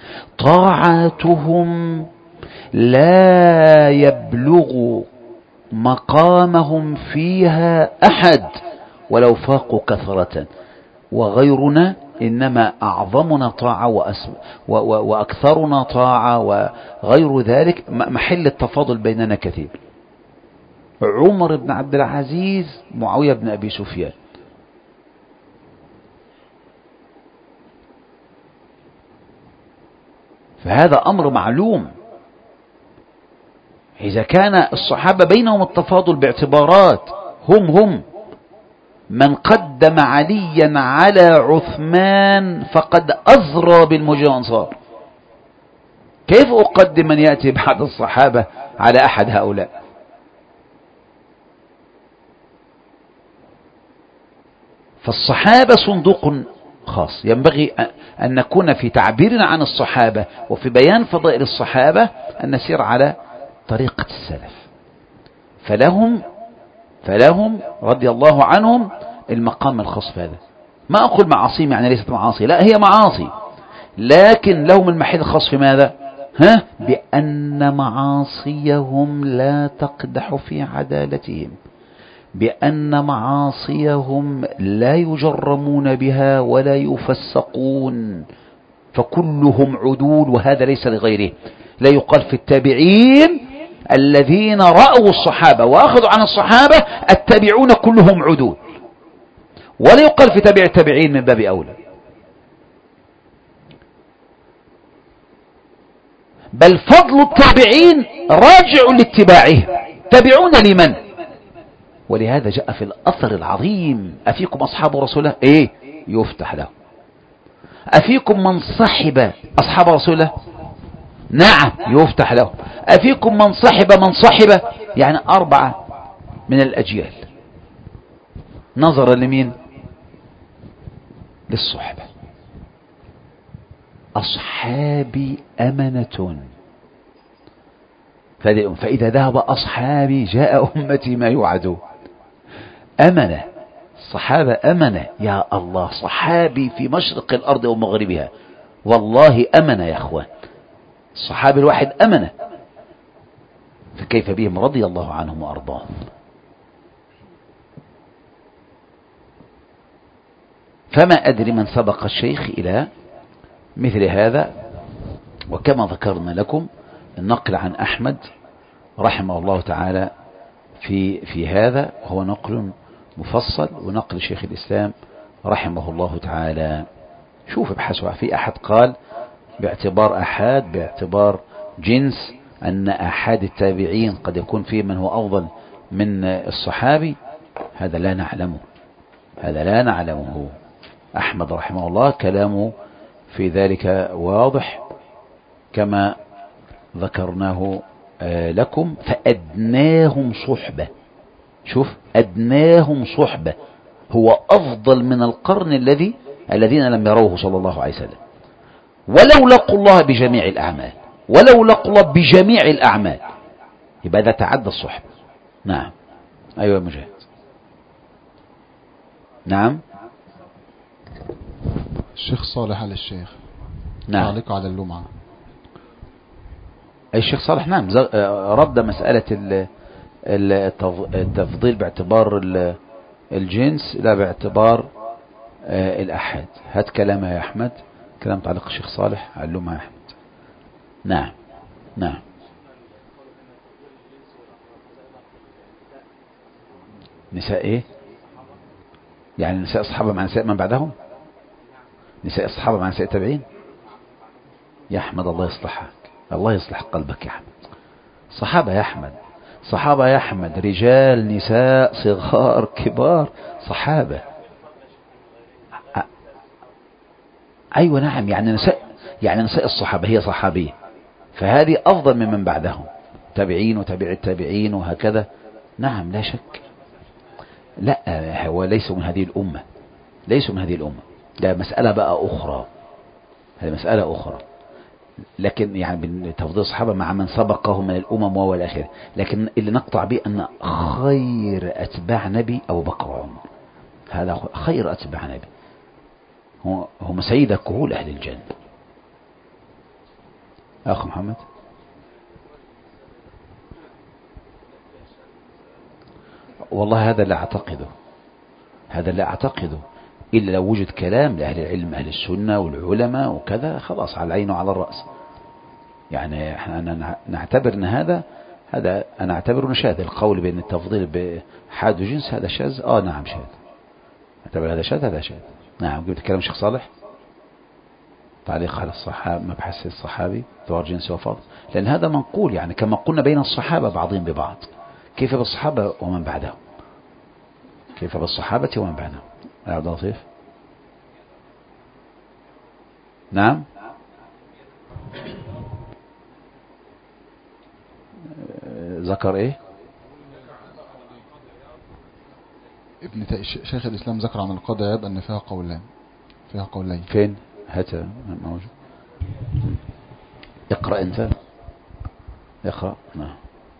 طاعاتهم لا يبلغ مقامهم فيها أحد ولو فاقوا كثرة، وغيرنا إنما أعظمنا طاعة وأكثرنا طاعة وغير ذلك، محل التفاضل بيننا كثير. عمر بن عبد العزيز، معاوية بن أبي سفيان، فهذا أمر معلوم. إذا كان الصحابة بينهم التفاضل باعتبارات، هم هم من قدم عليا على عثمان فقد أزرى بالمهاجرين والأنصار، كيف أقدم من يأتي بعد الصحابة على أحد هؤلاء؟ فالصحابة صندوق خاص. ينبغي أن نكون في تعبيرنا عن الصحابة وفي بيان فضائل الصحابة أن نسير على طريقة السلف. فلهم فلهم رضي الله عنهم المقام الخاص في هذا. ما أقول معاصيهم يعني ليست معاصي، لا، هي معاصي، لكن لهم المحل الخاص في ماذا؟ ها؟ بأن معاصيهم لا تقدح في عدالتهم، بأن معاصيهم لا يجرمون بها ولا يفسقون، فكلهم عدول، وهذا ليس لغيره. لا يقال في التابعين الذين رأوا الصحابة وأخذوا عن الصحابة التابعون كلهم عدول، ولا يقال في تابع التابعين من باب أولى. بل فضل التابعين راجع لاتباعهم، تابعون لمن؟ ولهذا جاء في الأثر العظيم: أفيكم أصحاب رسول الله؟ إيه؟ يفتح له. أفيكم من صحب أصحاب رسول الله؟ نعم، يفتح له. أفيكم من صحب من صحب؟ يعني أربعة من الأجيال. نظرا لمين؟ للصحبة. أصحابي أمنة، فإذا ذهب أصحابي جاء أمتي ما يوعدون. أمنة، الصحابة أمنة، يا الله، صحابي في مشرق الأرض ومغربها، والله أمنة يا أخوان، الصحابي الواحد أمنة، فكيف بهم رضي الله عنهم وأرضاهم. فما أدري من سبق الشيخ إلى مثل هذا. وكما ذكرنا لكم النقل عن أحمد رحمه الله تعالى في في هذا هو نقل مفصل، ونقل شيخ الإسلام رحمه الله تعالى. شوف ابحثوا، في أحد قال باعتبار أحد، باعتبار جنس، أن أحد التابعين قد يكون فيه من هو أفضل من الصحابي، هذا لا نعلمه، هذا لا نعلمه. أحمد رحمه الله كلامه في ذلك واضح كما ذكرناه لكم. فأدناهم صحبة، شوف، أدناهم صحبة، هو أفضل من القرن الذي الذين لم يروه صلى الله عليه وسلم، ولو لقوا الله بجميع الأعمال، ولو لقوا الله بجميع الأعمال، يبقى ده تعدى الصحبة. نعم. أيوة مجاهد. نعم. الشيخ صالح على الشيخ. نعم. تعليق على اللمعة. أي الشيخ صالح نعم رد مسألة التفضيل باعتبار الجنس لا باعتبار الأحد. هات كلامه يا أحمد، كلام تعليق الشيخ صالح على اللمعة يا أحمد. نعم. نعم. نساء ايه؟ يعني نساء الصحابة مع نساء من بعدهم؟ نساء الصحابة مع نساء التابعين؟ يا أحمد الله يصلحك، الله يصلح قلبك يا أحمد. صحابة يا أحمد، صحابة يا أحمد، رجال نساء صغار كبار، صحابة. أيوة نعم، يعني نساء، يعني نساء الصحابة هي صحابية، فهذه أفضل ممن بعدهم، تابعين وتابع التابعين وهكذا. نعم لا شك. لا، هو ليس من هذه الأمة، ليس من هذه الأمة، ده مسألة بقى أخرى، هذه مسألة أخرى. لكن يعني تفضيل الصحابة مع من سبقهم من الأمم وهو آخره. لكن اللي نقطع به أن خير أتباع نبي أبو بكر وعمر، هذا خير أتباع نبي، هم سيد كهول أهل الجنة. أخ محمد. والله هذا لا أعتقده، هذا لا أعتقده إلا لو وجد كلام لأهل العلم، أهل السنة والعلماء وكذا، خلاص على العين وعلى الرأس. يعني احنا نعتبر ان هذا هذا انا اعتبره شاذ، القول بان التفضيل بحاد وجنس هذا شاذ. اه نعم شاذ، اعتبر هذا شاذ، هذا شاذ. نعم. قلت كلام الشيخ صالح تعليق على الصحابة، مبحث الصحابي ذوار جنس وفضل، لان هذا منقول، يعني كما قلنا بين الصحابة بعضهم ببعض، كيف بالصحابة ومن بعدهم، كيف بالصحابة ومن بعدهم. يا عبد اللطيف. نعم. ذكر ايه؟ ابن شيخ الإسلام ذكر عن القاضي عياض أن فيها قولان، فيها قولين. فين؟ هات موجود. اقرأ انت، اقرأ. نعم.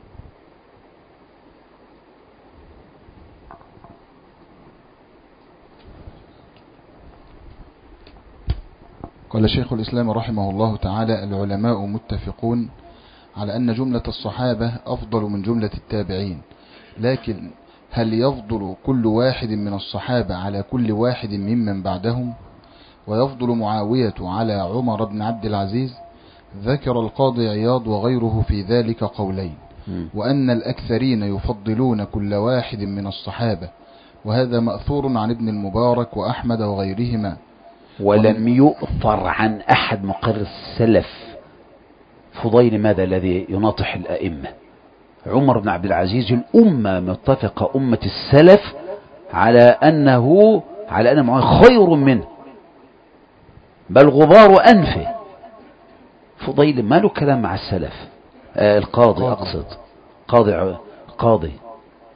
قال شيخ الإسلام رحمه الله تعالى: العلماء متفقون على أن جملة الصحابة أفضل من جملة التابعين، لكن هل يفضل كل واحد من الصحابة على كل واحد ممن بعدهم؟ ويفضل معاوية على عمر بن عبد العزيز؟ ذكر القاضي عياض وغيره في ذلك قولين، وأن الأكثرين يفضلون كل واحد من الصحابة، وهذا مأثور عن ابن المبارك وأحمد وغيرهما. ولم يؤثر عن أحد مقر السلف. فضيل ماذا الذي يناطح الأئمة؟ عمر بن عبد العزيز الأمة متفقة، أمة السلف، على أنه على أن معاوية خير منه، بل غبار أنفه. فضيل ما له كلام مع السلف. آه القاضي أقصد، قاضي قاضي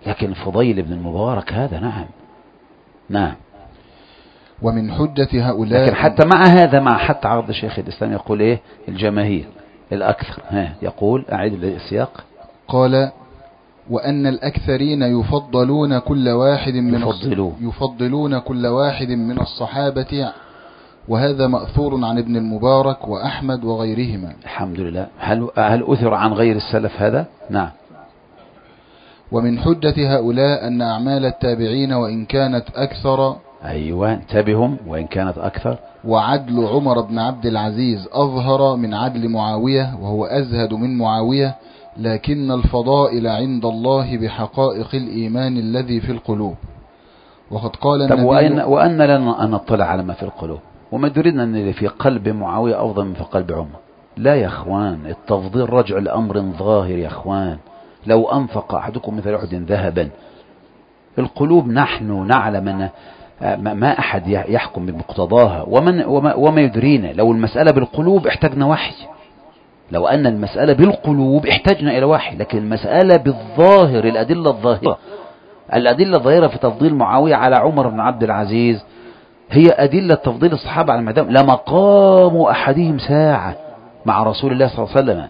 لكن فضيل بن المبارك هذا نعم نعم. ومن حجة هؤلاء، لكن حتى مع هذا، مع حتى عرض شيخ الإسلام يقول إيه الجماهير الأكثر، ها يقول أعيد السياق، قال وأن الأكثرين يفضلون كل واحد من يفضلون, يفضلون كل واحد من الصحابة، وهذا مأثور عن ابن المبارك وأحمد وغيرهما. الحمد لله. هل, هل أثر عن غير السلف هذا؟ نعم. ومن حجة هؤلاء أن أعمال التابعين وإن كانت أكثر، أيوة انتبههم، وإن كانت أكثر، وعدل عمر بن عبد العزيز أظهر من عدل معاوية وهو أزهد من معاوية، لكن الفضائل عند الله بحقائق الإيمان الذي في القلوب. وقد قال النبي وأن, وأن لنا أن نطلع على ما في القلوب، وما درينا أن اللي في قلب معاوية أفضل من في قلب عمر. لا يا أخوان، التفضيل رجع لأمر ظاهر يا أخوان. لو أنفق أحدكم مثل أحد ذهبا، القلوب نحن نعلم أن ما أحد يحكم بمقتضاها، ومن وما, وما يدرينا. لو المسألة بالقلوب احتاجنا وحي، لو أن المسألة بالقلوب احتاجنا إلى وحي، لكن المسألة بالظاهر، الأدلة الظاهرة، الأدلة الظاهرة في تفضيل معاوية على عمر بن عبد العزيز هي أدلة تفضيل الصحابة على المعدوم. لما قاموا أحدهم ساعة مع رسول الله صلى الله عليه وسلم،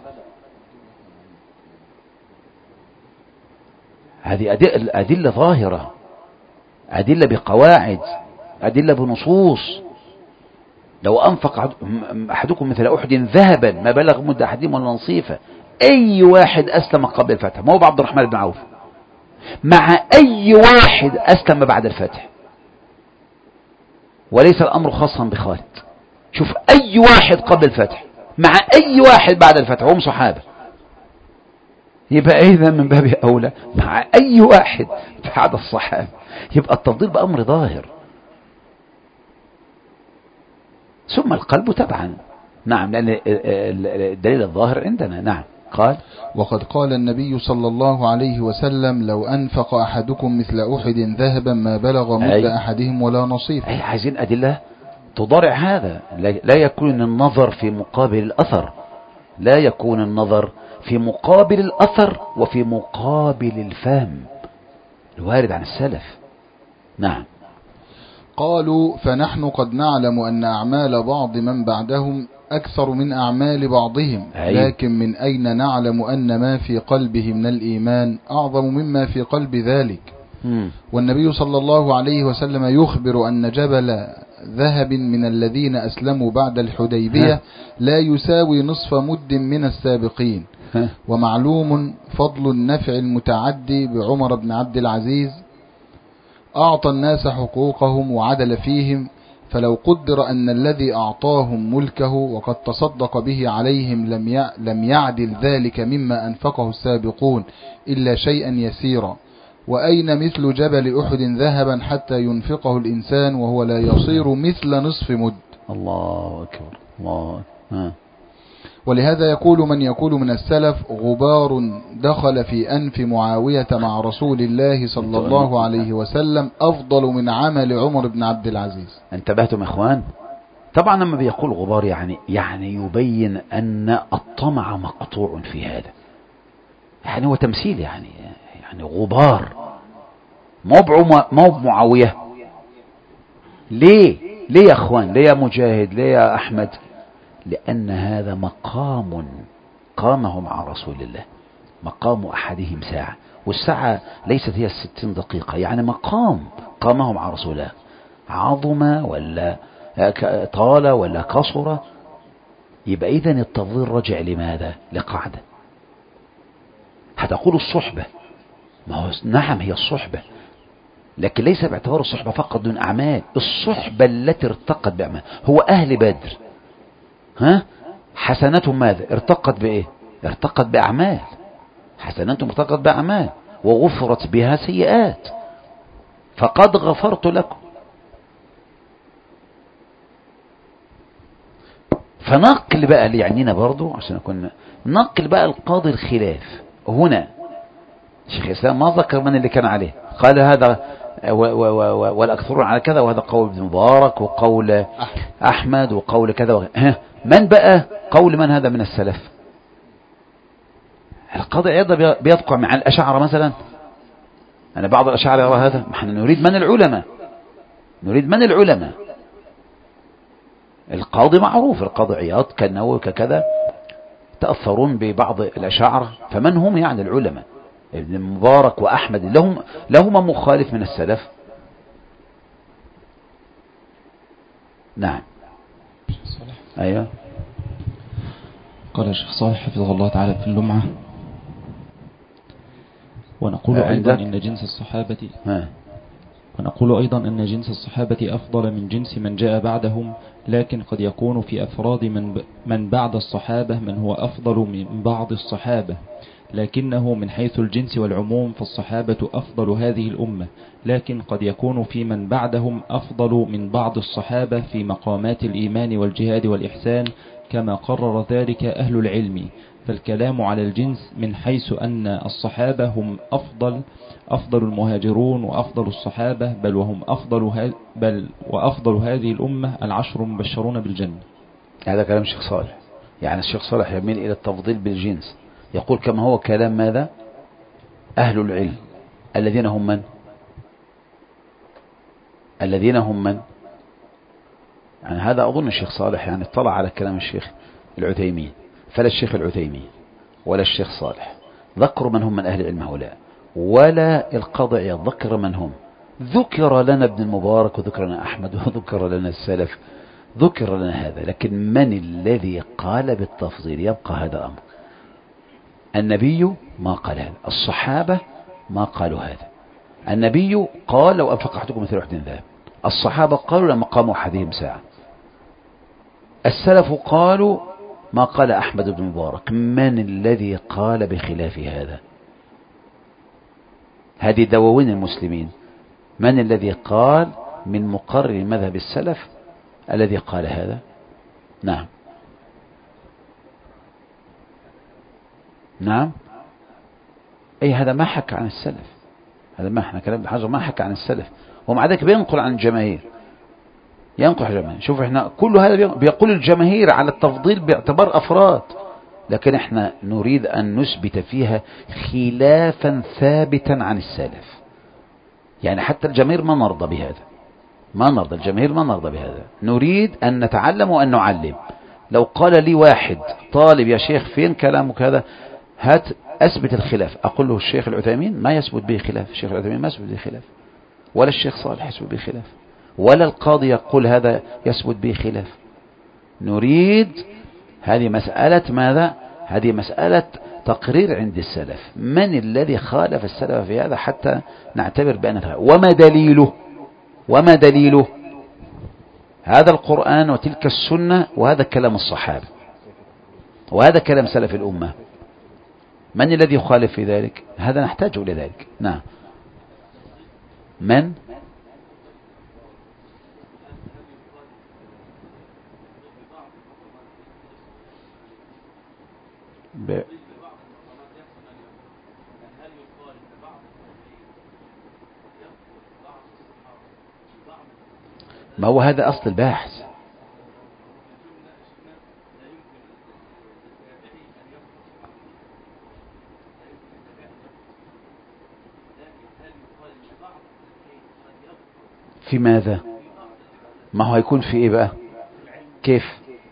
هذه أدلة ظاهرة، أدلة بقواعد، أدلة بنصوص. لو أنفق أحدكم مثل أحد ذهبا ما بلغ مد أحدهم ولا نصيفة. أي واحد أسلم قبل الفتح، ما هو عبد الرحمن بن عوف، مع أي واحد أسلم بعد الفتح، وليس الأمر خاصا بخالد. شوف أي واحد قبل الفتح مع أي واحد بعد الفتح، هم صحابة، يبقى إذا من باب أولى مع أي واحد بعد الصحابة، يبقى التفضيل بأمر ظاهر. ثم القلب تبعا، نعم، لأن الدليل الظاهر عندنا. نعم. قال وقد قال النبي صلى الله عليه وسلم لو أنفق أحدكم مثل أحد ذهبا ما بلغ مد أي. أحدهم ولا نصيف. أي عايزين أدلة تضارع هذا. لا يكون النظر في مقابل الأثر، لا يكون النظر في مقابل الأثر وفي مقابل الفهم الوارد عن السلف. نعم. قالوا فنحن قد نعلم أن أعمال بعض من بعدهم أكثر من أعمال بعضهم، لكن من أين نعلم أن ما في قلبه من الإيمان أعظم مما في قلب ذلك؟ والنبي صلى الله عليه وسلم يخبر أن جبل ذهب من الذين أسلموا بعد الحديبية لا يساوي نصف مد من السابقين. ومعلوم فضل النفع المتعدي بعمر بن عبد العزيز، أعطى الناس حقوقهم وعدل فيهم، فلو قدر أن الذي أعطاهم ملكه وقد تصدق به عليهم لم لم يعدل ذلك مما أنفقه السابقون إلا شيئا يسيرا. وأين مثل جبل أحد ذهبا حتى ينفقه الإنسان وهو لا يصير مثل نصف مد. الله أكبر. الله أكبر. ولهذا يقول من يقول من السلف غبار دخل في أنف معاوية مع رسول الله صلى الله عليه وسلم أفضل من عمل عمر بن عبد العزيز. انتبهتم يا إخوان؟ طبعا لما بيقول غبار يعني يعني يبين أن الطمع مقطوع في هذا، يعني هو تمثيل، يعني يعني غبار مو بمعاوية. ليه ليه يا إخوان؟ ليه يا مجاهد؟ ليه يا أحمد؟ لأن هذا مقام قامه مع رسول الله، مقام أحدهم ساعة، والساعة ليست هي الستين دقيقة، يعني مقام قامه مع رسول الله، عظم ولا طال ولا قصر. يبقى إذن التفضيل رجع لماذا؟ لقاعدة. هتقول الصحبة، ما هو نعم هي الصحبة، لكن ليس باعتبار الصحبة فقط دون أعمال. الصحبة التي ارتقت بأعمال، هو أهل بدر ها حسناتهم ماذا؟ ارتقت بإيه؟ ارتقت بأعمال. حسناتهم ارتقت بأعمال وغفرت بها سيئات، فقد غفرت لكم. فنقل بقى اللي يعنينا برضو عشان كنا نقل بقى القاضي الخلاف هنا. شيخ الإسلام ما ذكر من اللي كان عليه، قال هذا والأكثرون على كذا، وهذا قول ابن مبارك وقول أحمد وقول كذا وغير. من بقى قول من هذا من السلف؟ القاضي عياض بيذكر مع الأشاعرة مثلا، أنا بعض الأشاعرة يرى هذا. ما احنا نريد من العلماء، نريد من العلماء. القاضي معروف، القاضي عياض كالنووي ككذا تأثرون ببعض الأشاعرة، فمن هم يعني العلماء؟ ابن المبارك وأحمد لهم لهما مخالف من السلف؟ نعم. أيوة. قال الشيخ صالح حفظه الله تعالى في اللمعة: ونقول أيضا إن جنس الصحابة ها. ونقول أيضا أن جنس الصحابة أفضل من جنس من جاء بعدهم، لكن قد يكون في أفراد من, ب... من بعد الصحابة من هو أفضل من بعض الصحابة، لكنه من حيث الجنس والعموم فالصحابة أفضل هذه الأمة، لكن قد يكون في من بعدهم أفضل من بعض الصحابة في مقامات الإيمان والجهاد والإحسان، كما قرر ذلك أهل العلم. فالكلام على الجنس من حيث أن الصحابة هم أفضل أفضل المهاجرون وأفضل الصحابة، بل وهم أفضل بل وأفضل هذه الأمة العشر المبشرون بالجنة. هذا كلام الشيخ صالح. يعني الشيخ صالح يميل إلى التفضيل بالجنس، يقول كما هو كلام ماذا؟ أهل العلم الذين هم من؟ الذين هم من؟ يعني هذا أظن الشيخ صالح يعني اطلع على كلام الشيخ العثيمين، فلا الشيخ العثيمين ولا الشيخ صالح ذكروا من هم من أهل العلم هؤلاء، ولا القاضي ذكر من هم. ذكر لنا ابن المبارك وذكر لنا أحمد وذكر لنا السلف، ذكر لنا هذا، لكن من الذي قال بالتفضيل؟ يبقى هذا الأمر. النبي ما قال هذا، الصحابة ما قالوا هذا. النبي قال لو أنفق أحدكم مثل أحد ذهب، الصحابة قالوا لما قاموا أحدهم ساعة، السلف قالوا ما قال أحمد بن مبارك. من الذي قال بخلاف هذا؟ هذه دواوين المسلمين. من الذي قال من مقرر مذهب السلف الذي قال هذا؟ نعم نعم أي هذا ما حكى عن السلف، هذا ما احنا كلام الحجر ما حكى عن السلف، ومع ذلك بينقل عن الجماهير، ينقل عن الجماهير. شوف احنا كل هذا بيقول الجماهير على التفضيل باعتبار أفراد، لكن احنا نريد أن نثبت فيها خلافا ثابتا عن السلف. يعني حتى الجماهير ما نرضى بهذا، ما نرضى، الجماهير ما نرضى بهذا. نريد أن نتعلم وأن نعلم. لو قال لي واحد طالب يا شيخ فين كلامك هذا، هات أثبت الخلاف، أقول له الشيخ العثيمين ما يثبت به خلاف، الشيخ العثيمين ما يثبت به خلاف، ولا الشيخ صالح يثبت به خلاف، ولا القاضي يقول هذا يثبت به خلاف. نريد هذه مسألة ماذا؟ هذه مسألة تقرير عند السلف، من الذي خالف السلف في هذا حتى نعتبر بأنه، وما دليله؟ وما دليله؟ هذا القرآن وتلك السنة، وهذا كلام الصحابة، وهذا كلام سلف الأمة. من الذي يخالف في ذلك؟ هذا نحتاج إلى ذلك. نعم. من؟ ب... ما هو هذا أصل الباحث. في ماذا؟ ما هو يكون في إيه بقى؟ كيف؟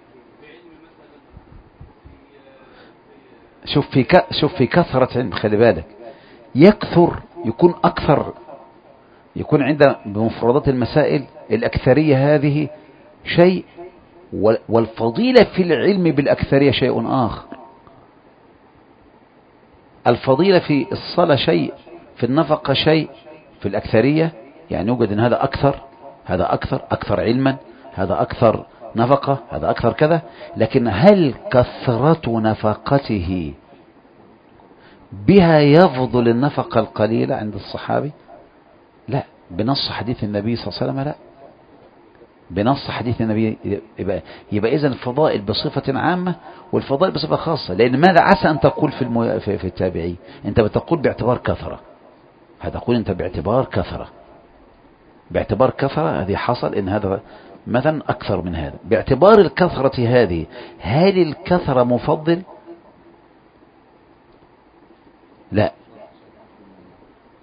شوف في ك... شوف في كثرة علم، خلي بالك، يكثر يكون أكثر، يكون عند بمفردات المسائل الأكثرية هذه شيء، والفضيلة في العلم بالأكثرية شيء آخر. الفضيلة في الصلاة شيء، في النفقة شيء، في الأكثرية يعني يوجد أن هذا أكثر، هذا أكثر أكثر علما، هذا أكثر نفقة، هذا أكثر كذا. لكن هل كثرة نفقته بها يفضل النفقة القليلة عند الصحابي؟ لا، بنص حديث النبي صلى الله عليه وسلم لا، بنص حديث النبي. يبقى, يبقى إذن الفضائل بصفة عامة والفضائل بصفة خاصة. لأن ماذا عسى أن تقول في, المو... في, في التابعي؟ أنت بتقول باعتبار كثرة، هتقول أنت باعتبار كثرة، باعتبار كثرة هذه حصل إن هذا مثلا أكثر من هذا، باعتبار الكثرة هذه. هل الكثرة مفضل؟ لا.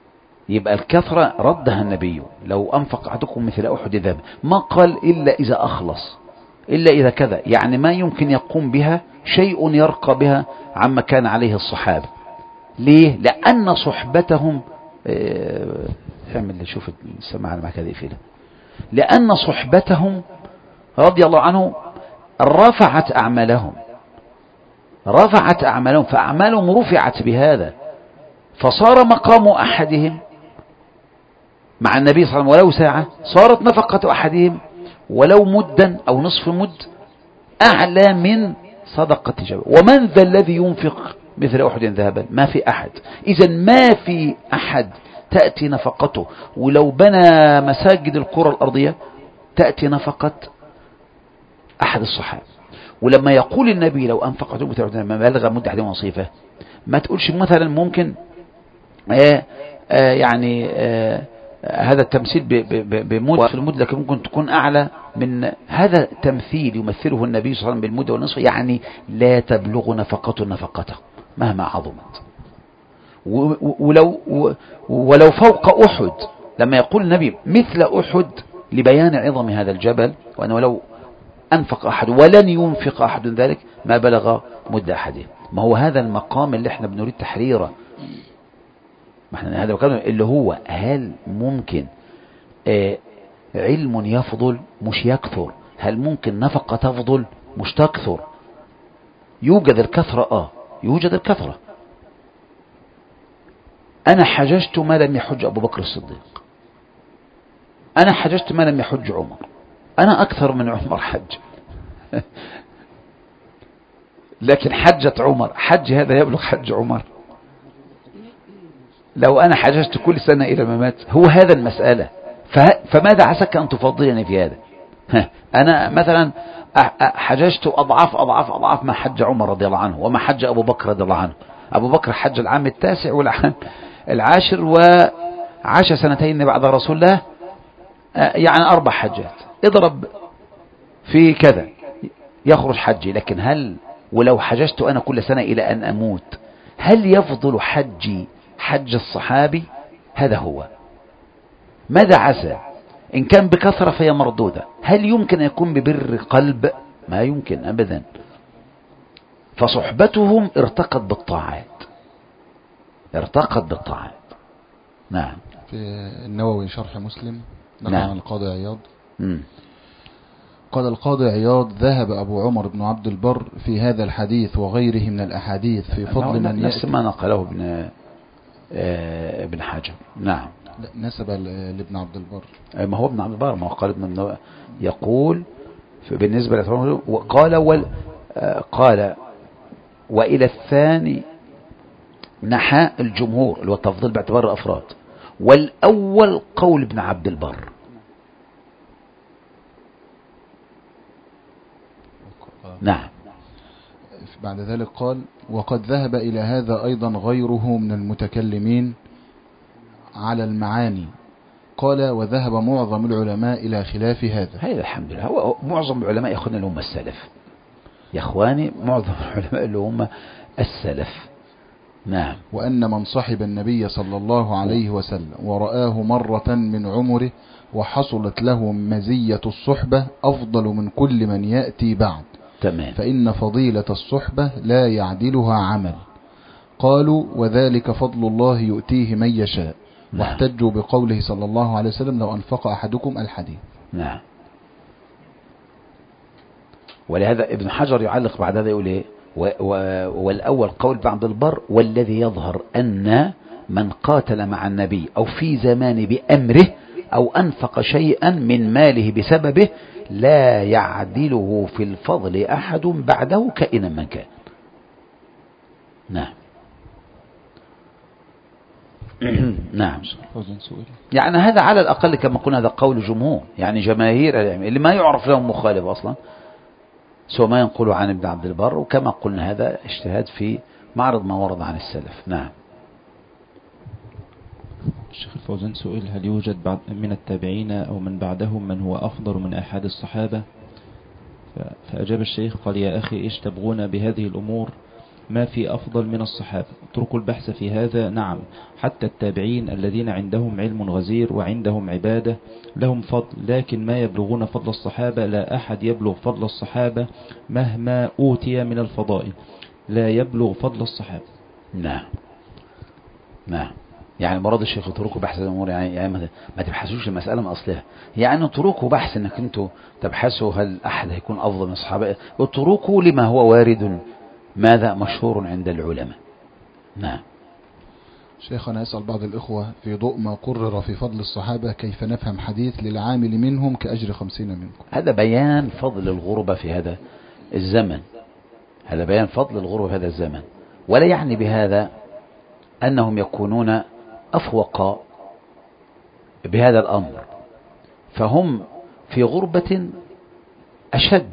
يبقى الكثرة ردها النبي، لو أنفق أحدكم مثل أحد ذهب، ما قال إلا إذا أخلص، إلا إذا كذا، يعني ما يمكن يقوم بها شيء يرقى بها عما كان عليه الصحابة. ليه؟ لأن صحبتهم اه اعمل شوف السماعة معك هذه فيها، لأن صحبتهم رضي الله عنه رفعت أعمالهم، رفعت أعمالهم، فأعمالهم رفعت بهذا، فصار مقام أحدهم مع النبي صلى الله عليه وسلم ولو ساعة، صارت نفقة أحدهم ولو مدا أو نصف مد أعلى من صدقة جبل. ومن ذا الذي ينفق مثل أحد ذهبا؟ ما في أحد. إذا ما في أحد تأتي نفقته، ولو بنى مساجد الكرة الأرضية تأتي نفقة أحد الصحابة. ولما يقول النبي لو أنفقته ما بلغ مد أحد وصيفه، ما تقولش مثلا ممكن آآ آآ يعني آآ هذا التمثيل بمد في المد، لكن ممكن تكون أعلى من هذا. تمثيل يمثله النبي صلى الله عليه وسلم بالمد والنصف، يعني لا تبلغ نفقته نفقته مهما عظمت. ولو ولو فوق أحد، لما يقول النبي مثل أحد لبيان عظم هذا الجبل، وأنه لو أنفق أحد ولن ينفق أحد ذلك ما بلغ مد أحده. ما هو هذا المقام اللي احنا بنريد تحريره. ما احنا هذا المقام اللي هو هل ممكن آه علم يفضل مش يكثر؟ هل ممكن نفقة تفضل مش تكثر؟ يوجد الكثرة، اه يوجد الكثرة. أنا حججت ما لم يحج أبو بكر الصديق، أنا حججت ما لم يحج عمر، أنا أكثر من عمر حج لكن حجة عمر، حج هذا يبلغ حج عمر؟ لو أنا حججت كل سنة إلى ما مات، هو هذا المسألة. فماذا عساك أن تفضلني في هذا؟ أنا مثلا حججت أضعاف أضعاف أضعاف ما حج عمر رضي الله عنه، وما حج أبو بكر رضي الله عنه. أبو بكر حج العام التاسع والعام العاشر وعاش سنتين بعد رسول الله، يعني أربع حجات، اضرب في كذا يخرج حجي. لكن هل ولو حججت أنا كل سنة إلى أن أموت، هل يفضل حجي حج الصحابي؟ هذا هو. ماذا عسى؟ إن كان بكثرة فهي مردودة. هل يمكن أن يكون ببر قلب؟ ما يمكن أبدا. فصحبتهم ارتقت بالطاعات، ارتقت بالطاعات. نعم. في النووي شرح مسلم نقل نعم. عن القاضي عياض مم. قال القاضي عياض: ذهب أبو عمر بن عبد البر في هذا الحديث وغيره من الأحاديث في فضل من نفس ما نقله ابن ابن حجر. نعم. نسب لابن عبد البر. ما هو ابن عبد البر، ما هو قال ابن يقول بالنسبة له، وقال وال قال وإلى الثاني نحى الجمهور اللي هو التفضيل باعتبار الأفراد، والأول قول ابن عبد البر. نعم. بعد ذلك قال: وقد ذهب إلى هذا أيضا غيره من المتكلمين على المعاني. قال: وذهب معظم العلماء إلى خلاف هذا. هذا الحمد لله. هو معظم العلماء يا أخواني اللي هم السلف، يا أخواني معظم العلماء اللي هم السلف. نعم. وأن من صحب النبي صلى الله عليه وسلم ورآه مرة من عمره وحصلت له مزية الصحبة أفضل من كل من يأتي بعد. تمام. فإن فضيلة الصحبة لا يعدلها عمل. قالوا: وذلك فضل الله يؤتيه من يشاء. نعم. واحتجوا بقوله صلى الله عليه وسلم: لو أنفق أحدكم الحديث. نعم. ولهذا ابن حجر يعلق بعد هذا يقول ايه: والأول قول ابن عبد البر: والذي يظهر أن من قاتل مع النبي أو في زمان بأمره أو أنفق شيئا من ماله بسببه لا يعدله في الفضل أحد بعده كائنا من كان. نعم. نعم. يعني هذا على الأقل كما قلنا هذا قول جمهور، يعني جماهير اللي ما يعرف لهم مخالف أصلا سوى ما ينقل عن ابن عبد البر، وكما قلنا هذا اجتهاد في معرض ما ورد عن السلف. نعم. الشيخ الفوزان سئل: هل يوجد بعد من التابعين أو من بعدهم من هو أفضل من أحد الصحابة؟ فأجاب الشيخ قال: يا أخي إيش تبغون بهذه الأمور ما في أفضل من الصحابة. اتركوا البحث في هذا. نعم، حتى التابعين الذين عندهم علم غزير وعندهم عبادة لهم فضل، لكن ما يبلغون فضل الصحابة. لا أحد يبلغ فضل الصحابة مهما أوتي من الفضائل، لا يبلغ فضل الصحابة. نعم نعم. يعني مراد الشيخ اتركوا بحث الأمور، يعني, يعني ما تبحثوش المسألة من أصلها، يعني اتركوا بحث انك انتوا تبحثوا هل أحد هيكون أفضل من الصحابة، اتركوا لما هو وارد ماذا مشهور عند العلماء. نعم. شيخنا يسأل بعض الإخوة في ضوء ما قرر في فضل الصحابة كيف نفهم حديث للعامل منهم كأجر خمسين منكم؟ هذا بيان فضل الغربة في هذا الزمن، هذا بيان فضل الغربة في هذا الزمن، ولا يعني بهذا أنهم يكونون أفوق بهذا الأمر، فهم في غربة أشد،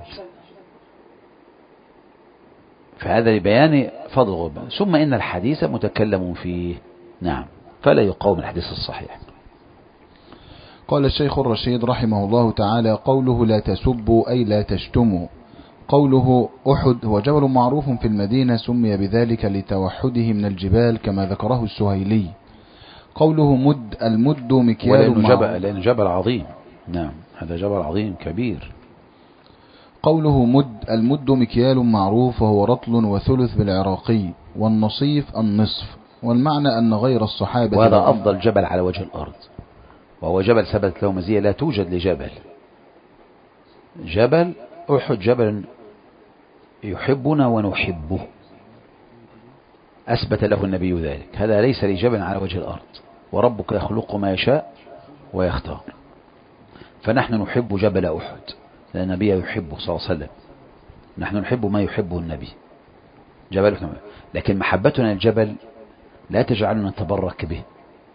فهذا لبيان فضل الغربة. ثم إن الحديث متكلم فيه. نعم، فلا يقاوم الحديث الصحيح. قال الشيخ الرشيد رحمه الله تعالى: قوله لا تسبوا أي لا تشتموا. قوله أحد هو جبل معروف في المدينة سمي بذلك لتوحده من الجبال كما ذكره السهيلي. قوله مد المد مكيال معروف، جبل لأنه جبل عظيم. نعم، هذا جبل عظيم كبير. قوله مد المد مكيال معروف وهو رطل وثلث بالعراقي، والنصيف النصف، والمعنى أن غير الصحابة، وهذا أفضل جبل على وجه الأرض، وهو جبل ثبت له مزية لا توجد لجبل. جبل أحد جبل يحبنا ونحبه، أثبت له النبي ذلك. هذا ليس لجبل على وجه الأرض، وربك يخلق ما يشاء ويختار، فنحن نحب جبل أحد لأن النبي يحبه صلى الله عليه وسلم. نحن نحب ما يحبه النبي جبل أحد، لكن محبتنا الجبل لا تجعلنا نتبرك به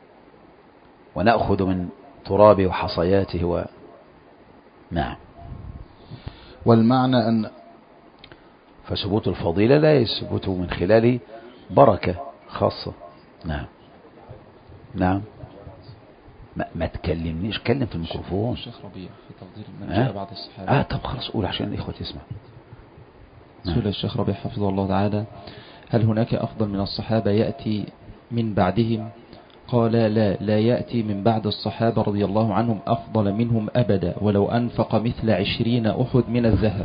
ونأخذ من ترابه وحصياته و... نعم. والمعنى أن فثبوت الفضيلة لا يثبت من خلال بركة خاصة. نعم نعم. ما, ما تكلمنيش، كلم في الميكروفون. الشيخ ربيع في تفضيل من جاء بعد الصحابة. اه طب خلاص قول عشان الإخوة تسمع. سئل الشيخ ربيع حفظه الله تعالى: هل هناك أفضل من الصحابة يأتي من بعدهم؟ قال: لا لا يأتي من بعد الصحابة رضي الله عنهم أفضل منهم أبدا، ولو أنفق مثل عشرين أحد من الذهب.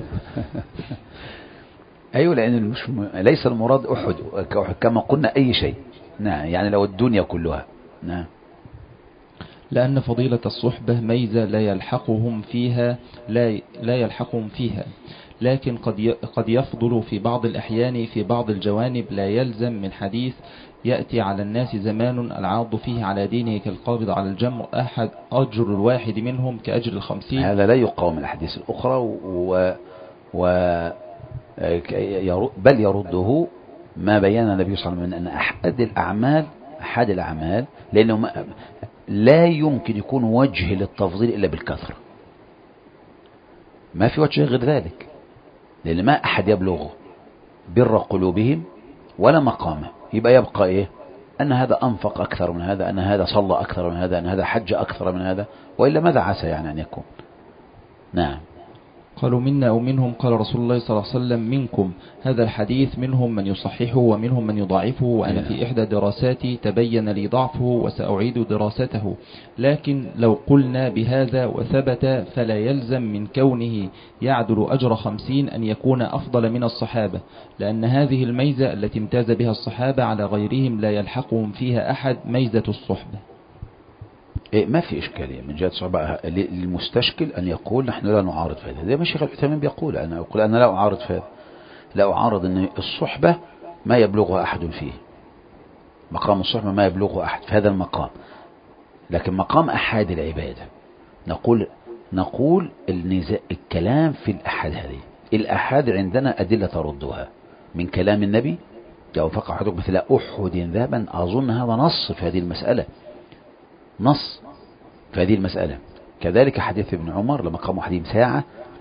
أيوة، لأن مش م... ليس المراد أحد كما قلنا أي شيء. نعم، يعني لو الدنيا كلها. نعم. لأن فضيلة الصحبة ميزة لا يلحقهم فيها لا لا يلحقهم فيها، لكن قد قد يفضل في بعض الأحيان في بعض الجوانب. لا يلزم من حديث يأتي على الناس زمان العاض فيه على دينه كالقابض على الجمر أحد أجر الواحد منهم كأجر الخمسين. هذا لا يقاوم الأحاديث الأخرى و... و... بل يرده ما بيان النبي صلى الله عليه وسلم أن أحد الأعمال أحد الأعمال لأنه ما... لا يمكن يكون وجه للتفضيل إلا بالكثرة، ما في وجه غير ذلك، لأن ما أحد يبلغ بر قلوبهم ولا مقامه. يبقى يبقى إيه؟ أن هذا أنفق أكثر من هذا، أن هذا صلى أكثر من هذا، أن هذا حج أكثر من هذا، وإلا ماذا عسى يعني أن يكون؟ نعم. قالوا منا أو منهم، قال رسول الله صلى الله عليه وسلم: منكم. هذا الحديث منهم من يصححه ومنهم من يضعفه، وأنا في إحدى دراساتي تبين لي ضعفه وسأعيد دراسته، لكن لو قلنا بهذا وثبت فلا يلزم من كونه يعدل أجر خمسين أن يكون أفضل من الصحابة، لأن هذه الميزة التي امتاز بها الصحابة على غيرهم لا يلحقهم فيها أحد، ميزة الصحبة. إيه، ما في إشكالية من جهة صعبة للمستشكل أن يقول نحن لا نعارض في هذا، زي ما الشيخ العثيمين بيقول. أنا أقول أنا لا أعارض في هذا، لا أعارض أن الصحبة ما يبلغها أحد فيه، مقام الصحبة ما يبلغه أحد في هذا المقام، لكن مقام أحد العبادة نقول نقول النزاع الكلام في الأحد. هذه الأحد عندنا أدلة تردها من كلام النبي: لو فقع أحدكم مثل أحد ذهبا. أظن هذا نص في هذه المسألة، نص في هذه المسألة. كذلك حديث ابن عمر لما قاموا حديث ساعة.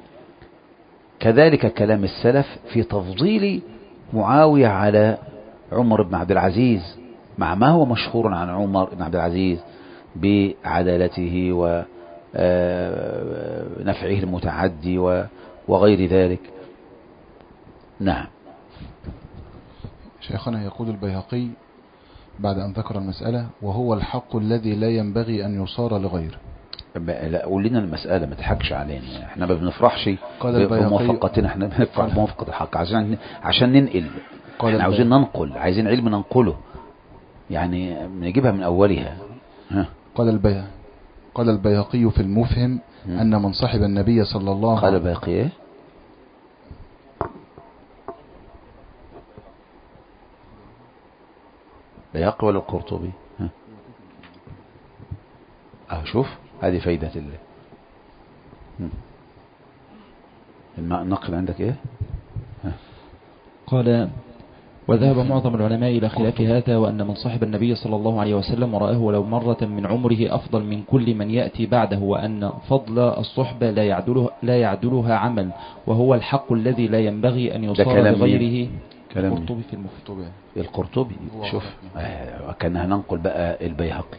كذلك كلام السلف في تفضيل معاوية على عمر بن عبد العزيز، مع ما هو مشهور عن عمر بن عبد العزيز بعدالته ونفعه المتعدي وغير ذلك. نعم. شيخنا يقول البيهقي بعد أن ذكر المسألة: وهو الحق الذي لا ينبغي أن يصار لغيره. لا قول لنا المسألة، ما تضحكش علينا، احنا ما بنفرحش قال بموافقتنا، احنا بنفرح بموافقة الحق عشان عشان ننقل، احنا عاوزين ننقل، عايزين علم ننقله، يعني نجيبها من أولها. ها. قال البيهقي قال البيهقي في المفهم م. أن من صاحب النبي صلى الله عليه وسلم. قال البيهقي ايه؟ بيهقي ولا القرطبي؟ ها. اه شوف هذه فايدة الله. النقل عندك ايه؟ ها. قال: وذهب معظم العلماء إلى خلاف هذا، وأن من صاحب النبي صلى الله عليه وسلم ورآه ولو مرة من عمره أفضل من كل من يأتي بعده، وأن فضل الصحبة لا يعدلها, لا يعدلها عمل، وهو الحق الذي لا ينبغي أن يصار لغيره. القرطبي في المفتوح. القرطبي شوف آه كان هننقل بقى البيهقي.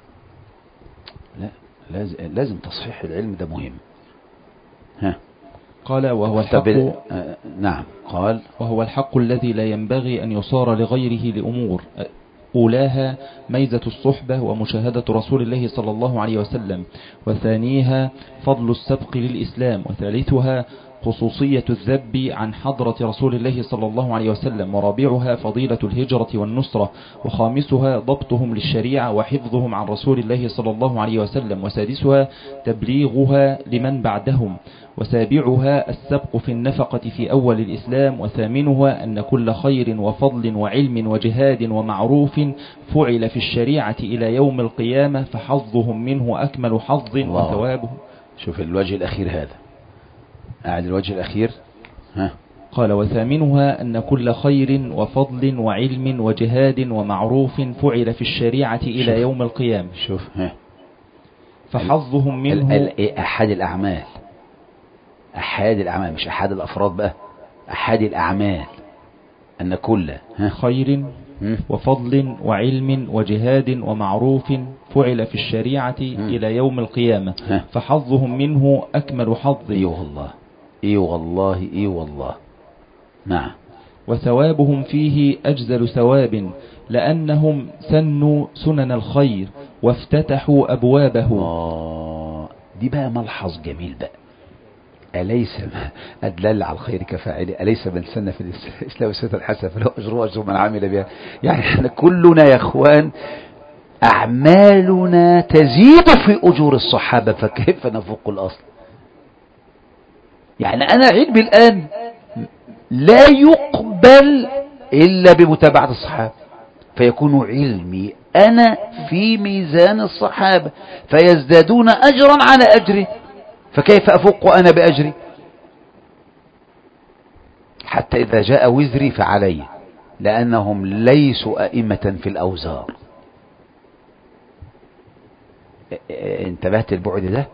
لا لازم, لازم تصحيح العلم ده مهم. ها. قال: وهو الحق آه نعم قال: وهو الحق الذي لا ينبغي أن يصار لغيره لأمور، أولاها ميزة الصحبة ومشاهدة رسول الله صلى الله عليه وسلم، وثانيها فضل السبق للإسلام، وثالثها خصوصية الذب عن حضرة رسول الله صلى الله عليه وسلم، ورابعها فضيلة الهجرة والنصرة، وخامسها ضبطهم للشريعة وحفظهم عن رسول الله صلى الله عليه وسلم، وسادسها تبليغها لمن بعدهم، وسابعها السبق في النفقة في أول الإسلام، وثامنها أن كل خير وفضل وعلم وجهاد ومعروف فعل في الشريعة إلى يوم القيامة فحظهم منه أكمل حظ وثوابه. شوف الوجه الأخير هذا، أعد الوجه الأخير. ها. قال: وثامنها أن كل خير وفضل وعلم وجهاد ومعروف فعل في الشريعة إلى شوف. يوم القيامة. شوف ها. فحظهم منه ال ال أحد الأعمال، أحد الأعمال مش أحد الأفراد بقى، أحد الأعمال أن كل ها. خير وفضل وعلم وجهاد ومعروف فعل في الشريعة م. إلى يوم القيامة ها. فحظهم منه أكمل حظ. إي والله إي والله إي والله. نعم. وثوابهم فيه أجزل ثواب، لأنهم سنوا سنن الخير وافتتحوا أبوابه. آه دي بقى ملحظ جميل بقى. أليس أدلل على الخير كفاعله، أليس من سن في الإسلام سنة الحسنة فله أجر أجر من عمل بها. يعني احنا كلنا يا اخوان أعمالنا تزيد في أجور الصحابة، فكيف نفوق الأصل؟ يعني أنا علمي الآن لا يقبل إلا بمتابعة الصحابة، فيكون علمي أنا في ميزان الصحابة فيزدادون أجرا على أجره، فكيف أفوق أنا بأجري؟ حتى إذا جاء وزري فعلي، لأنهم ليسوا أئمة في الأوزار. انتبهت البعد ده؟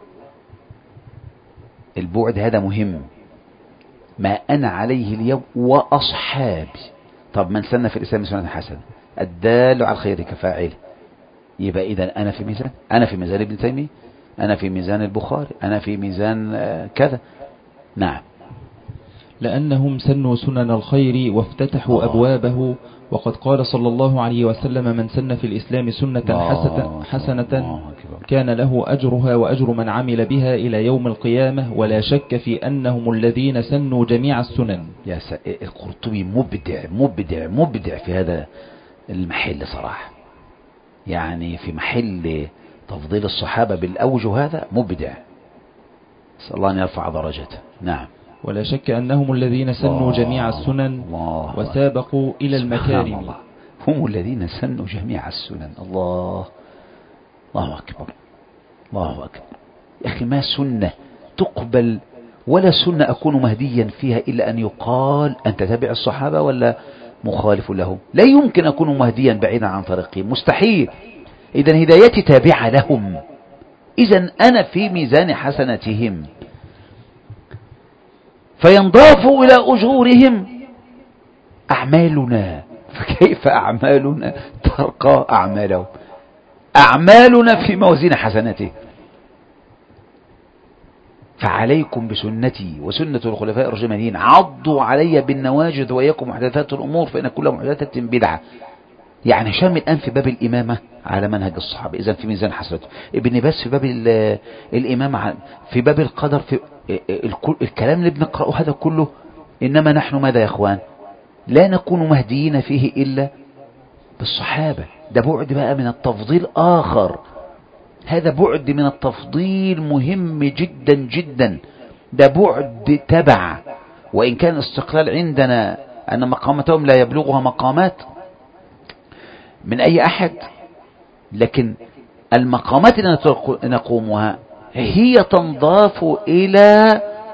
البعد هذا مهم. ما أنا عليه اليوم وأصحابي. طب من سن في الإسلام سنة حسنة الدال على الخير كفاعله، يبقى إذا أنا في ميزان، أنا في ميزان ابن تيمية، أنا في ميزان البخاري، أنا في ميزان كذا. نعم. لأنهم سنوا سنن الخير وافتتحوا أوه. أبوابه، وقد قال صلى الله عليه وسلم: من سن في الإسلام سنة حسنة, حسنة كان له أجرها وأجر من عمل بها إلى يوم القيامة، ولا شك في أنهم الذين سنوا جميع السنن. يا س... القرطبي مبدع مبدع مبدع في هذا المحل صراحة، يعني في محل تفضيل الصحابة بالأوجه هذا مبدع، نسأل الله أن يرفع درجته. نعم. ولا شك أنهم الذين سنوا جميع السنن وسابقوا إلى المكارم. الله. هم الذين سنوا جميع السنن. الله الله أكبر الله أكبر. يا أخي ما سنة تقبل ولا سنة أكون مهديا فيها إلا أن يقال أنت تابع الصحابة ولا مخالف لهم. لا يمكن أكون مهديا بعيدا عن طريقهم، مستحيل. إذن هدايتي تابعة لهم، إذن أنا في ميزان حسناتهم، فينضاف إلى أجورهم أعمالنا، فكيف أعمالنا ترقى أعمالهم؟ أعمالنا في موازين حسناته، فعليكم بسنتي وسنة الخلفاء الراشدين عضوا علي بالنواجذ وإياكم محدثات الأمور فإن كل محدثة بدعة. يعني هشام الآن في باب الإمامة على منهج الصحابة، إذن في ميزان حسنته. ابن باز في باب الإمامة، في باب القدر، في الكلام اللي بنقرأه هذا كله. إنما نحن ماذا يا أخوان؟ لا نكون مهديين فيه إلا بالصحابة. ده بعد بقى من التفضيل آخر، هذا بعد من التفضيل مهم جدا جدا. ده بعد تبع، وإن كان الاستقلال عندنا أن مقامتهم لا يبلغها مقامات من أي أحد، لكن المقامات التي نقومها هي تنضاف إلى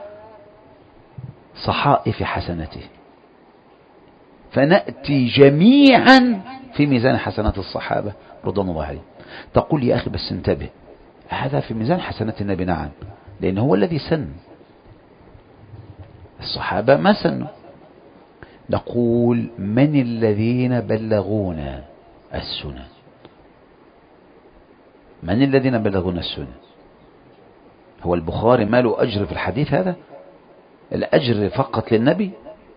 صحائف حسنته، فنأتي جميعا في ميزان حسنات الصحابة رضوان الله عليهم. تقول يا أخي بس انتبه، هذا في ميزان حسنات النبي، نعم، لأنه هو الذي سن، الصحابة ما سنوا. نقول من الذين بلغونا السنن؟ من الذين بلغونا السنن؟ هو البخاري ما له أجر في الحديث هذا؟ الأجر فقط للنبي؟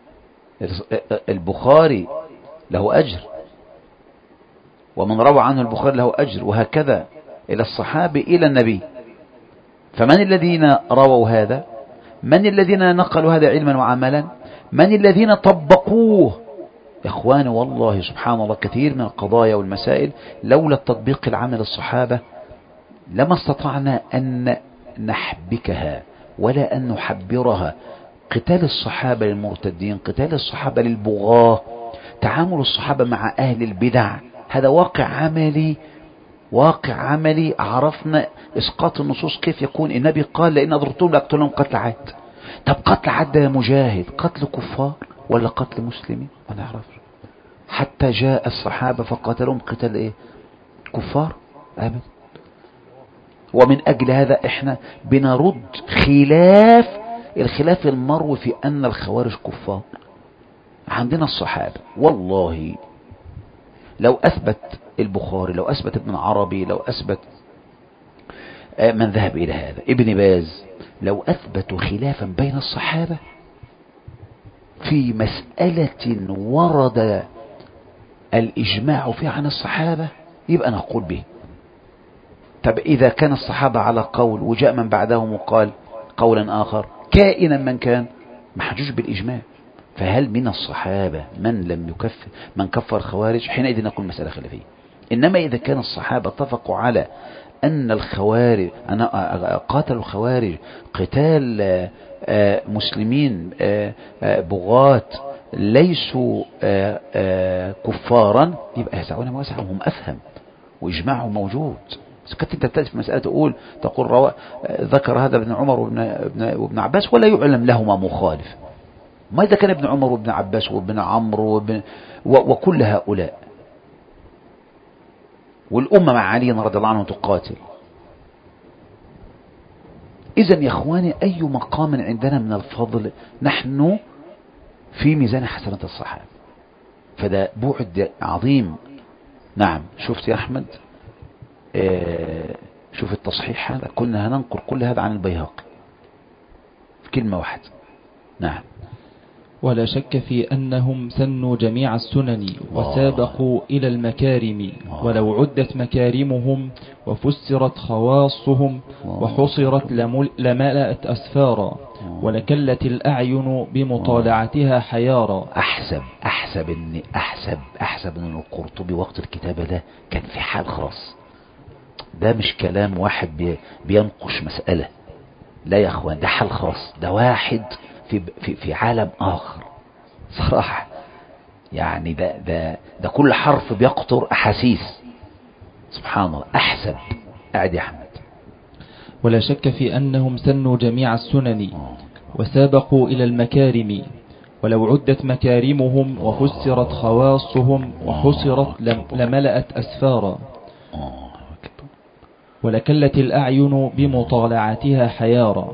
البخاري له أجر، ومن روى عنه البخاري له أجر، وهكذا إلى الصحابي إلى النبي. فمن الذين رووا هذا؟ من الذين نقلوا هذا علما وعملا؟ من الذين طبقوه؟ يا إخواني والله سبحان الله كثير من القضايا والمسائل لولا التطبيق العام للصحابة لما استطعنا أن نحبكها ولا أن نحبرها. قتال الصحابة للمرتدين، قتال الصحابة للبغاة، تعامل الصحابة مع أهل البدع، هذا واقع عملي، واقع عملي. عرفنا إسقاط النصوص كيف يكون. النبي قال لئن أضربتهم لأقتلهم قتل عاد. طب قتل عاد يا مجاهد قتل كفار ولا قتل مسلمين؟ ما نعرفش. حتى جاء الصحابة فقاتلهم قتال ايه؟ كفار؟ أبدا. ومن أجل هذا احنا بنرد خلاف الخلاف المروي في أن الخوارج كفار عندنا الصحابة. والله لو أثبت البخاري، لو أثبت ابن عربي، لو أثبت من ذهب إلى هذا ابن باز، لو أثبتوا خلافا بين الصحابة في مسألة ورد الإجماع فيها عن الصحابة يبقى نقول به. طب إذا كان الصحابة على قول وجاء من بعدهم وقال قولا آخر كائنا من كان محجوج بالإجماع، فهل من الصحابة من لم يكفر من كفر الخوارج؟ حينئذ نقول مسألة خلافية. إنما إذا كان الصحابة اتفقوا على أن الخوارج أنا قاتلوا الخوارج قتال مسلمين بغاة ليسوا كفارا، يبقى يسعون واسعهم، هم أفهم وإجماعهم موجود. كنت انت تأتي في مسألة تقول تقول روا ذكر هذا ابن عمر وابن, وابن عباس ولا يعلم لهما مخالف. ما إذا كان ابن عمر وابن عباس وابن عمرو وابن وكل هؤلاء والأمة مع علي رضي الله عنه تقاتل. إذن يا إخواني أي مقام عندنا من الفضل نحن في ميزان حسنات الصحابة، فده بعد عظيم. نعم شفت يا أحمد، آه شوف التصحيح هذا كنا هننقل كل هذا عن البيهقي في كلمة واحدة. نعم. ولا شك في أنهم سنوا جميع السنن وسابقوا إلى المكارم، ولو عدت مكارمهم وفسرت خواصهم وحصرت لملأت أسفارا، ولكلت الأعين بمطالعتها حيارا. أحسب أحسب أن أحسب أحسب أن القرطبي وقت الكتابة ده كان في حال خاص. ده مش كلام واحد بينقش مسألة، لا يا أخوان، ده حال خاص، ده واحد في في في عالم آخر صراحة. يعني ده ده ده كل حرف بيقطر أحاسيس. سبحان الله. أحسب. أعد يا أحمد. ولا شك في أنهم سنوا جميع السنن وسابقوا إلى المكارم، ولو عدت مكارمهم وفسرت خواصهم وحصرت لملأت أسفارا، ولكلت الأعين بمطالعتها حيارا.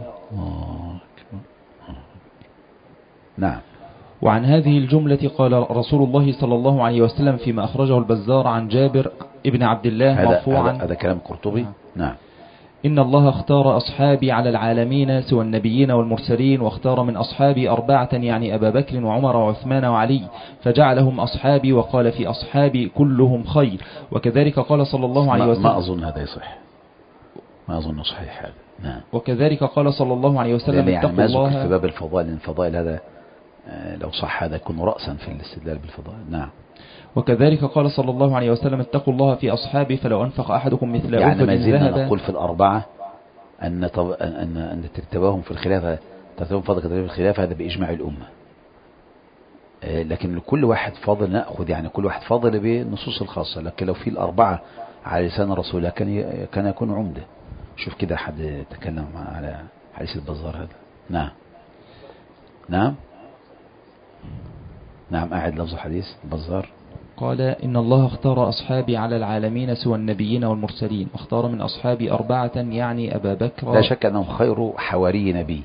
نعم. وعن هذه الجملة قال رسول الله صلى الله عليه وسلم فيما أخرجه البزار عن جابر ابن عبد الله مرفوعا. هذا كلام قرطبي. نعم. إن الله اختار أصحابي على العالمين سوى النبيين والمرسلين، واختار من أصحابي أربعة يعني أبا بكر وعمر وعثمان وعلي، فجعلهم أصحابي، وقال في أصحابي كلهم خير. وكذلك قال صلى الله عليه وسلم، ما أظن هذا يصح، ما أظن صحيح هذا. نعم. وكذلك قال صلى الله عليه وسلم يعني اتقوا الله. ما في باب الفضائل، الفضائل هذا لو صح هذا يكون رأسا في الاستدلال بالفضائل. نعم. وكذلك قال صلى الله عليه وسلم اتقوا الله في أصحابي فلو أنفق أحدكم مثل أحد يعني ما زلنا ذهب. نقول في الأربعة أن طب أن أن ترتباهم في الخلافة، ترتبهم فضل كتابهم في الخلافة، هذا بإجماع الأمة. لكن لكل واحد فاضل نأخذ، يعني كل واحد فاضل بالنصوص الخاصة. لكن لو في الأربعة على لسان رسوله كان كان يكون عمدة. شوف كده حد تكلم على حديث البزار هذا. نعم نعم نعم أعد لفظ حديث البزار. قال إن الله اختار أصحابي على العالمين سوى النبيين والمرسلين، واختار من أصحابي أربعة يعني أبا بكر. لا شك أنهم خير حواري نبي.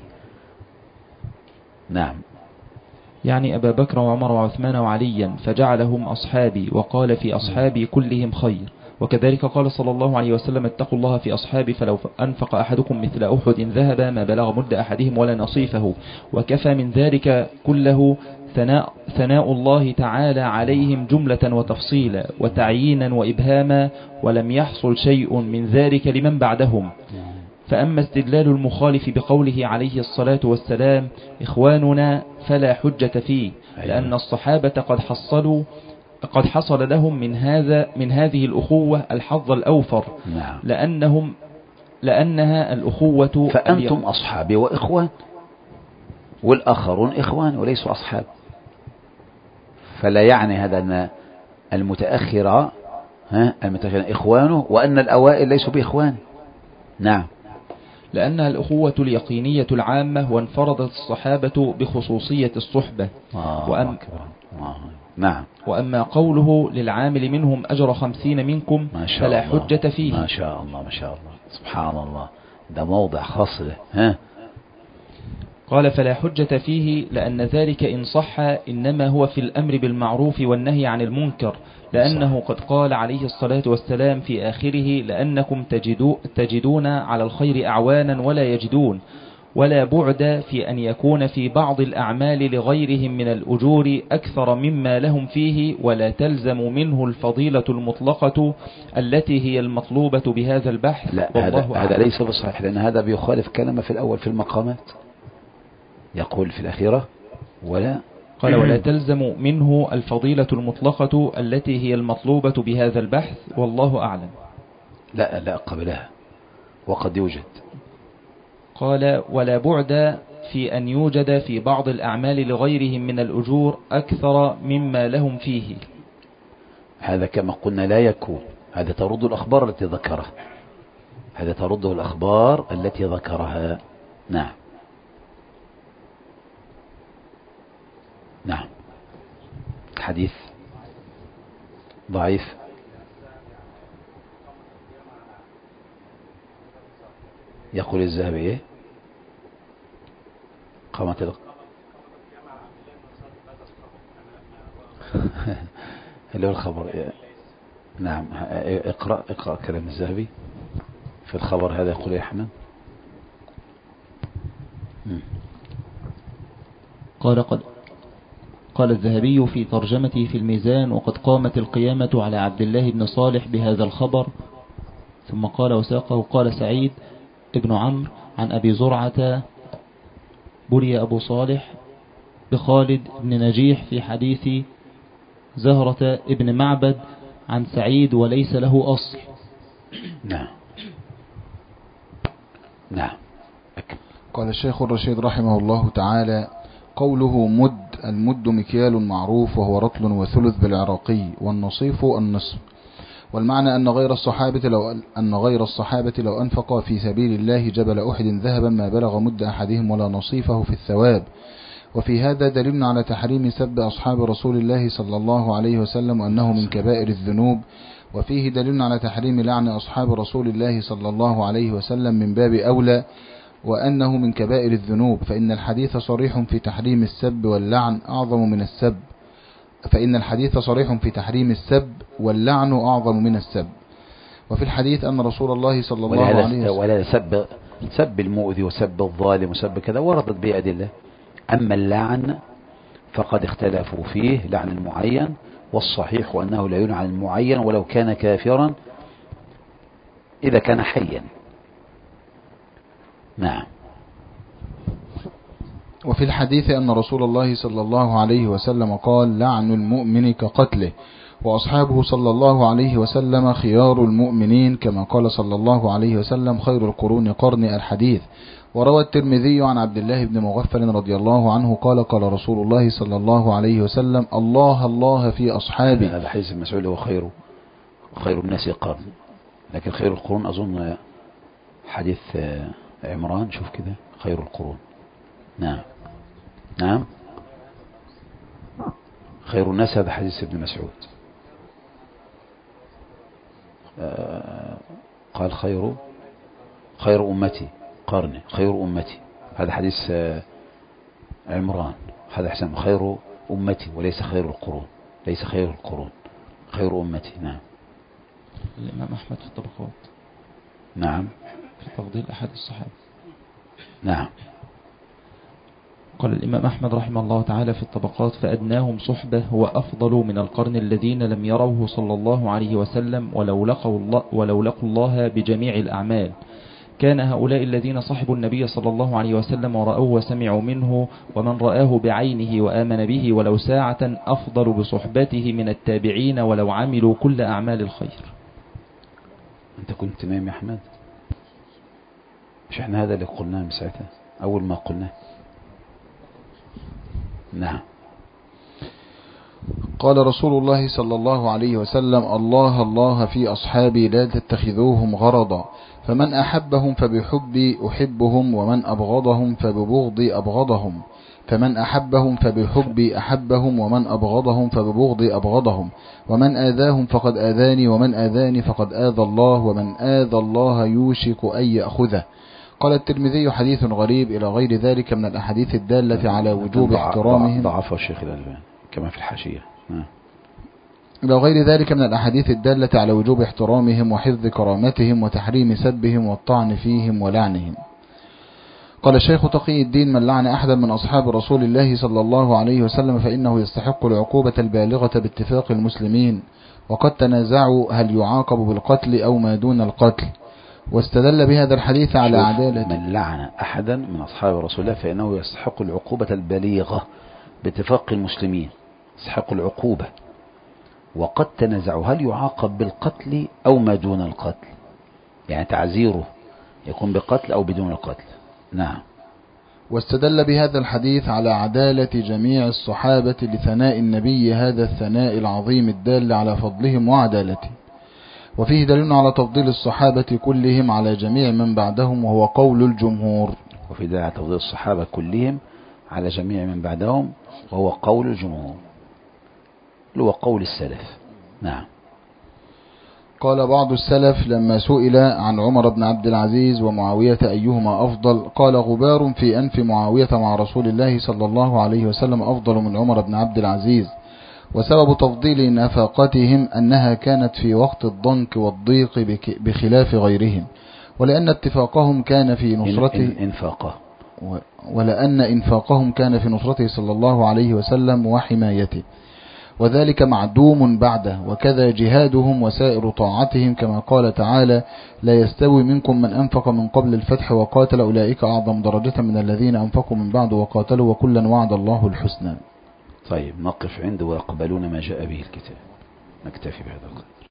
نعم. يعني أبا بكر وعمر وعثمان وعليا، فجعلهم أصحابي، وقال في أصحابي كلهم خير. وكذلك قال صلى الله عليه وسلم اتقوا الله في أصحابي فلو أنفق أحدكم مثل أحد ذهب ما بلغ مد أحدهم ولا نصيفه. وكفى من ذلك كله ثناء, ثناء الله تعالى عليهم جملة وتفصيلا وتعيينا وإبهاما، ولم يحصل شيء من ذلك لمن بعدهم. فأما استدلال المخالف بقوله عليه الصلاة والسلام إخواننا فلا حجة فيه، لأن الصحابة قد حصلوا قد حصل لهم من هذا من هذه الأخوة الحظ الأوفر. نعم. لأنهم لأنها الأخوة. فأنتم أصحابي وإخوان، والآخرون إخوان وليسوا أصحاب. فلا يعني هذا أن المتأخرة ها المتأخرين إخوانه وأن الأوائل ليسوا بإخوان. نعم. لأنها الأخوة اليقينية العامة، وانفردت الصحابة بخصوصية الصحبة. آه وأم آه. نعم. وأما قوله للعامل منهم أجر خمسين منكم فلا حجة فيه. ما شاء الله ما شاء الله سبحان الله، ده موضع خاص له. ها قال فلا حجة فيه لأن ذلك إن صح إنما هو في الأمر بالمعروف والنهي عن المنكر، لأنه قد قال عليه الصلاة والسلام في آخره لأنكم تجدو تجدون على الخير أعوانا ولا يجدون. ولا بعد في أن يكون في بعض الأعمال لغيرهم من الأجور أكثر مما لهم فيه، ولا تلزم منه الفضيلة المطلقة التي هي المطلوبة بهذا البحث. لا هذا, هذا ليس بصحيح، لأن هذا بيخالف كلمة في الأول في المقامات، يقول في الأخيرة ولا قال ولا تلزم منه الفضيلة المطلقة التي هي المطلوبة بهذا البحث، والله أعلم. لا لا قبلها وقد يوجد. قال ولا بعد في أن يوجد في بعض الأعمال لغيرهم من الأجور أكثر مما لهم فيه. هذا كما قلنا لا يكون، هذا ترد الأخبار التي ذكرها، هذا ترده الأخبار التي ذكرها. نعم نعم. حديث ضعيف. يقول الذهبي ايه؟ قامت ال... اللي هو الخبر إيه؟ نعم. اقرأ اقرأ كلام الذهبي في الخبر هذا. يقول يا حنان قال قد قال الذهبي في ترجمته في الميزان وقد قامت القيامة على عبد الله بن صالح بهذا الخبر. ثم قال وساقه قال سعيد ابن عمرو عن أبي زرعة بري أبو صالح بخالد بن نجيح في حديث زهرة ابن معبد عن سعيد وليس له أصل. نعم نعم. قال الشيخ الرشيد رحمه الله تعالى قوله مد، المد مكيال معروف وهو رطل وثلث بالعراقي، والنصيف النصف. والمعنى أن غير الصحابة لو أن غير الصحابة لو أنفق في سبيل الله جبل أحد ذهبا ما بلغ مد أحدهم ولا نصيفه في الثواب. وفي هذا دليل على تحريم سب أصحاب رسول الله صلى الله عليه وسلم وأنه من كبائر الذنوب. وفيه دليل على تحريم لعن أصحاب رسول الله صلى الله عليه وسلم من باب أولى وأنه من كبائر الذنوب، فإن الحديث صريح في تحريم السب واللعن أعظم من السب فإن الحديث صريح في تحريم السب واللعن أعظم من السب. وفي الحديث أن رسول الله صلى الله عليه وسلم ولا سب سب المؤذي وسب الظالم وسب كذا وردت به أدلة. أما اللعن فقد اختلفوا فيه لعن المعين، والصحيح أنه لا يلعن المعين ولو كان كافرا إذا كان حيا. نعم. وفي الحديث أن رسول الله صلى الله عليه وسلم قال لعن المؤمن كقتله، وأصحابه صلى الله عليه وسلم خيار المؤمنين، كما قال صلى الله عليه وسلم خير القرون قرني الحديث. وروى الترمذي عن عبد الله بن مغفل رضي الله عنه قال قال رسول الله صلى الله عليه وسلم الله الله في أصحابي. هذا حديث المسعود هو خير خير الناس قرن، لكن خير القرون أظن حديث عمران. شوف كده خير القرون. نعم نعم خير الناس هذا حديث ابن مسعود. آه قال خير خير أمتي قرني خير أمتي، هذا حديث آه عمران. هذا حسن خير أمتي وليس خير القرون، ليس خير القرون خير أمتي. نعم. الإمام أحمد في الطبقات. نعم. في تفضيل أحد الصحابة. نعم. قال الإمام أحمد رحمه الله تعالى في الطبقات فأدناهم صحبة هو أفضل من القرن الذين لم يروه صلى الله عليه وسلم ولو لقوا الله, ولو لقوا الله بجميع الأعمال. كان هؤلاء الذين صحبوا النبي صلى الله عليه وسلم ورأوه وسمعوا منه ومن رآه بعينه وآمن به ولو ساعة أفضل بصحبته من التابعين ولو عملوا كل أعمال الخير. أنت كنت تمام يا أحمد؟ مش احنا هذا اللي قلناه من ساعتها أول ما قلناه؟ نعم. قال رسول الله صلى الله عليه وسلم الله الله في أصحابي لا تتخذوهم غرضا، فمن أحبهم فبحبي أحبهم ومن أبغضهم فببغضي أبغضهم، فمن أحبهم فبحبي أحبهم ومن أبغضهم فببغضي أبغضهم، ومن آذاهم فقد آذاني ومن آذاني فقد آذى الله ومن آذى الله يوشك أن يأخذه. قال الترمذي حديث غريب إلى غير ذلك من الأحاديث الدالة على وجوب احترامهم. ضعف الشيخ الألباني كما في الحاشية. إلى غير ذلك من الأحاديث الدالة على وجوب احترامهم وحفظ كرامتهم وتحريم سبهم والطعن فيهم ولعنهم. قال الشيخ تقي الدين من لعن أحدا من أصحاب رسول الله صلى الله عليه وسلم فإنه يستحق العقوبة البالغة باتفاق المسلمين، وقد تنازعوا هل يعاقب بالقتل أو ما دون القتل، واستدل بهذا الحديث على عدالة. من لعن أحدا من أصحاب رسول الله فإنه يستحق العقوبة البالغة باتفاق المسلمين، يستحق العقوبة، وقد تنازعوا هل يعاقب بالقتل أو ما دون القتل، يعني تعزيره يكون بقتل أو بدون القتل. نعم. واستدل بهذا الحديث على عدالة جميع الصحابة لثناء النبي هذا الثناء العظيم الدال على فضلهم وعدالته، وفيه دليل على تفضيل الصحابة كلهم على جميع من بعدهم وهو قول الجمهور. وفيه دليل على تفضيل الصحابة كلهم على جميع من بعدهم وهو قول الجمهور اللي هو قول السلف. نعم. قال بعض السلف لما سئل عن عمر بن عبد العزيز ومعاوية أيهما أفضل قال غبار في أنف معاوية مع رسول الله صلى الله عليه وسلم أفضل من عمر بن عبد العزيز، وسبب تفضيل نفاقتهم أنها كانت في وقت الضنك والضيق بخلاف غيرهم، ولأن اتفاقهم كان في نصرته انفاقه ولأن انفاقهم كان في نصرته صلى الله عليه وسلم وحمايته، وذلك معدوم بعده، وكذا جهادهم وسائر طاعتهم كما قال تعالى لا يستوي منكم من أنفق من قبل الفتح وقاتل أولئك أعظم درجة من الذين أنفقوا من بعد وقاتلوا وكلا وعد الله الحسنى. طيب نقف عنده ويقبلون ما جاء به الكتاب. نكتفي بهذا القدر.